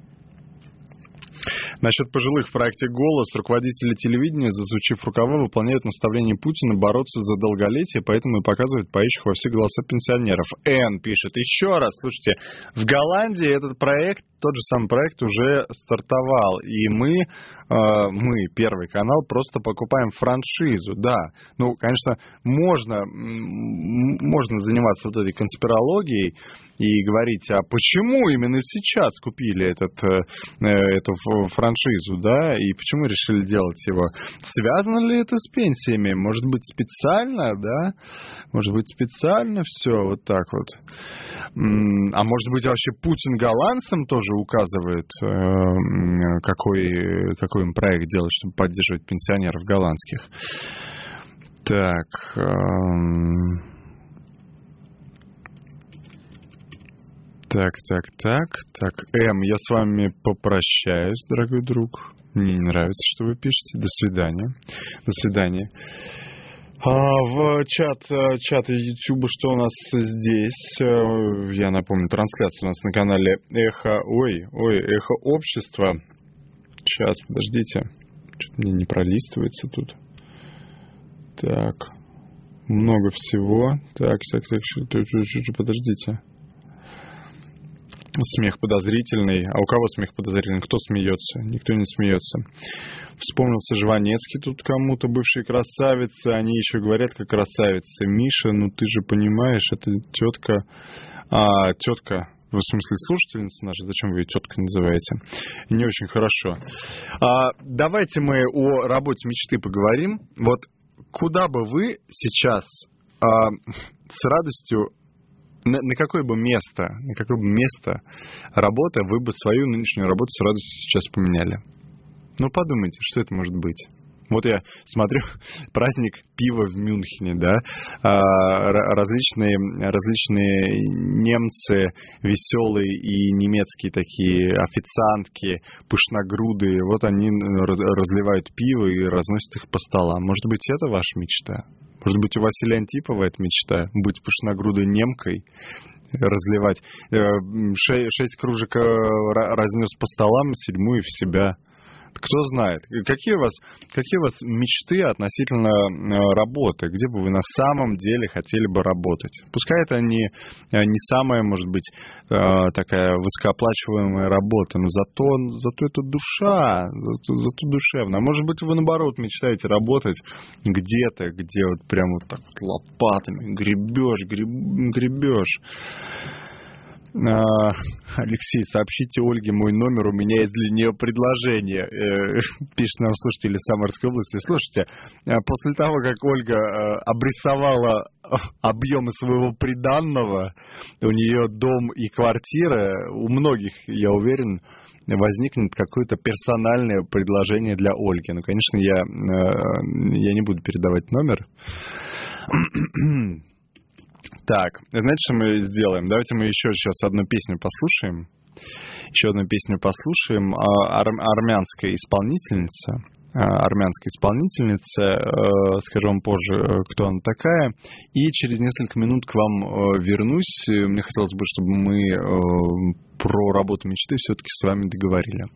Насчет пожилых в проекте «Голос» руководители телевидения, засучив рукава, выполняют наставление Путина бороться за долголетие, поэтому и показывают поющих во все голоса пенсионеров. Н пишет еще раз, слушайте, в Голландии этот проект, тот же самый проект уже стартовал, и мы, э, мы, Первый канал, просто покупаем франшизу, да. Ну, конечно, можно, можно заниматься вот этой конспирологией и говорить, а почему именно сейчас купили этот, э, эту франшизу, да, и почему решили делать его? Связано ли это с пенсиями? Может быть, специально, да? Может быть, специально все вот так вот? А может быть, вообще Путин голландцам тоже указывает, какой, какой им проект делать, чтобы поддерживать пенсионеров голландских? Так... Так, так, так, так, М, я с вами попрощаюсь, дорогой друг. Мне не нравится, что вы пишете. До свидания. До свидания. А, в чат, чат YouTube, что у нас здесь? Я напомню, трансляция у нас на канале Эхо, ой, ой, Эхо Общества. Сейчас, подождите. Что-то мне не пролистывается тут. Так, много всего. Так, так, так, подождите. Смех подозрительный. А у кого смех подозрительный? Кто смеется? Никто не смеется. Вспомнился Жванецкий тут кому-то, бывшие красавицы. Они еще говорят, как красавицы. Миша, ну ты же понимаешь, это тетка... А, тетка... В смысле, слушательница наша, зачем вы ее теткой называете? Не очень хорошо. А, давайте мы о работе мечты поговорим. Вот куда бы вы сейчас а, с радостью... На, на какое бы место, на какое бы место работы вы бы свою нынешнюю работу с радостью сейчас поменяли? Ну, подумайте, что это может быть. Вот я смотрю праздник пива в Мюнхене, да, а, различные, различные немцы, веселые и немецкие такие официантки, пышногрудые, вот они разливают пиво и разносят их по столам. Может быть, это ваша мечта? Может быть, у Василия Антипова это мечта? Быть пышногрудой немкой, разливать. Шесть кружек разнес по столам, седьмую в себя. Кто знает, какие у вас, какие у вас мечты относительно работы, где бы вы на самом деле хотели бы работать. Пускай это не, не самая, может быть, такая высокооплачиваемая работа, но зато, зато это душа, зато, зато душевно. А может быть, вы, наоборот, мечтаете работать где-то, где вот прям вот так вот лопатами гребешь, греб, гребешь. Алексей, сообщите Ольге мой номер, у меня есть для нее предложение. Пишет нам слушатель из Самарской области. Слушайте, после того, как Ольга обрисовала объемы своего приданного, у нее дом и квартира, у многих, я уверен, возникнет какое-то персональное предложение для Ольги. Ну, конечно, я, я не буду передавать номер. Так, знаете, что мы сделаем? Давайте мы еще сейчас одну песню послушаем. Еще одну песню послушаем. Ар- армянская исполнительница. Армянская исполнительница. Скажу вам позже, кто она такая. И через несколько минут к вам вернусь. Мне хотелось бы, чтобы мы про работу мечты все-таки с вами договорили.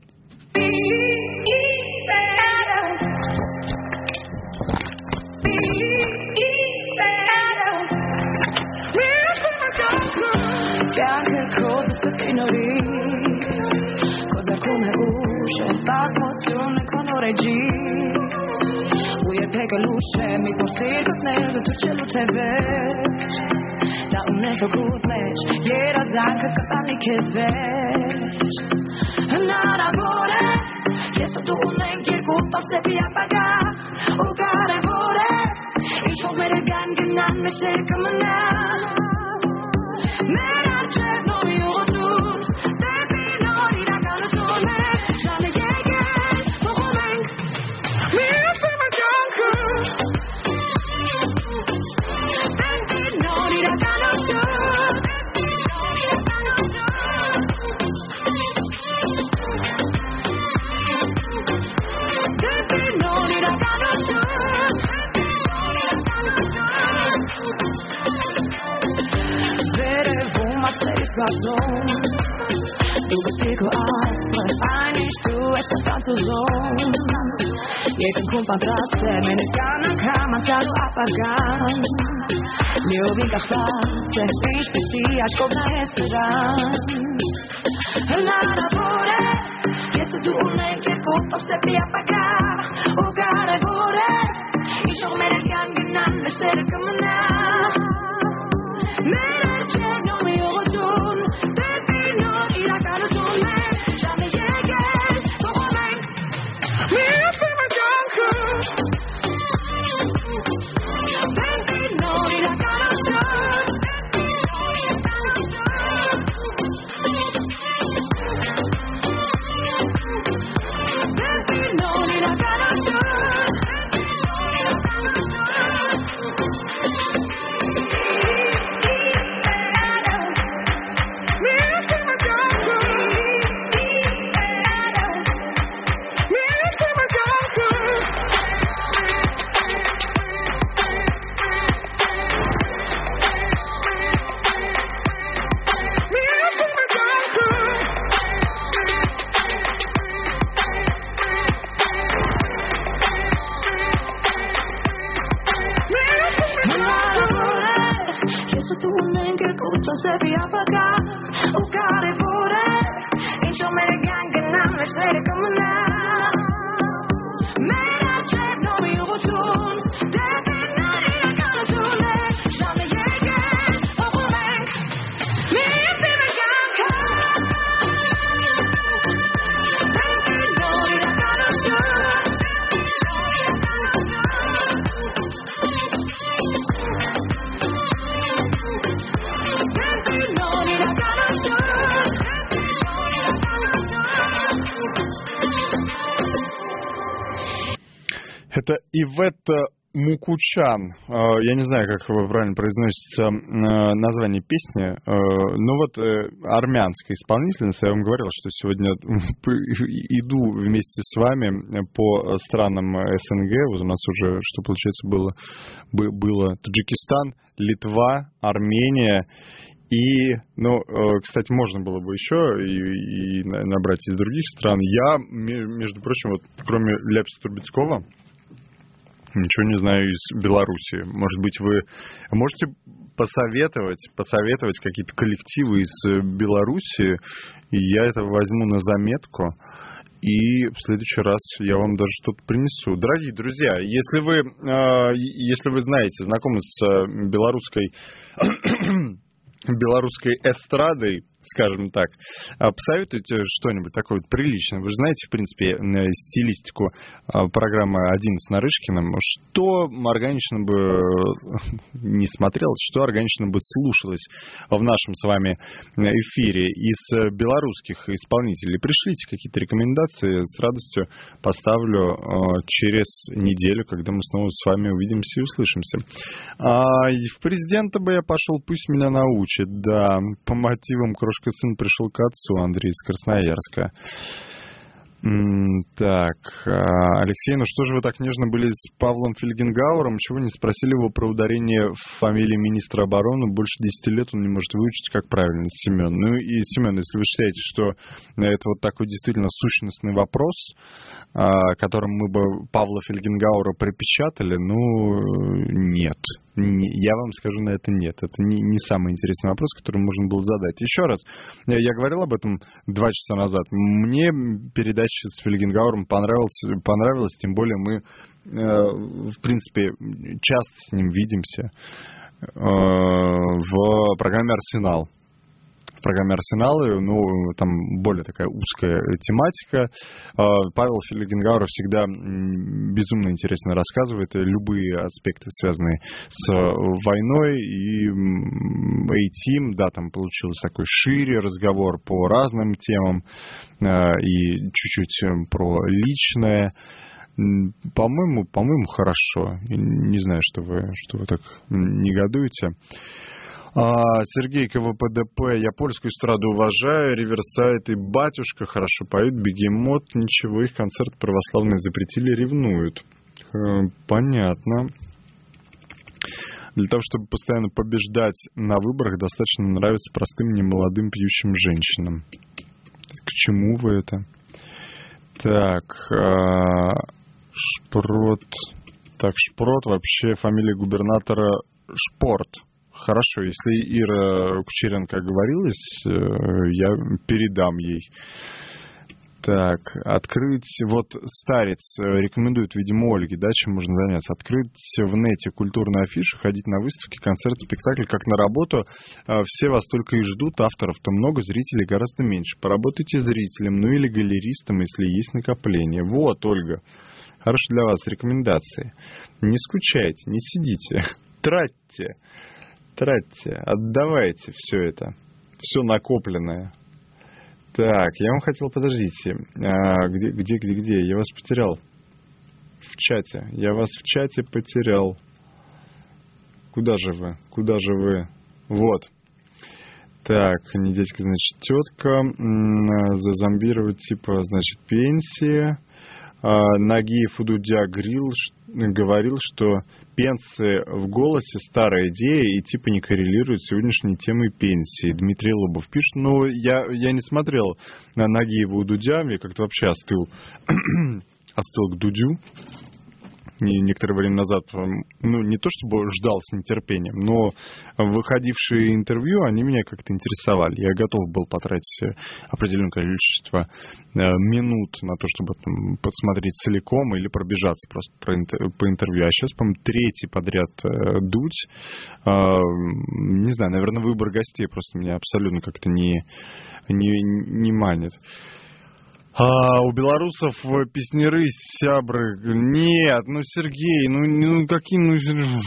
Cosa come usce, la emozione con orecchie. Uje peke luce, mi porsi kot nezo, tu që luce veç. Da unë e shokut meq, jera zanka këta një kes veç. Nara vore, jeso tu unë e kjerku, pas te pia paga. U kare vore, i shok me regan gënan me shirkë më na. Mera qef no mi u gëtun, baby no i da ka në tune. Shane jegen, po komeng, mi e se me gjanku. Baby no i da ka në tune. Baby no i da ka në tune. Vere vuma se izgazon, dugo tiku astre, ajni shtu e se tanto zon. Jetën kun pantrace, me në kanën kama talu apagan. Ljubim ka face, pish pësia, shkop na esperan. Nada vore, jesu du unë e kjerku, po se pia paga. U kare vore, i shok me në kanë gënan me sërë këmëna. Mera qek no mi u gëtun, baby no i da ka në tune. Shane jegen, po komeng, mi e se me gjanku. Baby no i da ka në tune. Baby no i da ka në tune. Se pia paga, u kare vore, in që me gangën na me shere këmëna. Mera qef no mi u gëtun, depi në i da ka në tune. Shane jegen, po komeng, mi e si me gjanka. Depi në i da ka në tune. Это Иветта Мукучан. Я не знаю, как правильно произносится название песни, но вот армянская исполнительница. Я вам говорил, что сегодня иду вместе с вами по странам СНГ. Вот у нас уже, что получается, было, было Таджикистан, Литва, Армения И, ну, кстати, можно было бы еще и, и набрать из других стран. Я, между прочим, вот кроме Ляписа Трубецкого, ничего не знаю из Беларуси. Может быть, вы можете посоветовать, посоветовать какие-то коллективы из Беларуси, и я это возьму на заметку, и в следующий раз я вам даже что-то принесу. Дорогие друзья, если вы, если вы знаете, знакомы с белорусской... белорусской эстрадой, скажем так, посоветуйте что-нибудь такое вот приличное. Вы же знаете, в принципе, стилистику программы «Один с Нарышкиным». Что органично бы не смотрелось, что органично бы слушалось в нашем с вами эфире из белорусских исполнителей. Пришлите какие-то рекомендации, с радостью поставлю через неделю, когда мы снова с вами увидимся и услышимся. А в президента бы я пошел, пусть меня научит. Да, по мотивам «Крошка сын пришел к отцу», Андрей из Красноярска. Так, Алексей, ну что же вы так нежно были с Павлом Фельгенгауэром? Чего не спросили его про ударение в фамилии министра обороны? Больше десяти лет он не может выучить, как правильно, Семен. Ну и, Семен, если вы считаете, что это вот такой действительно сущностный вопрос, которым мы бы Павла Фельгенгауэра припечатали, ну, нет. Я вам скажу на это нет. Это не, не самый интересный вопрос, который можно было задать. Еще раз, я говорил об этом два часа назад. Мне передача с Фельгенгауэром понравилась, понравилась, тем более мы, э, в принципе, часто с ним видимся э, в программе «Арсенал». В программе «Арсенал», ну, там более такая узкая тематика. Павел Фельгенгауэр всегда безумно интересно рассказывает любые аспекты, связанные с войной. И A-Team, да, там получился такой шире разговор по разным темам и чуть-чуть про личное. По-моему, по-моему, хорошо. Не знаю, что вы, что вы так негодуете. А, Сергей КВПДП, я польскую эстраду уважаю, Риверсайд и Батюшка хорошо поют, Бегемот, ничего, их концерт православные запретили, ревнуют. Понятно. Для того, чтобы постоянно побеждать на выборах, достаточно нравиться простым немолодым пьющим женщинам. К чему вы это? Так, а, Шпрот. Так, Шпрот, вообще фамилия губернатора Шпорт. Хорошо, если Ира Кучеренко оговорилась, я передам ей. Так, открыть, вот Старец рекомендует, видимо, Ольге, да, чем можно заняться. Открыть в нете культурные афиши, ходить на выставки, концерты, спектакли, как на работу. Все вас только и ждут, авторов-то много, зрителей гораздо меньше. Поработайте зрителем, ну или галеристом, если есть накопление. Вот, Ольга, хорошо для вас рекомендации. Не скучайте, не сидите, тратьте. Тратьте, отдавайте все это, все накопленное. Так, я вам хотел, подождите, а, где, где, где, где? Я вас потерял. В чате. Я вас в чате потерял. Куда же вы? Куда же вы? Вот. Так, не дядька, значит, тетка. Зазомбировать, типа, значит, пенсия. Нагиев у Дудя грил, говорил, что пенсии в голосе старая идея и типа не коррелируют с сегодняшней темой пенсии. Дмитрий Лобов пишет, но я, я не смотрел на Нагиева у Дудя, я как-то вообще остыл, остыл к Дудю. И некоторое время назад, ну, не то чтобы ждал с нетерпением, но выходившие интервью, они меня как-то интересовали. Я готов был потратить определенное количество минут на то, чтобы там посмотреть целиком или пробежаться просто по интервью. А сейчас, по-моему, третий подряд Дудь. Не знаю, наверное, выбор гостей просто меня абсолютно как-то не, не, не манит. А у белорусов песняры, сябры. Нет, ну, Сергей, ну, ну какие, ну,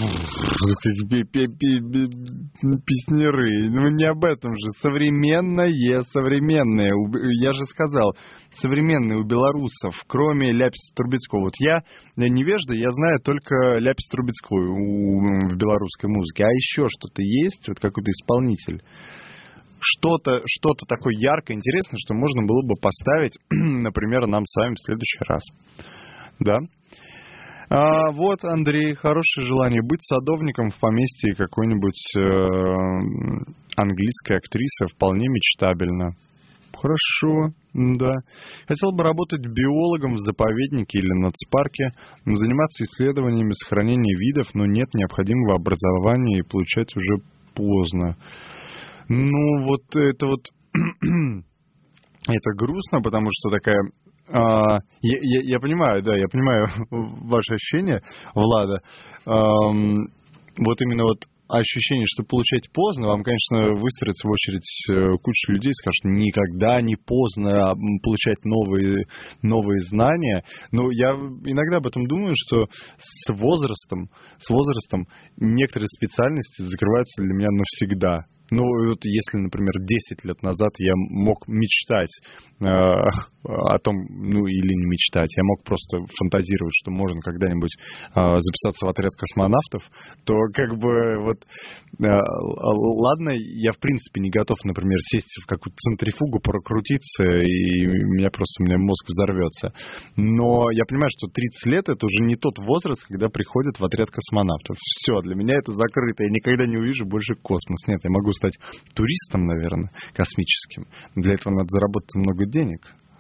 песняры. Ну, не об этом же. Современное, современное. Я же сказал, современное у белорусов, кроме Ляписа Трубецкого. Вот я невежда, я знаю только Ляписа Трубецкого в белорусской музыке. А еще что-то есть? Вот какой-то исполнитель. Что-то, что-то такое яркое, интересное, что можно было бы поставить, например, нам с вами в следующий раз. Да? А, вот, Андрей, хорошее желание быть садовником в поместье какой-нибудь э, английской актрисы вполне мечтабельно. Хорошо, да. Хотел бы работать биологом в заповеднике или нацпарке, заниматься исследованиями сохранения видов, но нет необходимого образования и получать уже поздно. Ну, вот это вот... это грустно, потому что такая... А, я, я, я понимаю, да, я понимаю ваши ощущения, Влада. А, вот именно вот ощущение, что получать поздно, вам, конечно, выстроится в очередь куча людей, скажут, никогда не поздно получать новые, новые знания. Но я иногда об этом думаю, что с возрастом, с возрастом некоторые специальности закрываются для меня навсегда. Ну, вот если, например, десять лет назад я мог мечтать э, о том, ну, или не мечтать, я мог просто фантазировать, что можно когда-нибудь э, записаться в отряд космонавтов, то как бы вот, э, ладно, я в принципе не готов, например, сесть в какую-то центрифугу, прокрутиться, и у меня просто, у меня мозг взорвется. Но я понимаю, что тридцать лет это уже не тот возраст, когда приходят в отряд космонавтов. Все, для меня это закрыто, я никогда не увижу больше космос. Нет, я могу стать туристом, наверное, космическим. Для этого надо заработать много денег.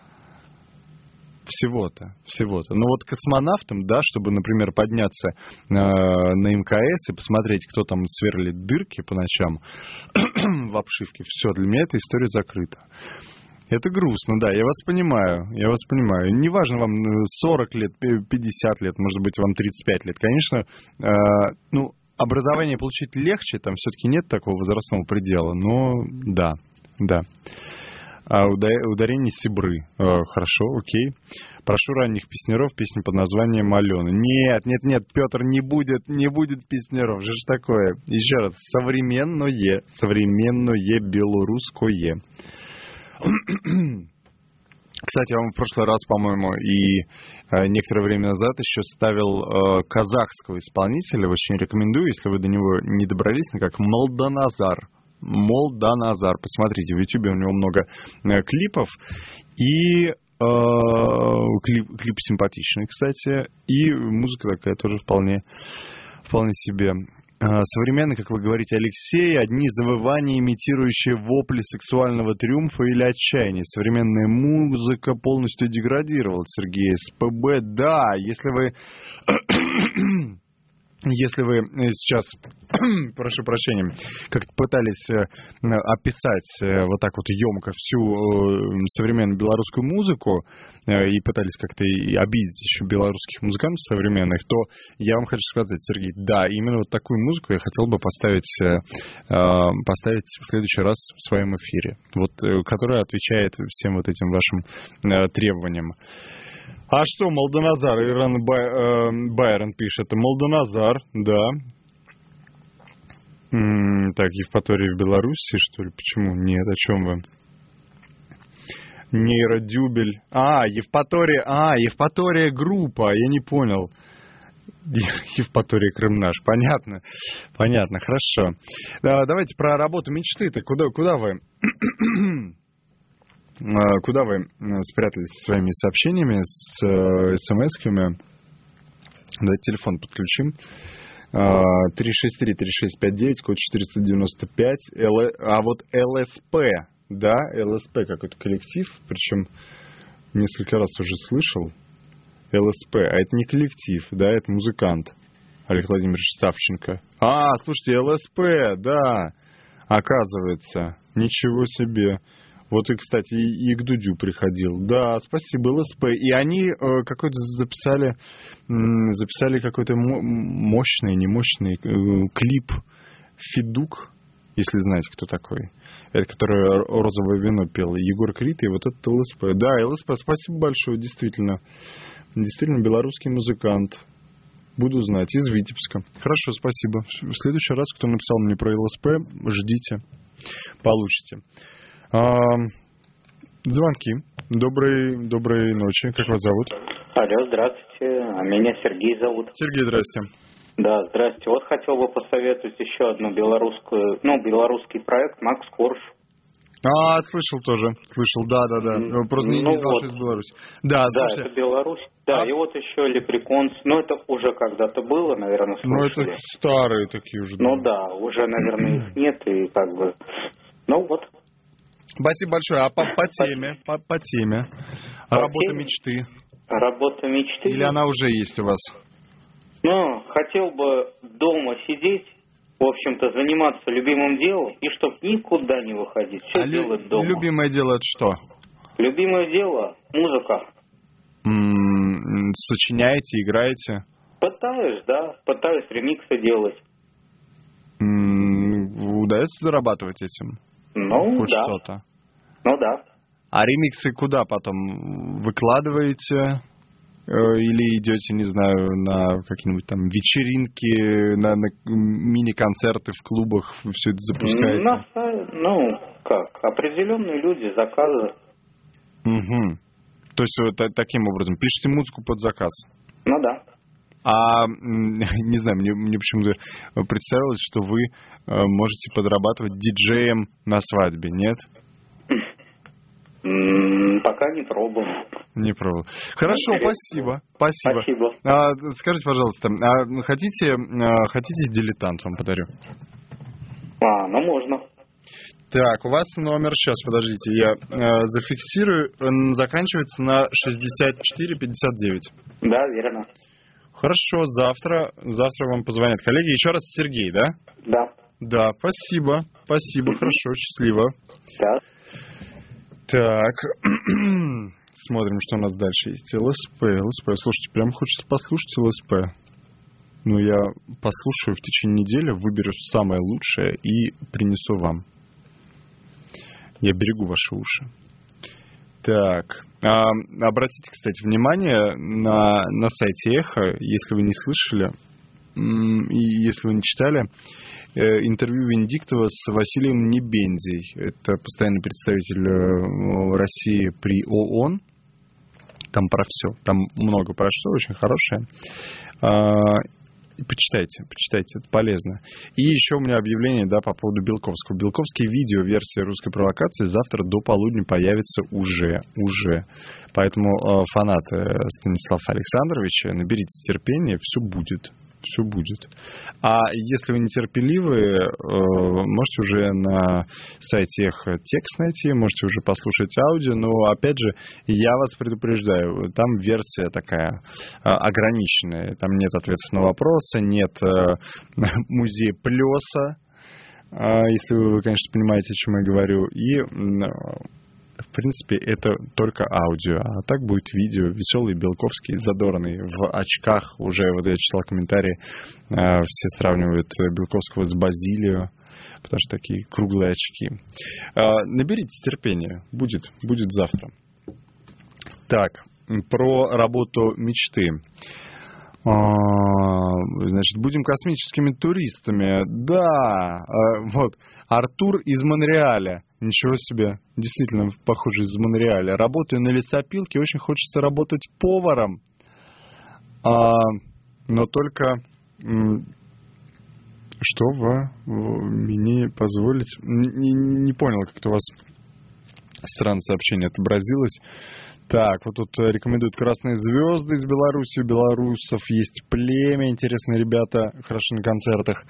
Всего-то, всего-то. Но вот космонавтам, да, чтобы, например, подняться э, на эм ка эс и посмотреть, кто там сверлит дырки по ночам в обшивке, все, для меня эта история закрыта. Это грустно, да, я вас понимаю, я вас понимаю. Неважно, вам сорок лет, пятьдесят лет, может быть, вам тридцать пять лет. Конечно, э, ну, образование получить легче, там все-таки нет такого возрастного предела, но да, да. А ударение Сибры. Э, хорошо, окей. Прошу ранних песняров, песню под названием «Алена». Нет, нет, нет, Петр, не будет, не будет песняров, же ж такое. Еще раз, современное, современное белорусское. Кстати, я вам в прошлый раз, по-моему, и э, некоторое время назад еще ставил э, казахского исполнителя. Очень рекомендую, если вы до него не добрались, как Молданазар. Молданазар. Посмотрите, в Ютубе у него много э, клипов. И э, клип, клип симпатичный, кстати. И музыка такая тоже вполне, вполне себе. Современный, как вы говорите, Алексей, одни завывания, имитирующие вопли сексуального триумфа или отчаяния. Современная музыка полностью деградировала, Сергей СПБ. Да, если вы... Если вы сейчас, прошу прощения, как-то пытались описать вот так вот емко всю современную белорусскую музыку и пытались как-то обидеть еще белорусских музыкантов современных, то я вам хочу сказать, Сергей, да, именно вот такую музыку я хотел бы поставить, поставить в следующий раз в своем эфире, вот, которая отвечает всем вот этим вашим требованиям. А что, Молданазар, Иран Бай, э, Байрон пишет. Молданазар, да. М-м, так, Евпатория в Беларуси, что ли? Почему? Нет, о чем вы? Нейродюбель. А, Евпатория, а, Евпатория группа, я не понял. Евпатория Крым наш, понятно, понятно, хорошо. Да, давайте про работу мечты-то, куда, куда вы... Куда вы спрятались со своими сообщениями, с э, смс-ками? Давайте телефон подключим. три шесть три три шесть пять девять, код четыреста девяносто пять. Л... А вот эл эс пэ, да, эл эс пэ какой-то коллектив, причем несколько раз уже слышал. эл эс пэ, а это не коллектив, да, это музыкант. Олег Владимирович Савченко. А, слушайте, эл эс пэ, да, оказывается, ничего себе. Вот и, кстати, и, и к Дудю приходил. Да, спасибо, эл эс пэ. И они э, какой-то записали, м, записали какой-то мощный, немощный э, клип «Федук», если знаете, кто такой. Это который «Розовое вино» пел. Егор Крид и вот этот эл эс пэ. Да, эл эс пэ, спасибо большое, действительно. Действительно, белорусский музыкант. Буду знать, из Витебска. Хорошо, спасибо. В следующий раз, кто написал мне про эл эс пэ, ждите, получите. А, звонки. Доброй, доброй ночи. Как вас зовут? Алло, здравствуйте. А меня Сергей зовут. Сергей, здрасте. Да, здрасте. Вот хотел бы посоветовать еще одну белорусскую, ну, белорусский проект «Макс Корж». А, слышал тоже, слышал, да-да-да. Просто не, Ну не знал, вот. что из Беларуси. Да, Да, слушайте, это Беларусь. Да, А- и вот еще Лепреконс. Ну, это уже когда-то было, наверное, ну это слышали. старые такие уже. Ну да, уже, наверное, их нет, и как бы... Ну вот. Спасибо большое. А по, по теме, по, по теме. По Работа теме? мечты. Работа мечты. Или она уже есть у вас? Ну, хотел бы дома сидеть, в общем-то, заниматься любимым делом, и чтоб никуда не выходить. Все А лю- делать дома. любимое дело это что? Любимое дело — музыка. М, Сочиняете, играете? Пытаюсь, да, пытаюсь ремиксы делать. М, Удается зарабатывать этим? Ну, Хоть да. что-то. Ну да. А ремиксы куда потом? Выкладываете? Э, Или идете, не знаю, на какие-нибудь там вечеринки, на, на мини-концерты в клубах, вы все это запускаете? На сай- ну, как, определенные люди, заказы. Угу. То есть вот та- таким образом, пишете музыку под заказ? Ну да. А, м, не знаю, мне, мне почему-то представилось, что вы э, можете подрабатывать диджеем на свадьбе, нет? М, Пока не пробовал. Не пробовал. Хорошо, спасибо. Спасибо. Спасибо. А, скажите, пожалуйста, а хотите, а, хотите дилетант вам подарю? А, ну можно. Так, у вас номер, сейчас, подождите, я э, зафиксирую, он заканчивается на шестьдесят четыре пятьдесят девять. Да, верно. Хорошо, завтра, завтра вам позвонят коллеги. Еще раз Сергей, да? Да. Да, спасибо, спасибо, хорошо, счастливо. Да. Так, смотрим, что у нас дальше есть. ЛСП, ЛСП, слушайте, прям хочется послушать ЛСП. Ну, я послушаю в течение недели, выберу самое лучшее и принесу вам. Я берегу ваши уши. Так, а, обратите, кстати, внимание на, на сайте Эхо, если вы не слышали м, и если вы не читали, э, интервью Венедиктова с Василием Небензей. Это постоянный представитель э, России при ООН. Там про все. Там много про что, очень хорошее. А, и почитайте, почитайте, это полезно. И еще у меня объявление, да, по поводу Белковского. Белковский видео версия русской провокации завтра до полудня появится уже, уже. Поэтому э, фанаты Станислава Александровича, наберитесь терпения, все будет. Все будет. А если вы нетерпеливы, э, можете уже на сайте Эхо текст найти, можете уже послушать аудио, но, опять же, я вас предупреждаю, там версия такая э, ограниченная, там нет ответов на вопросы, нет э, музея плеса, э, если вы, конечно, понимаете, о чем я говорю, и... Э, в принципе, это только аудио. А так будет видео. Веселый, Белковский, задорный, в очках. Уже, вот я читал комментарии, э, все сравнивают Белковского с Базилио, потому что такие круглые очки. Э, наберитесь терпения. Будет, будет завтра. Так, про работу мечты. Значит, будем космическими туристами. Да, вот. Артур из Монреаля. Ничего себе. Действительно, похоже, из Монреаля. Работаю на лесопилке. Очень хочется работать поваром. А, но только... Что вы мне позволите? Не, не понял, как-то у вас странное сообщение отобразилось. Так, вот тут рекомендуют «Красные звезды» из Беларуси. У белорусов есть племя. Интересные ребята. Хорошо на концертах.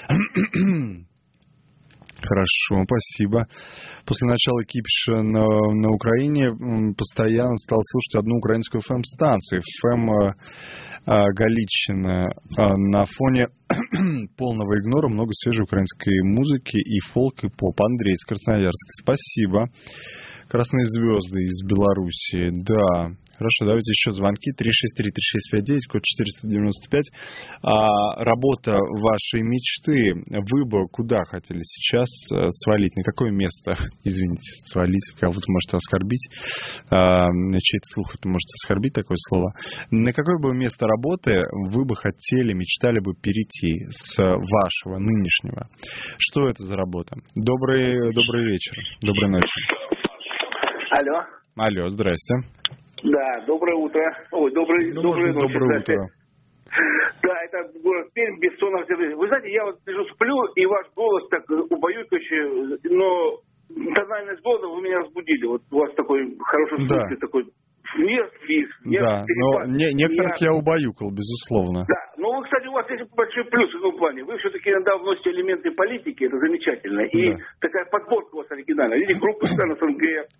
Хорошо, спасибо. После начала кипиша на, на Украине постоянно стал слушать одну украинскую эф эм-станцию. эф эм а, Галичина. А, на фоне полного игнора много свежей украинской музыки и фолк, и поп. Андрей из Красноярска. Спасибо. «Красные звезды» из Беларуси. Да. Хорошо, давайте еще звонки. три шесть три три шесть пять девять, код четыреста девяносто пять. А, работа вашей мечты. Вы бы куда хотели сейчас свалить? На какое место, извините, свалить? Кого-то можете оскорбить. А, чей-то слух это может оскорбить, такое слово. На какое бы место работы вы бы хотели, мечтали бы перейти с вашего нынешнего? Что это за работа? Добрый, добрый вечер. Доброй ночи. Алло. Алло, здрасте. Да, доброе утро. Ой, добрый, Ну, доброе может, ночи. доброе Здрасте. утро. Да, это город Пермь, Бессонов. Вы знаете, я вот лежу, сплю, и ваш голос так убаюкающий, но тональность голоса меня разбудили. Вот у вас такой хороший Да. случай, такой нет виз, нет Да, перепад. но не- некоторых Я- я убаюкал, безусловно. Да, но вы, кстати, у вас есть большой плюс в этом плане. Вы все-таки иногда вносите элементы политики, это замечательно. И Да. такая подборка у вас оригинальная. Видите, группа стран СНГ.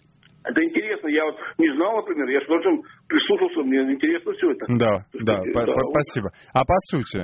Это интересно. Я вот не знал, например, я с удовольствием прислушался, мне интересно все это. Да, Так да, сказать, по- да, по- вот. спасибо. А по сути?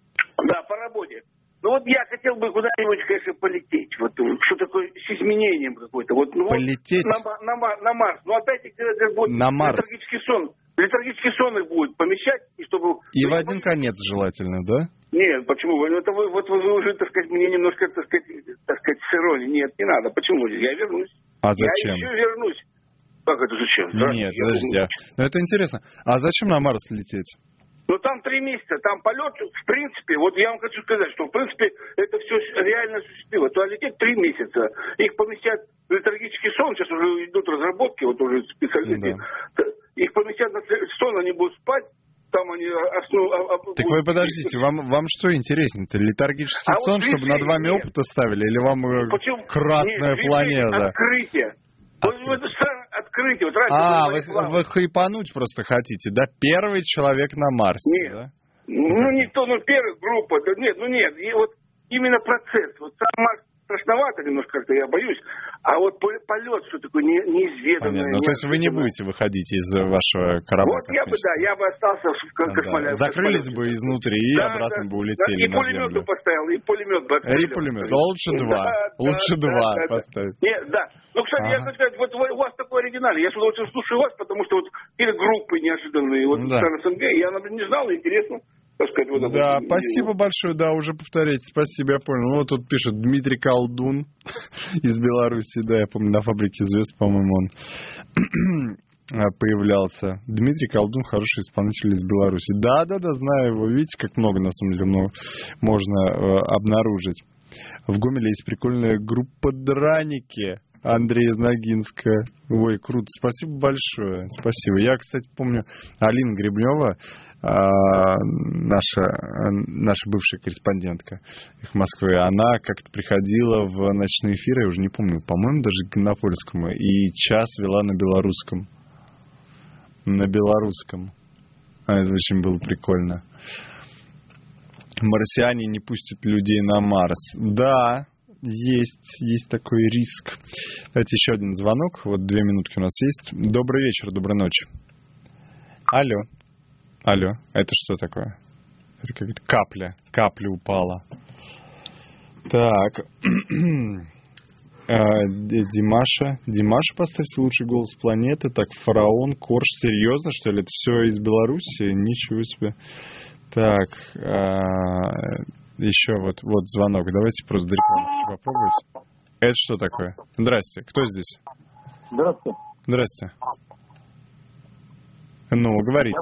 Да, по работе. Ну вот я хотел бы куда-нибудь, конечно, полететь. Вот что такое с изменением какой-то. Вот, ну, Полететь? Вот на, Ма- на, Ма- на Марс. Ну опять это будет На Марс. летаргический сон. Летаргический сон их будет помещать, и чтобы... И Ну, в один конец желательно, да? Нет, почему? Вы- Это вы, вот вы, вы уже, так сказать, мне немножко, так сказать, так сказать, с иронией. Нет, не надо. Почему? Я вернусь. А зачем? Я еще вернусь. Как это зачем? Нет, Я подожди. думаю, а- Ну это интересно. А зачем на Марс лететь? Ну там три месяца, там полет, в принципе, вот я вам хочу сказать, что в принципе это все реально осуществимо. То лететь три месяца, их поместят в летаргический сон, сейчас уже идут разработки, вот уже специалисты, их поместят на сон, они будут спать, там они основу... Так вы подождите, вам, вам что интереснее-то? Летаргический А вот сон, чтобы над движение, вами нет. опыты ставили? Или вам э, Почему? красная Нет, планета? Открытие. Вот, вот это странное открытие. Вот раньше А, было вы, реклама. вы хайпануть просто хотите, да? Первый человек на Марсе, Нет. да? Ну, никто, ну, первая группа, да нет, ну, нет, и вот именно процесс, вот сам Марс страшновато немножко как-то, я боюсь, а вот пол- полет, что такое не, неизведанное. Понятно. Ну, то есть вы не неожиданное. будете выходить из вашего корабля? Вот я бы, да, я бы остался в ко- Да. космолете. Закрылись бы изнутри и Да, обратно да, бы улетели да, и на пулемет Землю. бы поставил, и пулемет бы И отстрелял. пулемет. Да лучше два. Да, Лучше да, два да, да. поставить. Нет, да. Ну, кстати, я Ага. хочу сказать, вот вы- у вас такой оригинальный. Я с удовольствием слушаю вас, потому что вот или группы неожиданные, вот Да. страны СНГ, я, например, не знал, интересно. Так сказать, вот Да, это. спасибо большое, да, уже повторяйте, спасибо, я понял. Ну, вот тут пишет Дмитрий Колдун из Беларуси, да, я помню, на «Фабрике звезд», по-моему, он появлялся. Дмитрий Колдун, хороший исполнитель из Беларуси. Да-да-да, знаю его, видите, как много, на самом деле, много можно э, обнаружить. В Гомеле есть прикольная группа «Драники». Андрей из Ногинска. Ой, круто. Спасибо большое. Спасибо. Я, кстати, помню Алина Гребнева, наша, наша бывшая корреспондентка их Москвы, она как-то приходила в ночные эфиры, я уже не помню, по-моему, даже к Иннопольскому, и час вела на белорусском. На белорусском. Это очень было прикольно. Марсиане не пустят людей на Марс. Да, есть, есть такой риск. Давайте еще один звонок. Вот две минутки у нас есть. Добрый вечер, доброй ночи. Алло. Алло. Это что такое? Это какая-то капля. Капля упала. Так. Димаша. Димаша, поставьте лучший голос планеты. Так, Фараон, Корж. Серьезно, что ли? Это все из Беларуси? Ничего себе. Так. Еще вот, вот звонок. Давайте просто до рекламы попробовать. Это что такое? Здрасте. Кто здесь? Здравствуйте. Здрасте. Ну, говорите.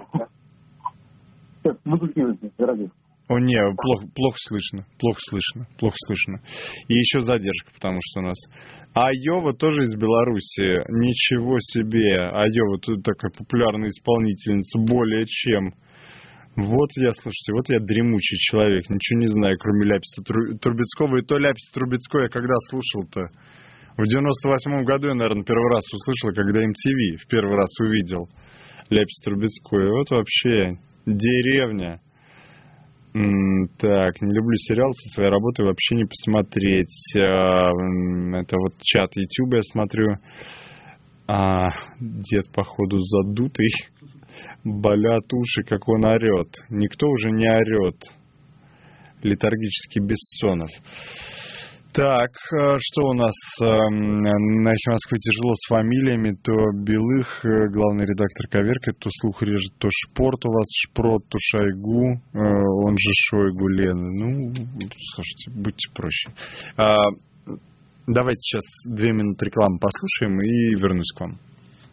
Выключилось, радио. О, не, плохо, плохо слышно. Плохо слышно. Плохо слышно. И еще задержка, потому что у нас... Айова тоже из Беларуси. Ничего себе. Айова тут такая популярная исполнительница. Более чем. Вот я, слушайте, вот я дремучий человек, ничего не знаю, кроме Ляписа Трубецкого. И то Ляпис Трубецкой я когда слушал-то? В девяносто восьмом году я, наверное, первый раз услышал, когда эм ти ви в первый раз увидел Ляпис Трубецкой. Вот вообще деревня. М-м, так, не люблю сериал, со своей работой вообще не посмотреть. Это вот чат Ютуба я смотрю. А, дед, походу, задутый. Болят уши, как он орет. Никто уже не орет. Летаргический Бессонов. Так, что у нас? На «Эхе Москвы» тяжело с фамилиями. То Белых, главный редактор, коверкает, то слух режет, то Шпорт у вас, Шпрот, то Шойгу, он же Шойгу, Лена. Ну, слушайте, будьте проще. Давайте сейчас две минуты рекламы послушаем и вернусь к вам.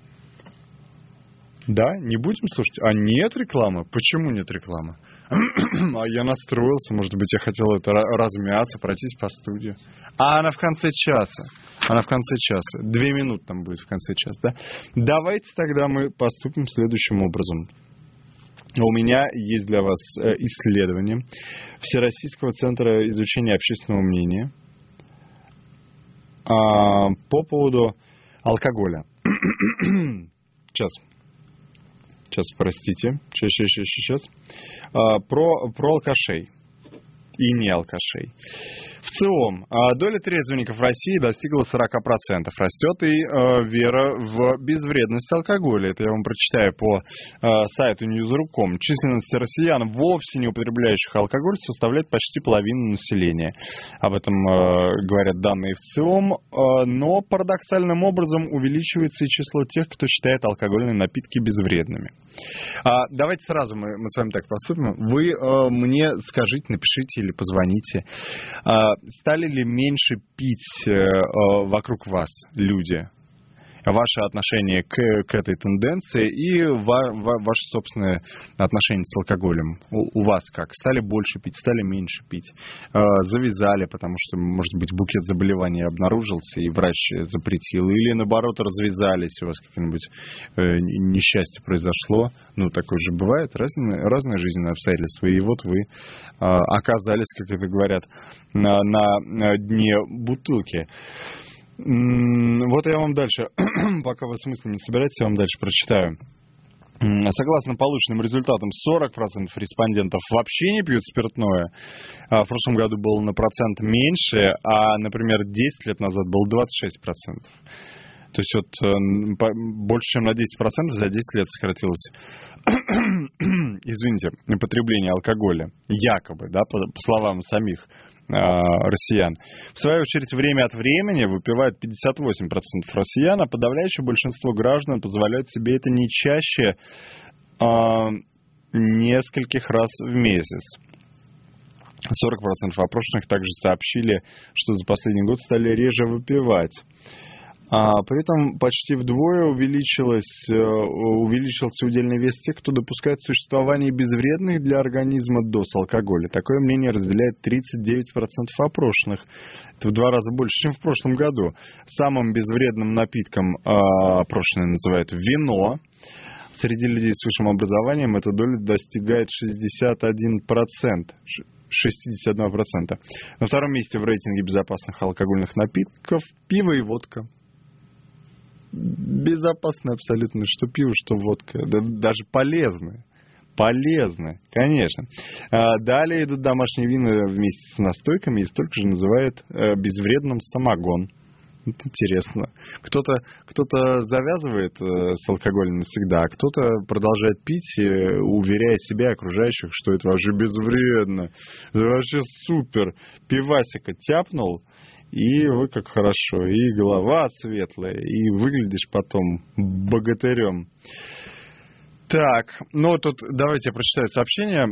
Да, не будем слушать? А нет рекламы? Почему нет рекламы? А я настроился, может быть, я хотел это размяться, пройтись по студии. А она в конце часа. Она в конце часа. Две минуты там будет в конце часа, да? Давайте тогда мы поступим следующим образом. У меня есть для вас исследование Всероссийского центра изучения общественного мнения по поводу алкоголя. Сейчас. Сейчас, простите. Сейчас, сейчас, сейчас. А, про, про алкашей. И не алкашей. В целом, доля трезвенников в России достигла сорок процентов. Растет и э, вера в безвредность алкоголя. Это я вам прочитаю по э, сайту ньюсру точка ком. Численность россиян, вовсе не употребляющих алкоголь, составляет почти половину населения. Об этом э, говорят данные в ЦИОМ. Э, но парадоксальным образом увеличивается и число тех, кто считает алкогольные напитки безвредными. А, давайте сразу мы, мы с вами так поступим. Вы э, мне скажите, напишите или позвоните. Э, стали ли меньше пить э, э, вокруг вас люди? Ваше отношение к, к этой тенденции и ва, ва, ваше собственное отношение с алкоголем. У, у вас как? Стали больше пить, стали меньше пить? Э, завязали, потому что, может быть, букет заболеваний обнаружился и врач запретил. Или, наоборот, развязались, у вас какое-нибудь э, несчастье произошло. Ну, такое же бывает. Разные, разные жизненные обстоятельства. И вот вы э, оказались, как это говорят, на, на дне бутылки. Вот я вам дальше, пока вы смысле не собираетесь, я вам дальше прочитаю. Согласно полученным результатам, сорок процентов респондентов вообще не пьют спиртное. В прошлом году было на процент меньше, а, например, десять лет назад было двадцать шесть процентов. То есть вот больше, чем на десять процентов за десять лет сократилось, извините, потребление алкоголя. Якобы, да, по, по словам самих россиян. В свою очередь, время от времени выпивают пятьдесят восемь процентов россиян, а подавляющее большинство граждан позволяют себе это не чаще а, нескольких раз в месяц. сорок процентов опрошенных также сообщили, что за последний год стали реже выпивать. А при этом почти вдвое увеличилось, увеличился удельный вес тех, кто допускает существование безвредных для организма доз алкоголя. Такое мнение разделяет тридцать девять процентов опрошенных. Это в два раза больше, чем в прошлом году. Самым безвредным напитком опрошенные называют вино. Среди людей с высшим образованием эта доля достигает шестьдесят один процент. шестьдесят два процента. На втором месте в рейтинге безопасных алкогольных напитков пиво и водка. Безопасны абсолютно, что пиво, что водка. Да, даже полезны. Полезны, конечно. А далее идут домашние вина вместе с настойками и столько же называют безвредным самогон. Это интересно. Кто-то, кто-то завязывает с алкоголем навсегда, а кто-то продолжает пить, уверяя себя и окружающих, что это вообще безвредно. Это вообще супер. Пивасика тяпнул, и вы как хорошо. И голова светлая, и выглядишь потом богатырем. Так, ну тут давайте я прочитаю сообщение.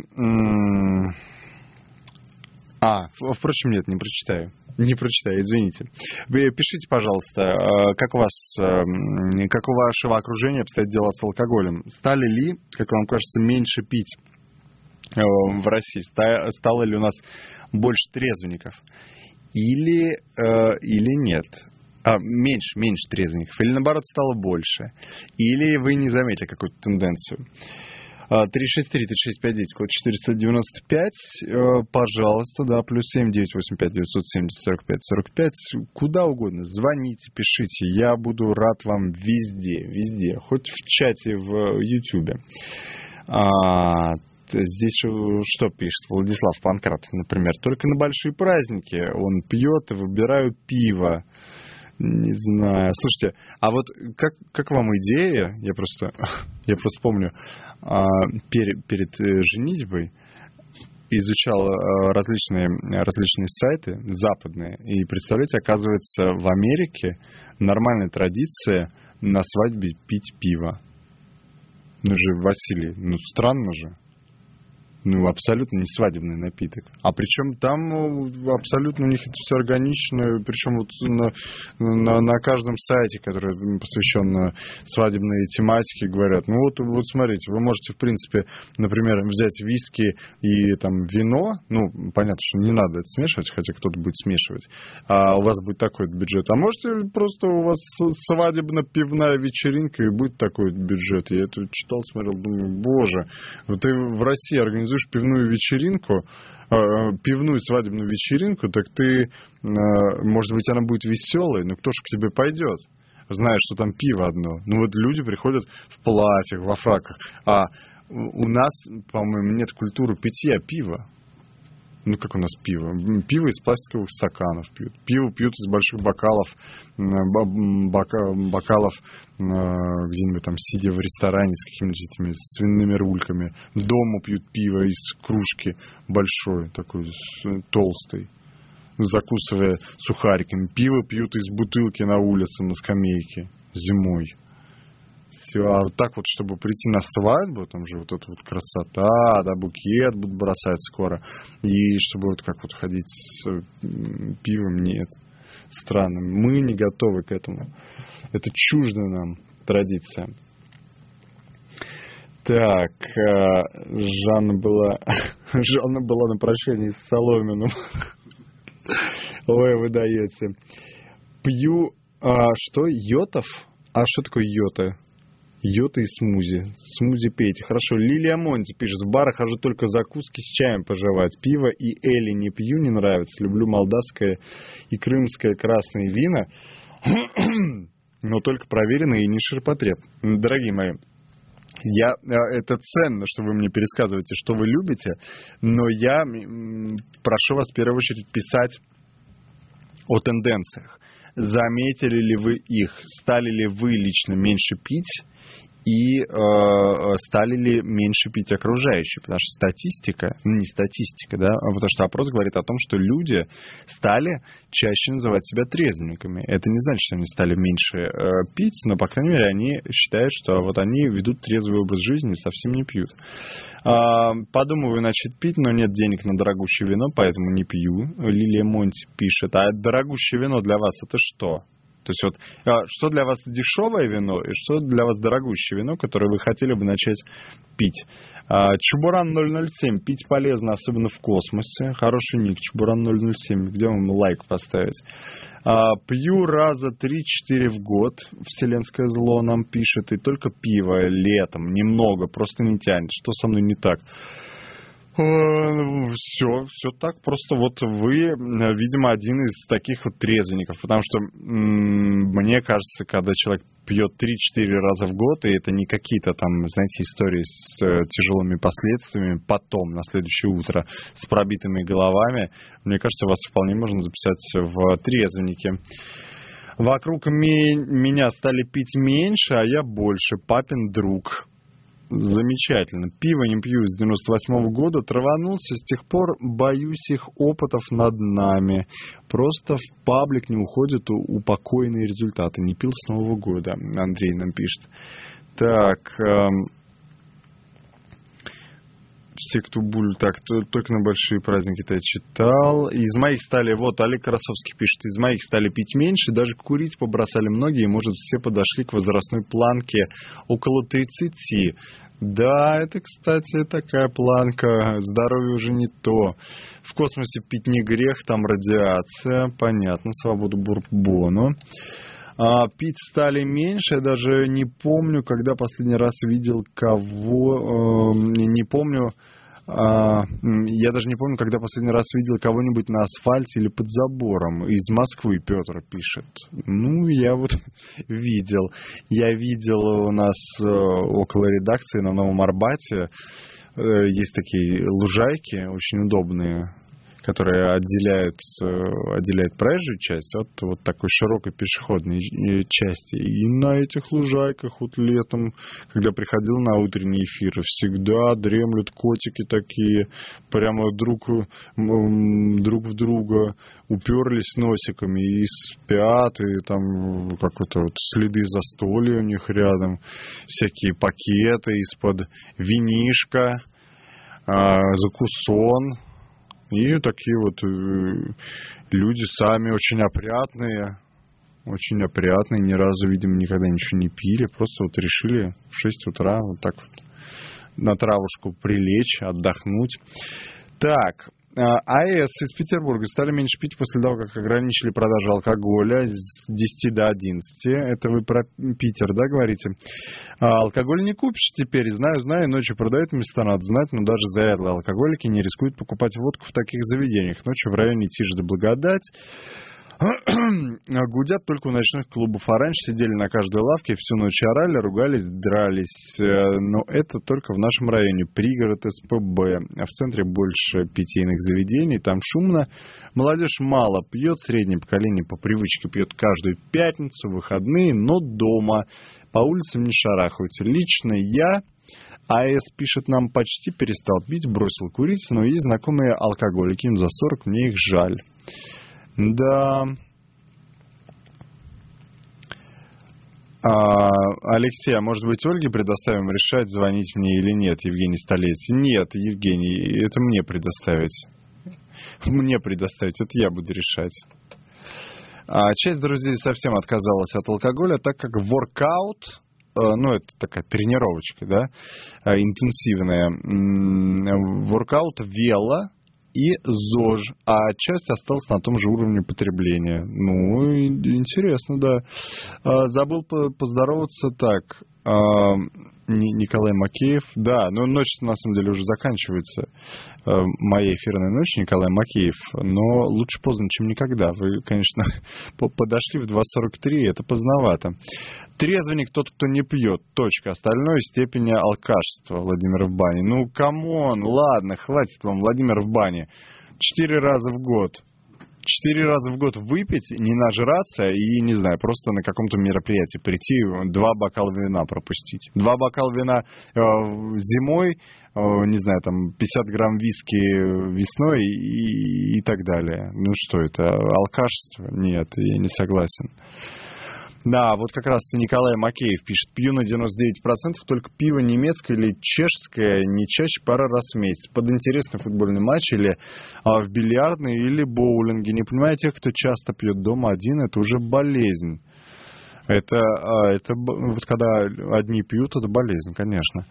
А, впрочем, нет, не прочитаю. Не прочитаю, извините. Вы пишите, пожалуйста, как у вас, как у вашего окружения обстоят дела с алкоголем. Стали ли, как вам кажется, меньше пить в России? Стало ли у нас больше трезвенников? Или, или нет? А, меньше, меньше трезвенников. Или, наоборот, стало больше? Или вы не заметили какую-то тенденцию? три шесть три три шесть пять девять, код четыреста девяносто пять, пожалуйста, да, плюс семь девять восемь пять девятьсот семьдесят сорок пять сорок пять, куда угодно, звоните, пишите, я буду рад вам везде, везде, хоть в чате в Ютубе. А, здесь что пишет Владислав Панкратов, например, только на большие праздники он пьет и выбираю пиво. Не знаю. Слушайте, а вот как, как вам идея? Я просто, я просто помню, перед, перед женитьбой изучал различные, различные сайты западные. И, представляете, оказывается, в Америке нормальная традиция на свадьбе пить пиво. Ну же, Василий, ну странно же. Ну, абсолютно не свадебный напиток. А причем там абсолютно у них это все органично. Причем вот на, на, на каждом сайте, который посвящен свадебной тематике, говорят, ну вот, вот смотрите, вы можете, в принципе, например, взять виски и там вино. Ну, понятно, что не надо это смешивать, хотя кто-то будет смешивать. А у вас будет такой бюджет. А можете просто у вас свадебно-пивная вечеринка и будет такой бюджет. Я это читал, смотрел, думаю, боже, вот ты в России организуешь пивную вечеринку, э, пивную свадебную вечеринку, так ты, э, может быть, она будет веселой, но кто же к тебе пойдет? зная, что там пиво одно. Ну вот люди приходят в платьях, во фраках, а у нас, по-моему, нет культуры питья пива. Ну, как у нас пиво? Пиво из пластиковых стаканов пьют. Пиво пьют из больших бокалов, бока, бокалов, где-нибудь там, сидя в ресторане с какими-нибудь этими свиными рульками. Дома пьют пиво из кружки большой, такой толстой, закусывая сухариками. Пиво пьют из бутылки на улице, на скамейке зимой. А вот так вот, чтобы прийти на свадьбу, там же вот эта вот красота, да, букет будут бросать скоро, и чтобы вот как вот ходить с пивом, нет, странно, мы не готовы к этому, это чуждо нам традиция. Так, Жанна была, Жанна была на прощании с Соломиным. Ой, вы даете. Пью, а, что, йотов? А что такое йота? Йота и смузи. Смузи пейте. Хорошо. Лилия Монти пишет. В барах хожу только закуски с чаем пожевать. Пиво и эли не пью, не нравится. Люблю молдавское и крымское красные вина, но только проверенные и не ширпотреб. Дорогие мои, я, это ценно, что вы мне пересказываете, что вы любите, но я прошу вас в первую очередь писать о тенденциях. Заметили ли вы их? Стали ли вы лично меньше пить? И э, стали ли меньше пить окружающие? Потому что статистика, ну не статистика, да, а потому что опрос говорит о том, что люди стали чаще называть себя трезвенниками. Это не значит, что они стали меньше э, пить, но, по крайней мере, они считают, что вот они ведут трезвый образ жизни и совсем не пьют. Э, подумываю начать пить, но нет денег на дорогущее вино, поэтому не пью. Лилия Монти пишет, а дорогущее вино для вас это что? То есть вот, что для вас дешевое вино и что для вас дорогущее вино, которое вы хотели бы начать пить. Чубуран ноль ноль семь. Пить полезно, особенно в космосе. Хороший ник. Чубуран ноль ноль семь. Где вам лайк поставить? Пью раза три-четыре в год. Вселенское зло нам пишет. И только пиво летом. Немного. Просто не тянет. Что со мной не так? Все, все так. Просто вот вы, видимо, один из таких вот трезвенников. Потому что м- мне кажется, когда человек пьет три-четыре раза в год, и это не какие-то там, знаете, истории с э, тяжелыми последствиями потом, на следующее утро, с пробитыми головами, мне кажется, вас вполне можно записать в трезвенники. Вокруг ми- меня стали пить меньше, а я больше. Папин друг. Замечательно. Пиво не пью с девяносто восьмого года. Траванулся, с тех пор боюсь их опытов над нами. Просто в паблик не уходят упокоенные результаты. Не пил с Нового года, Андрей нам пишет. Так... Эм... Все, кто буль, так, только на большие праздники-то я читал. Из моих стали, вот, Олег Красовский пишет, из моих стали пить меньше, даже курить побросали многие, может, все подошли к возрастной планке около тридцати. Да, это, кстати, такая планка, здоровье уже не то. В космосе пить не грех, там радиация, понятно, свободу бурбону. А, пить стали меньше, я даже не помню, когда последний раз видел кого, э, не помню, э, я даже не помню, когда последний раз видел кого-нибудь на асфальте или под забором. Из Москвы Петр пишет. Ну, я вот видел. Я видел у нас э, около редакции на Новом Арбате, э, есть такие лужайки, очень удобные, которые отделяют, отделяют проезжую часть от вот такой широкой пешеходной части. И на этих лужайках вот летом, когда приходил на утренние эфиры, всегда дремлют котики такие, прямо друг, друг в друга уперлись носиками и спят, и там какой-то вот следы застолья у них рядом, всякие пакеты из-под винишка, закусон. И такие вот э, люди сами очень опрятные, очень опрятные, ни разу, видимо, никогда ничего не пили, просто вот решили в шесть утра вот так вот на травушку прилечь, отдохнуть. Так, АЭС из Петербурга стали меньше пить после того, как ограничили продажу алкоголя с десяти до одиннадцати. Это вы про Питер, да, говорите? А, алкоголь не купишь теперь. Знаю, знаю, ночью продают, места надо знать, но даже заядлые алкоголики не рискуют покупать водку в таких заведениях. Ночью в районе Тишь да Благодать Гудят только у ночных клубов, а раньше сидели на каждой лавке, всю ночь орали, ругались, дрались. Но это только в нашем районе, пригород СПБ. А в центре больше питейных заведений, там шумно. Молодежь мало пьет, среднее поколение по привычке пьет каждую пятницу, выходные, но дома. По улицам не шарахаются. Лично я... АЭС пишет нам, почти перестал пить, бросил курить, но есть знакомые алкоголики, им за сорок, мне их жаль. Да. А, Алексей, а может быть Ольге предоставим решать, звонить мне или нет, Евгений Столеть? Нет, Евгений, это мне предоставить. Мне предоставить, это я буду решать. А часть друзей совсем отказалась от алкоголя, так как воркаут... Ну, это такая тренировочка, да, интенсивная. Воркаут, вело и ЗОЖ, а часть осталась на том же уровне потребления. Ну, интересно, да. Забыл поздороваться так. Николай Макеев. Да, но ночь на самом деле уже заканчивается. Моя эфирная ночь, Николай Макеев. Но лучше поздно, чем никогда. Вы, конечно, подошли в два сорок три, это поздновато. Трезвенник тот, кто не пьет. Точка. Остальное степени алкашества. Владимир в бане. Ну, камон, ладно, хватит вам, Владимир в бане. Четыре раза в год. Четыре раза в год выпить, не нажраться и, не знаю, просто на каком-то мероприятии прийти, два бокала вина пропустить. Два бокала вина э, зимой, э, не знаю, там пятьдесят грамм виски весной и, и так далее. Ну что это, алкашество? Нет, я не согласен. Да, вот как раз Николай Макеев пишет, пью на девяносто девять процентов только пиво немецкое или чешское, не чаще пары раз в месяц. Под интересный футбольный матч или а, в бильярдной или боулинге. Не понимаю, тех, кто часто пьет дома один, это уже болезнь. Это, а, это вот когда одни пьют, это болезнь, конечно.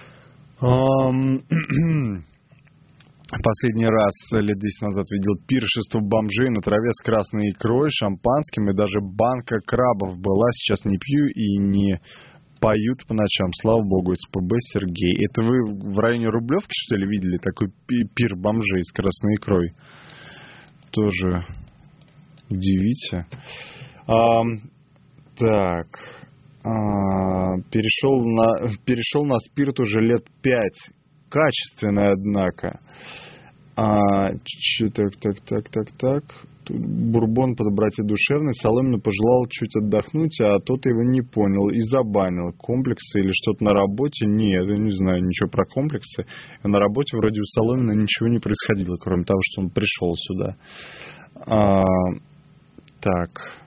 Последний раз лет десять назад видел пиршество бомжей на траве с красной икрой, шампанским, и даже банка крабов была. Сейчас не пью и не поют по ночам. Слава богу, СПБ Сергей. Это вы в районе Рублевки, что ли, видели такой пир бомжей с красной икрой? Тоже удивите. А, так. А, перешел на, перешел на спирт уже лет пять. Качественное, однако. А, так, так, так, так, так. Тут бурбон подобрать и душевный. Соломин пожелал чуть отдохнуть, а тот его не понял и забанил. Комплексы или что-то на работе? Нет, я не знаю ничего про комплексы. На работе вроде у Соломина ничего не происходило, кроме того, что он пришел сюда. А, так...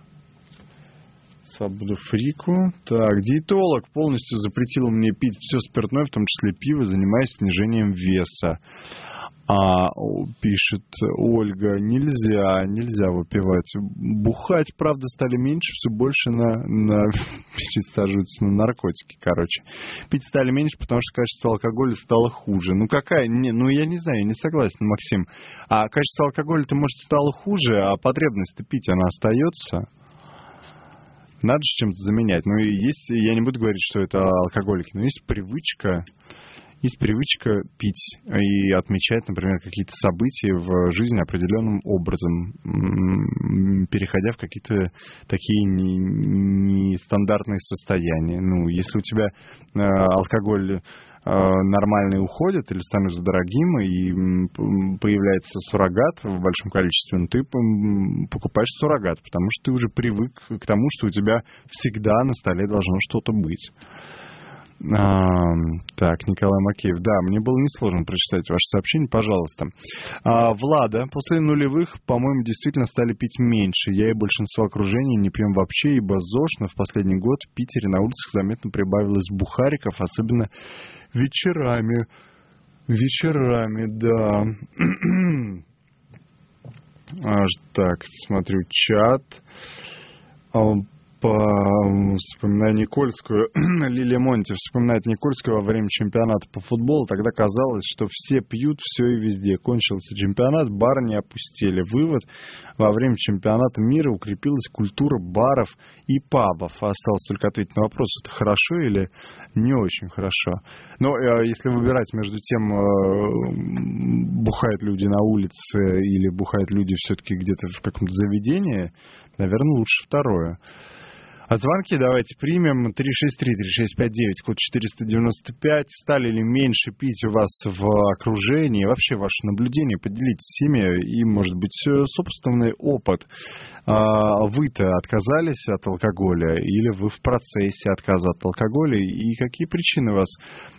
Свободу фрику. Так, диетолог полностью запретил мне пить все спиртное, в том числе пиво, занимаясь снижением веса. А, пишет Ольга, нельзя, нельзя выпивать. Бухать, правда, стали меньше, все больше на, на пересаживаются на наркотики, короче. Пить стали меньше, потому что качество алкоголя стало хуже. Ну какая? Не, ну я не знаю, я не согласен, Максим. А качество алкоголя-то, может, стало хуже, а потребность-то пить, она остается. Надо же чем-то заменять. Ну, есть, я не буду говорить, что это алкоголики, но есть привычка, есть привычка пить и отмечать, например, какие-то события в жизни определенным образом, переходя в какие-то такие нестандартные состояния. Ну, если у тебя алкоголь нормальный уходит или становится дорогим, и появляется суррогат в большом количестве, но ты покупаешь суррогат, потому что ты уже привык к тому, что у тебя всегда на столе должно что-то быть. А, так, Николай Макеев. Да, мне было несложно прочитать ваше сообщение, пожалуйста. А, Влада, после нулевых, по-моему, действительно стали пить меньше. Я и большинство окружения не пьем вообще, ибо ЗОЖ, но в последний год в Питере на улицах заметно прибавилось бухариков, особенно вечерами. Вечерами, да. Аж так, смотрю чат. Вспоминаю Никольскую. Лилия Монти вспоминает Никольскую во время чемпионата по футболу. Тогда казалось, что все пьют все и везде. Кончился чемпионат, бары не опустили. Вывод: во время чемпионата мира укрепилась культура баров и пабов. Осталось только ответить на вопрос, это хорошо или не очень хорошо. Но если выбирать между тем, бухают люди на улице или бухают люди все-таки где-то в каком-то заведении, наверное, лучше второе. А звонки давайте примем. три шесть три три шесть пять девять, код четыреста девяносто пять. Стали ли меньше пить у вас в окружении? Вообще ваши наблюдения, поделитесь ими. И, может быть, собственный опыт. Вы-то отказались от алкоголя? Или вы в процессе отказа от алкоголя? И какие причины вас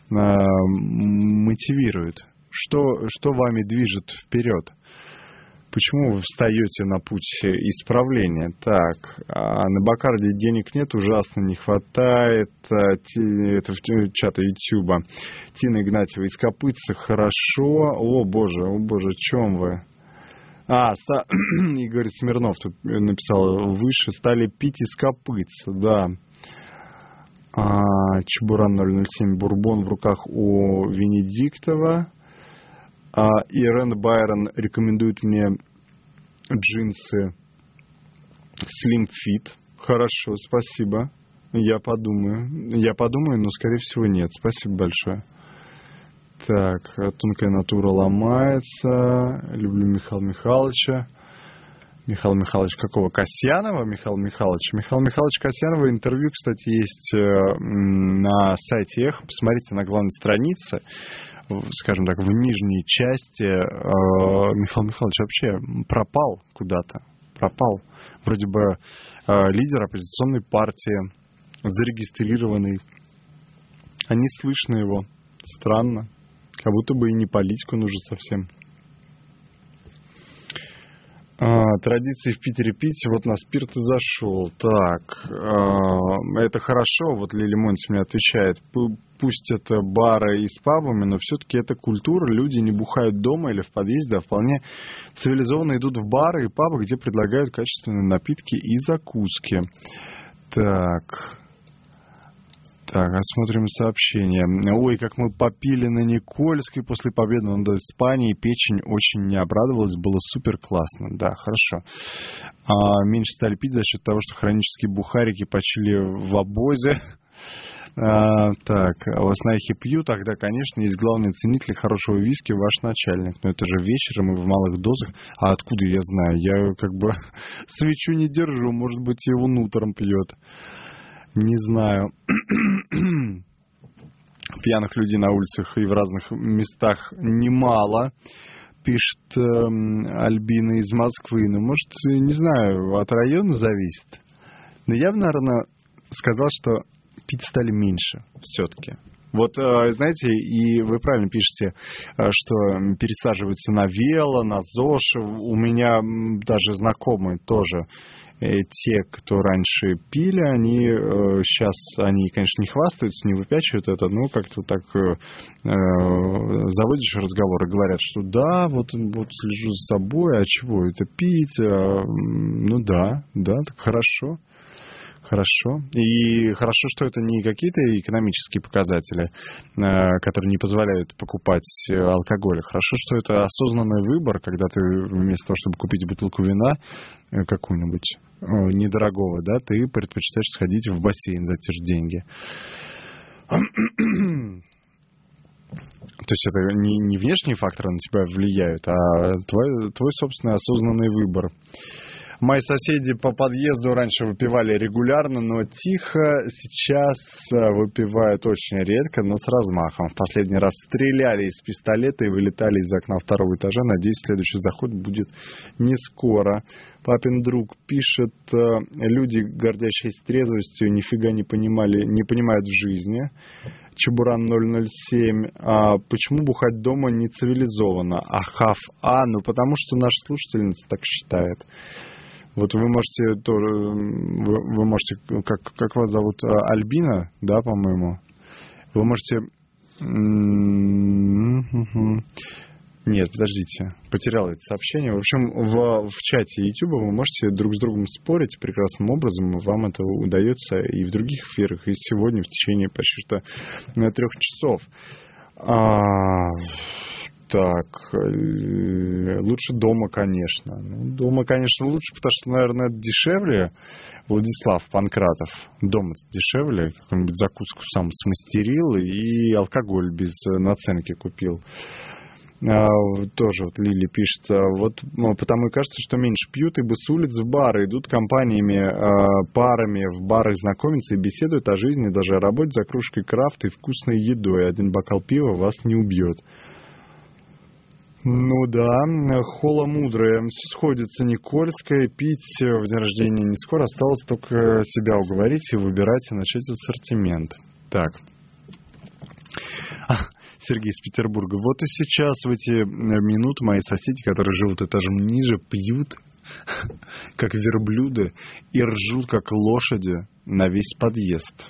мотивируют? Что, что вами движет вперед? Почему вы встаете на путь исправления? Так, а на Бакарде денег нет, ужасно не хватает. Это в чата Ютуба. Тина Игнатьева из Копытца, хорошо. О, боже, о, боже, о чем вы? А, ста... Игорь Смирнов тут написал выше. Стали пить из Копытца, да. А, Чебуран ноль ноль семь, бурбон в руках у Венедиктова. А Ирен Байрон рекомендует мне джинсы Slim Fit. Хорошо, спасибо. Я подумаю. Я подумаю, но, скорее всего, нет. Спасибо большое. Так, тонкая натура ломается. Люблю Михаила Михайловича. Михаил Михайлович какого? Касьянова? Михаил Михайлович. Михаил Михайлович Касьянова. Интервью, кстати, есть на сайте Эхо. Посмотрите на главной странице. Скажем так, в нижней части Михаил Михайлович вообще пропал куда-то. Пропал. Вроде бы лидер оппозиционной партии, зарегистрированный. А не слышно его. Странно. Как будто бы и не политику нужно совсем. А, традиции в Питере пить, вот на спирт и зашел. Так, а, это хорошо, вот Лили Монти мне отвечает, пусть это бары и с пабами, но все-таки это культура, люди не бухают дома или в подъезде, а вполне цивилизованно идут в бары и пабы, где предлагают качественные напитки и закуски. Так... Так, осмотрим сообщение. Ой, как мы попили на Никольской после победы над Испанией. Печень очень не обрадовалась. Было супер классно. Да, хорошо. А, меньше стали пить за счет того, что хронические бухарики почили в обозе. А, так, а вас на эхе пью, тогда, конечно, есть главный ценитель хорошего виски, ваш начальник. Но это же вечером и в малых дозах. А откуда я знаю? Я как бы свечу не держу. Может быть, его утром пьет. Не знаю. Пьяных людей на улицах и в разных местах немало, пишет э, Альбина из Москвы. Ну, может, не знаю, от района зависит. Но я бы, наверное, сказал, что пить стали меньше все-таки. Вот, э, знаете, и вы правильно пишете, э, что пересаживаются на вело, на ЗОЖ. У меня даже знакомые тоже. Те, кто раньше пили, они э, сейчас, они, конечно, не хвастаются, не выпячивают это, но как-то так э, заводишь разговор и говорят, что да, вот, вот слежу за собой, а чего это пить? А, ну да, да, так хорошо. Хорошо. И хорошо, что это не какие-то экономические показатели, которые не позволяют покупать алкоголь. Хорошо, что это осознанный выбор, когда ты вместо того, чтобы купить бутылку вина какую-нибудь недорогого, да, ты предпочитаешь сходить в бассейн за те же деньги. То есть это не, не внешние факторы на тебя влияют, а твой, твой собственный осознанный выбор. Мои соседи по подъезду раньше выпивали регулярно, но тихо. Сейчас выпивают очень редко, но с размахом. В последний раз стреляли из пистолета и вылетали из окна второго этажа. Надеюсь, следующий заход будет не скоро. Папин друг пишет, люди, гордящиеся трезвостью, нифига не понимали, не понимают в жизни. Чебуран ноль ноль семь. А почему бухать дома не цивилизованно? А хав А, ну потому что наша слушательница так считает. Вот вы можете тоже, вы, вы можете, как, как вас зовут, Альбина, да, по-моему? Вы можете Нет, подождите, потерял это сообщение. В общем, в, в чате YouTube вы можете друг с другом спорить прекрасным образом. Вам это удается и в других эфирах, и сегодня в течение почти что трех часов. А, так, лучше дома, конечно. Ну, дома, конечно, лучше, потому что, наверное, это дешевле. Владислав Панкратов. Дома дешевле. Какую-нибудь закуску сам смастерил и алкоголь без наценки купил. А, тоже вот Лили пишет, вот ну, потому и кажется, что меньше пьют, ибо с улиц в бары идут компаниями, а, парами в барах знакомятся и беседуют о жизни, даже о работе за кружкой крафта и вкусной едой. Один бокал пива вас не убьет. Ну да, Хола мудрая. Все сходится, Никольская. Пить в день рождения не скоро. Осталось только себя уговорить и выбирать и начать ассортимент. Так. Сергей из Петербурга. Вот и сейчас в эти минуты мои соседи, которые живут этажом ниже, пьют, как верблюды, и ржут, как лошади, на весь подъезд.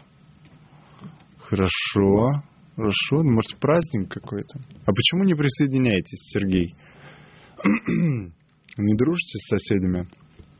Хорошо, хорошо. Может, праздник какой-то? А почему не присоединяетесь, Сергей? Не дружите с соседями?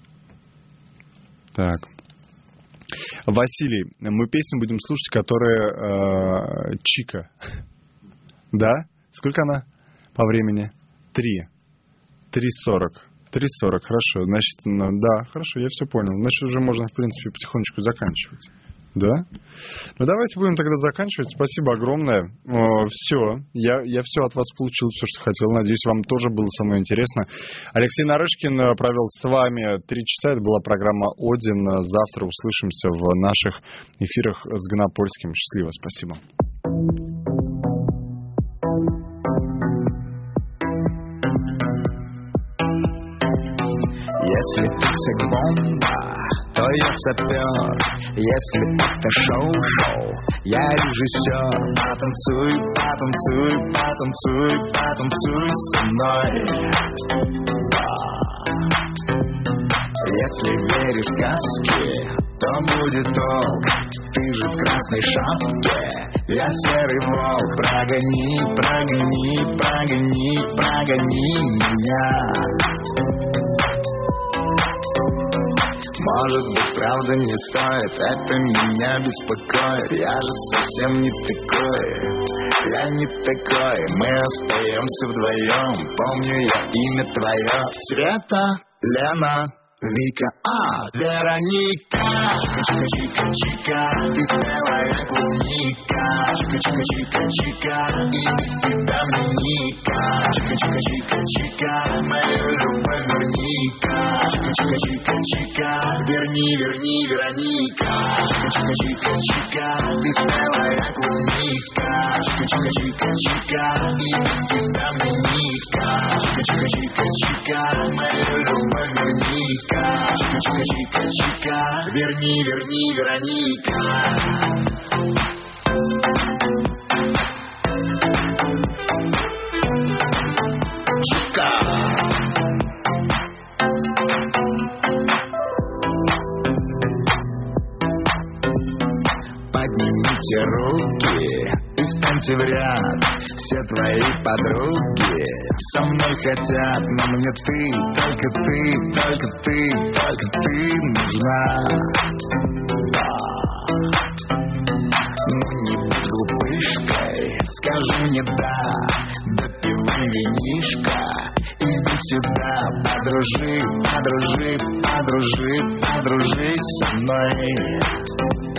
Так. Василий, мы песню будем слушать, которая э, Чика. Да? Сколько она по времени? Три. Три сорок. Три сорок, хорошо. Значит, ну, да, хорошо, я все понял. Значит, уже можно, в принципе, потихонечку заканчивать. Да? Ну, давайте будем тогда заканчивать. Спасибо огромное. О, все. Я, я все от вас получил, все, что хотел. Надеюсь, вам тоже было со мной интересно. Алексей Нарышкин провел с вами три часа. Это была программа «Один». Завтра услышимся в наших эфирах с Гонопольским. Счастливо. Спасибо. Если ты секс-бомба, то я сапер. Если это шоу-шоу, я режиссер. Потанцуй, потанцуй, потанцуй, потанцуй со мной. Если веришь в сказки, то будет толк. Ты же в красной шапке, я серый волк. Прогони, прогони, прогони, прогони меня. Может быть, правда не стоит, это меня беспокоит. Я же совсем не такой, я не такой. Мы остаемся вдвоем, помню я имя твое. Света, Лена, Вика, а, Вероника. Чика-чика-чика-чика, ты белая клубника. Чика-чика-чика-чика, и без тебя мне ника. Чика-чика-чика-чика, мою любовь верника. Чика-чика-чика-чика, верни, верни, Вероника. Чика-чика-чика-чика, ты белая клубника. Чика-чика-чика-чика, и без тебя мне ника. Чика-чика-чика-чика, мою любовь верника. Чика-чика-чика-чика, верни, верни, Вероника. Чика. Поднимите руки и встаньте в ряд. Все твои подруги со мной хотят, но мне ты, только ты, только ты, только ты нужна. Ну не будь глупышкой, скажи мне да, допивай винишко, иди сюда, подружи, подружи, подружи, подружись со мной.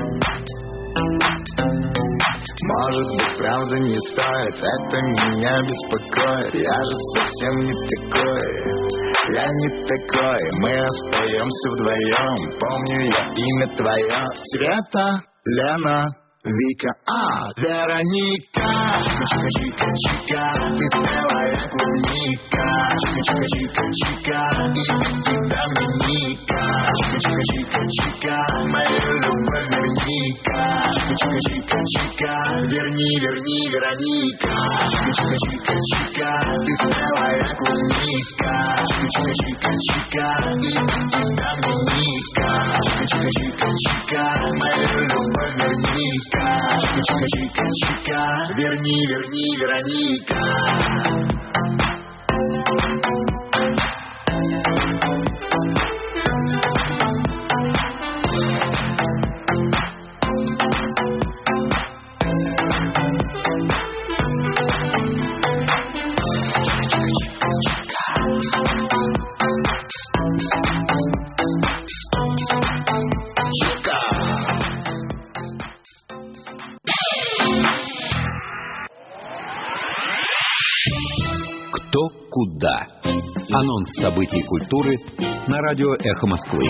Может быть, правда не стоит, это меня беспокоит. Я же совсем не такой, я не такой. Мы остаемся вдвоем, помню я имя твое. Света, Лена, Вика, а, Вероника. Чика-чика-чика-чика, ты белая клубника. Чика-чика-чика-чика, и без тебя мне ника. Чика-чика-чика-чика, мою любовь верника. Чика-чика-чика-чика, верни, верни, Вероника. Чика-чика-чика-чика, ты белая клубника. Чика-чика-чика-чика, и без тебя мне ника. Чика-чика-чика-чика, мою любовь верника. Чика-чика-чика-чика, верни, верни, Вероника. Кто куда? Анонс событий культуры на радио «Эхо Москвы».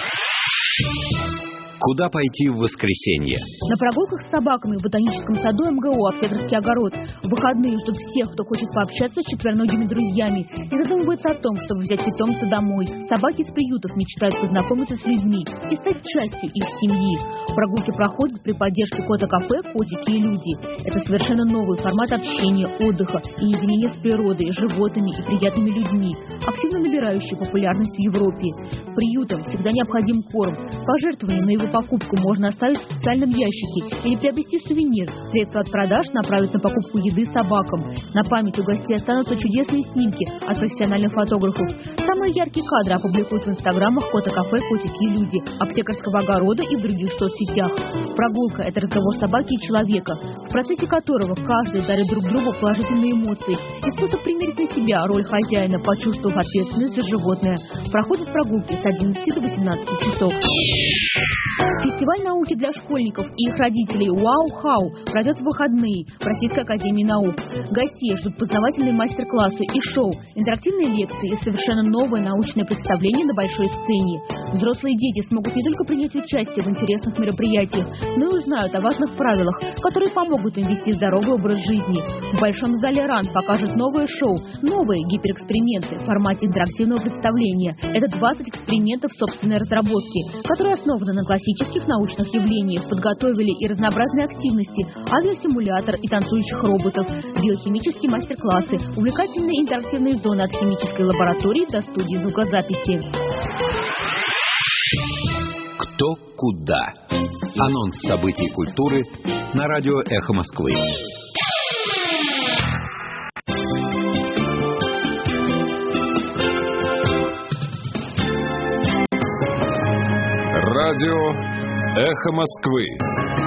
Куда пойти в воскресенье? На прогулках с собаками в ботаническом саду эм гэ о «Октябрьский огород». В выходные ждут всех, кто хочет пообщаться с четвероногими друзьями и задумывается о том, чтобы взять питомца домой. Собаки из приютов мечтают познакомиться с людьми и стать частью их семьи. Прогулки проходят при поддержке кота-кафе «Котики и люди». Это совершенно новый формат общения, отдыха и единения с природой, животными и приятными людьми, активно набирающий популярность в Европе. Приютам всегда необходим корм. Пожертвования на его покупку можно оставить в специальном ящике или приобрести сувенир. Средства от продаж направят на покупку еды собакам. На память у гостей останутся чудесные снимки от профессиональных фотографов. Самые яркие кадры опубликуют в инстаграмах кота-кафе «Котики и люди», аптекарского огорода и в других соцсетях. Прогулка – это разговор собаки и человека, в процессе которого каждый дарит друг другу положительные эмоции и способ примерить на себя роль хозяина, почувствовав ответственность за животное. Проходят прогулки с одиннадцати до восемнадцати часов. Фестиваль науки для школьников и их родителей «Вау-хау» пройдет в выходные в Российской академии наук. Гостей ждут познавательные мастер-классы и шоу, интерактивные лекции и совершенно новое научное представление на большой сцене. Взрослые дети смогут не только принять участие в интересных мероприятиях, но и узнают о важных правилах, которые помогут им вести здоровый образ жизни. В Большом зале РАН покажут новое шоу, новые гиперэксперименты в формате интерактивного представления. Это двадцать экспериментов собственной разработки, которые основаны на классических научных явлениях, подготовили и разнообразные активности, авиасимулятор и танцующих роботов, биохимические мастер-классы, увлекательные интерактивные зоны от химической лаборатории до студии звукозаписи. Кто куда? Анонс событий культуры на радио «Эхо Москвы». Радио «Эхо Москвы».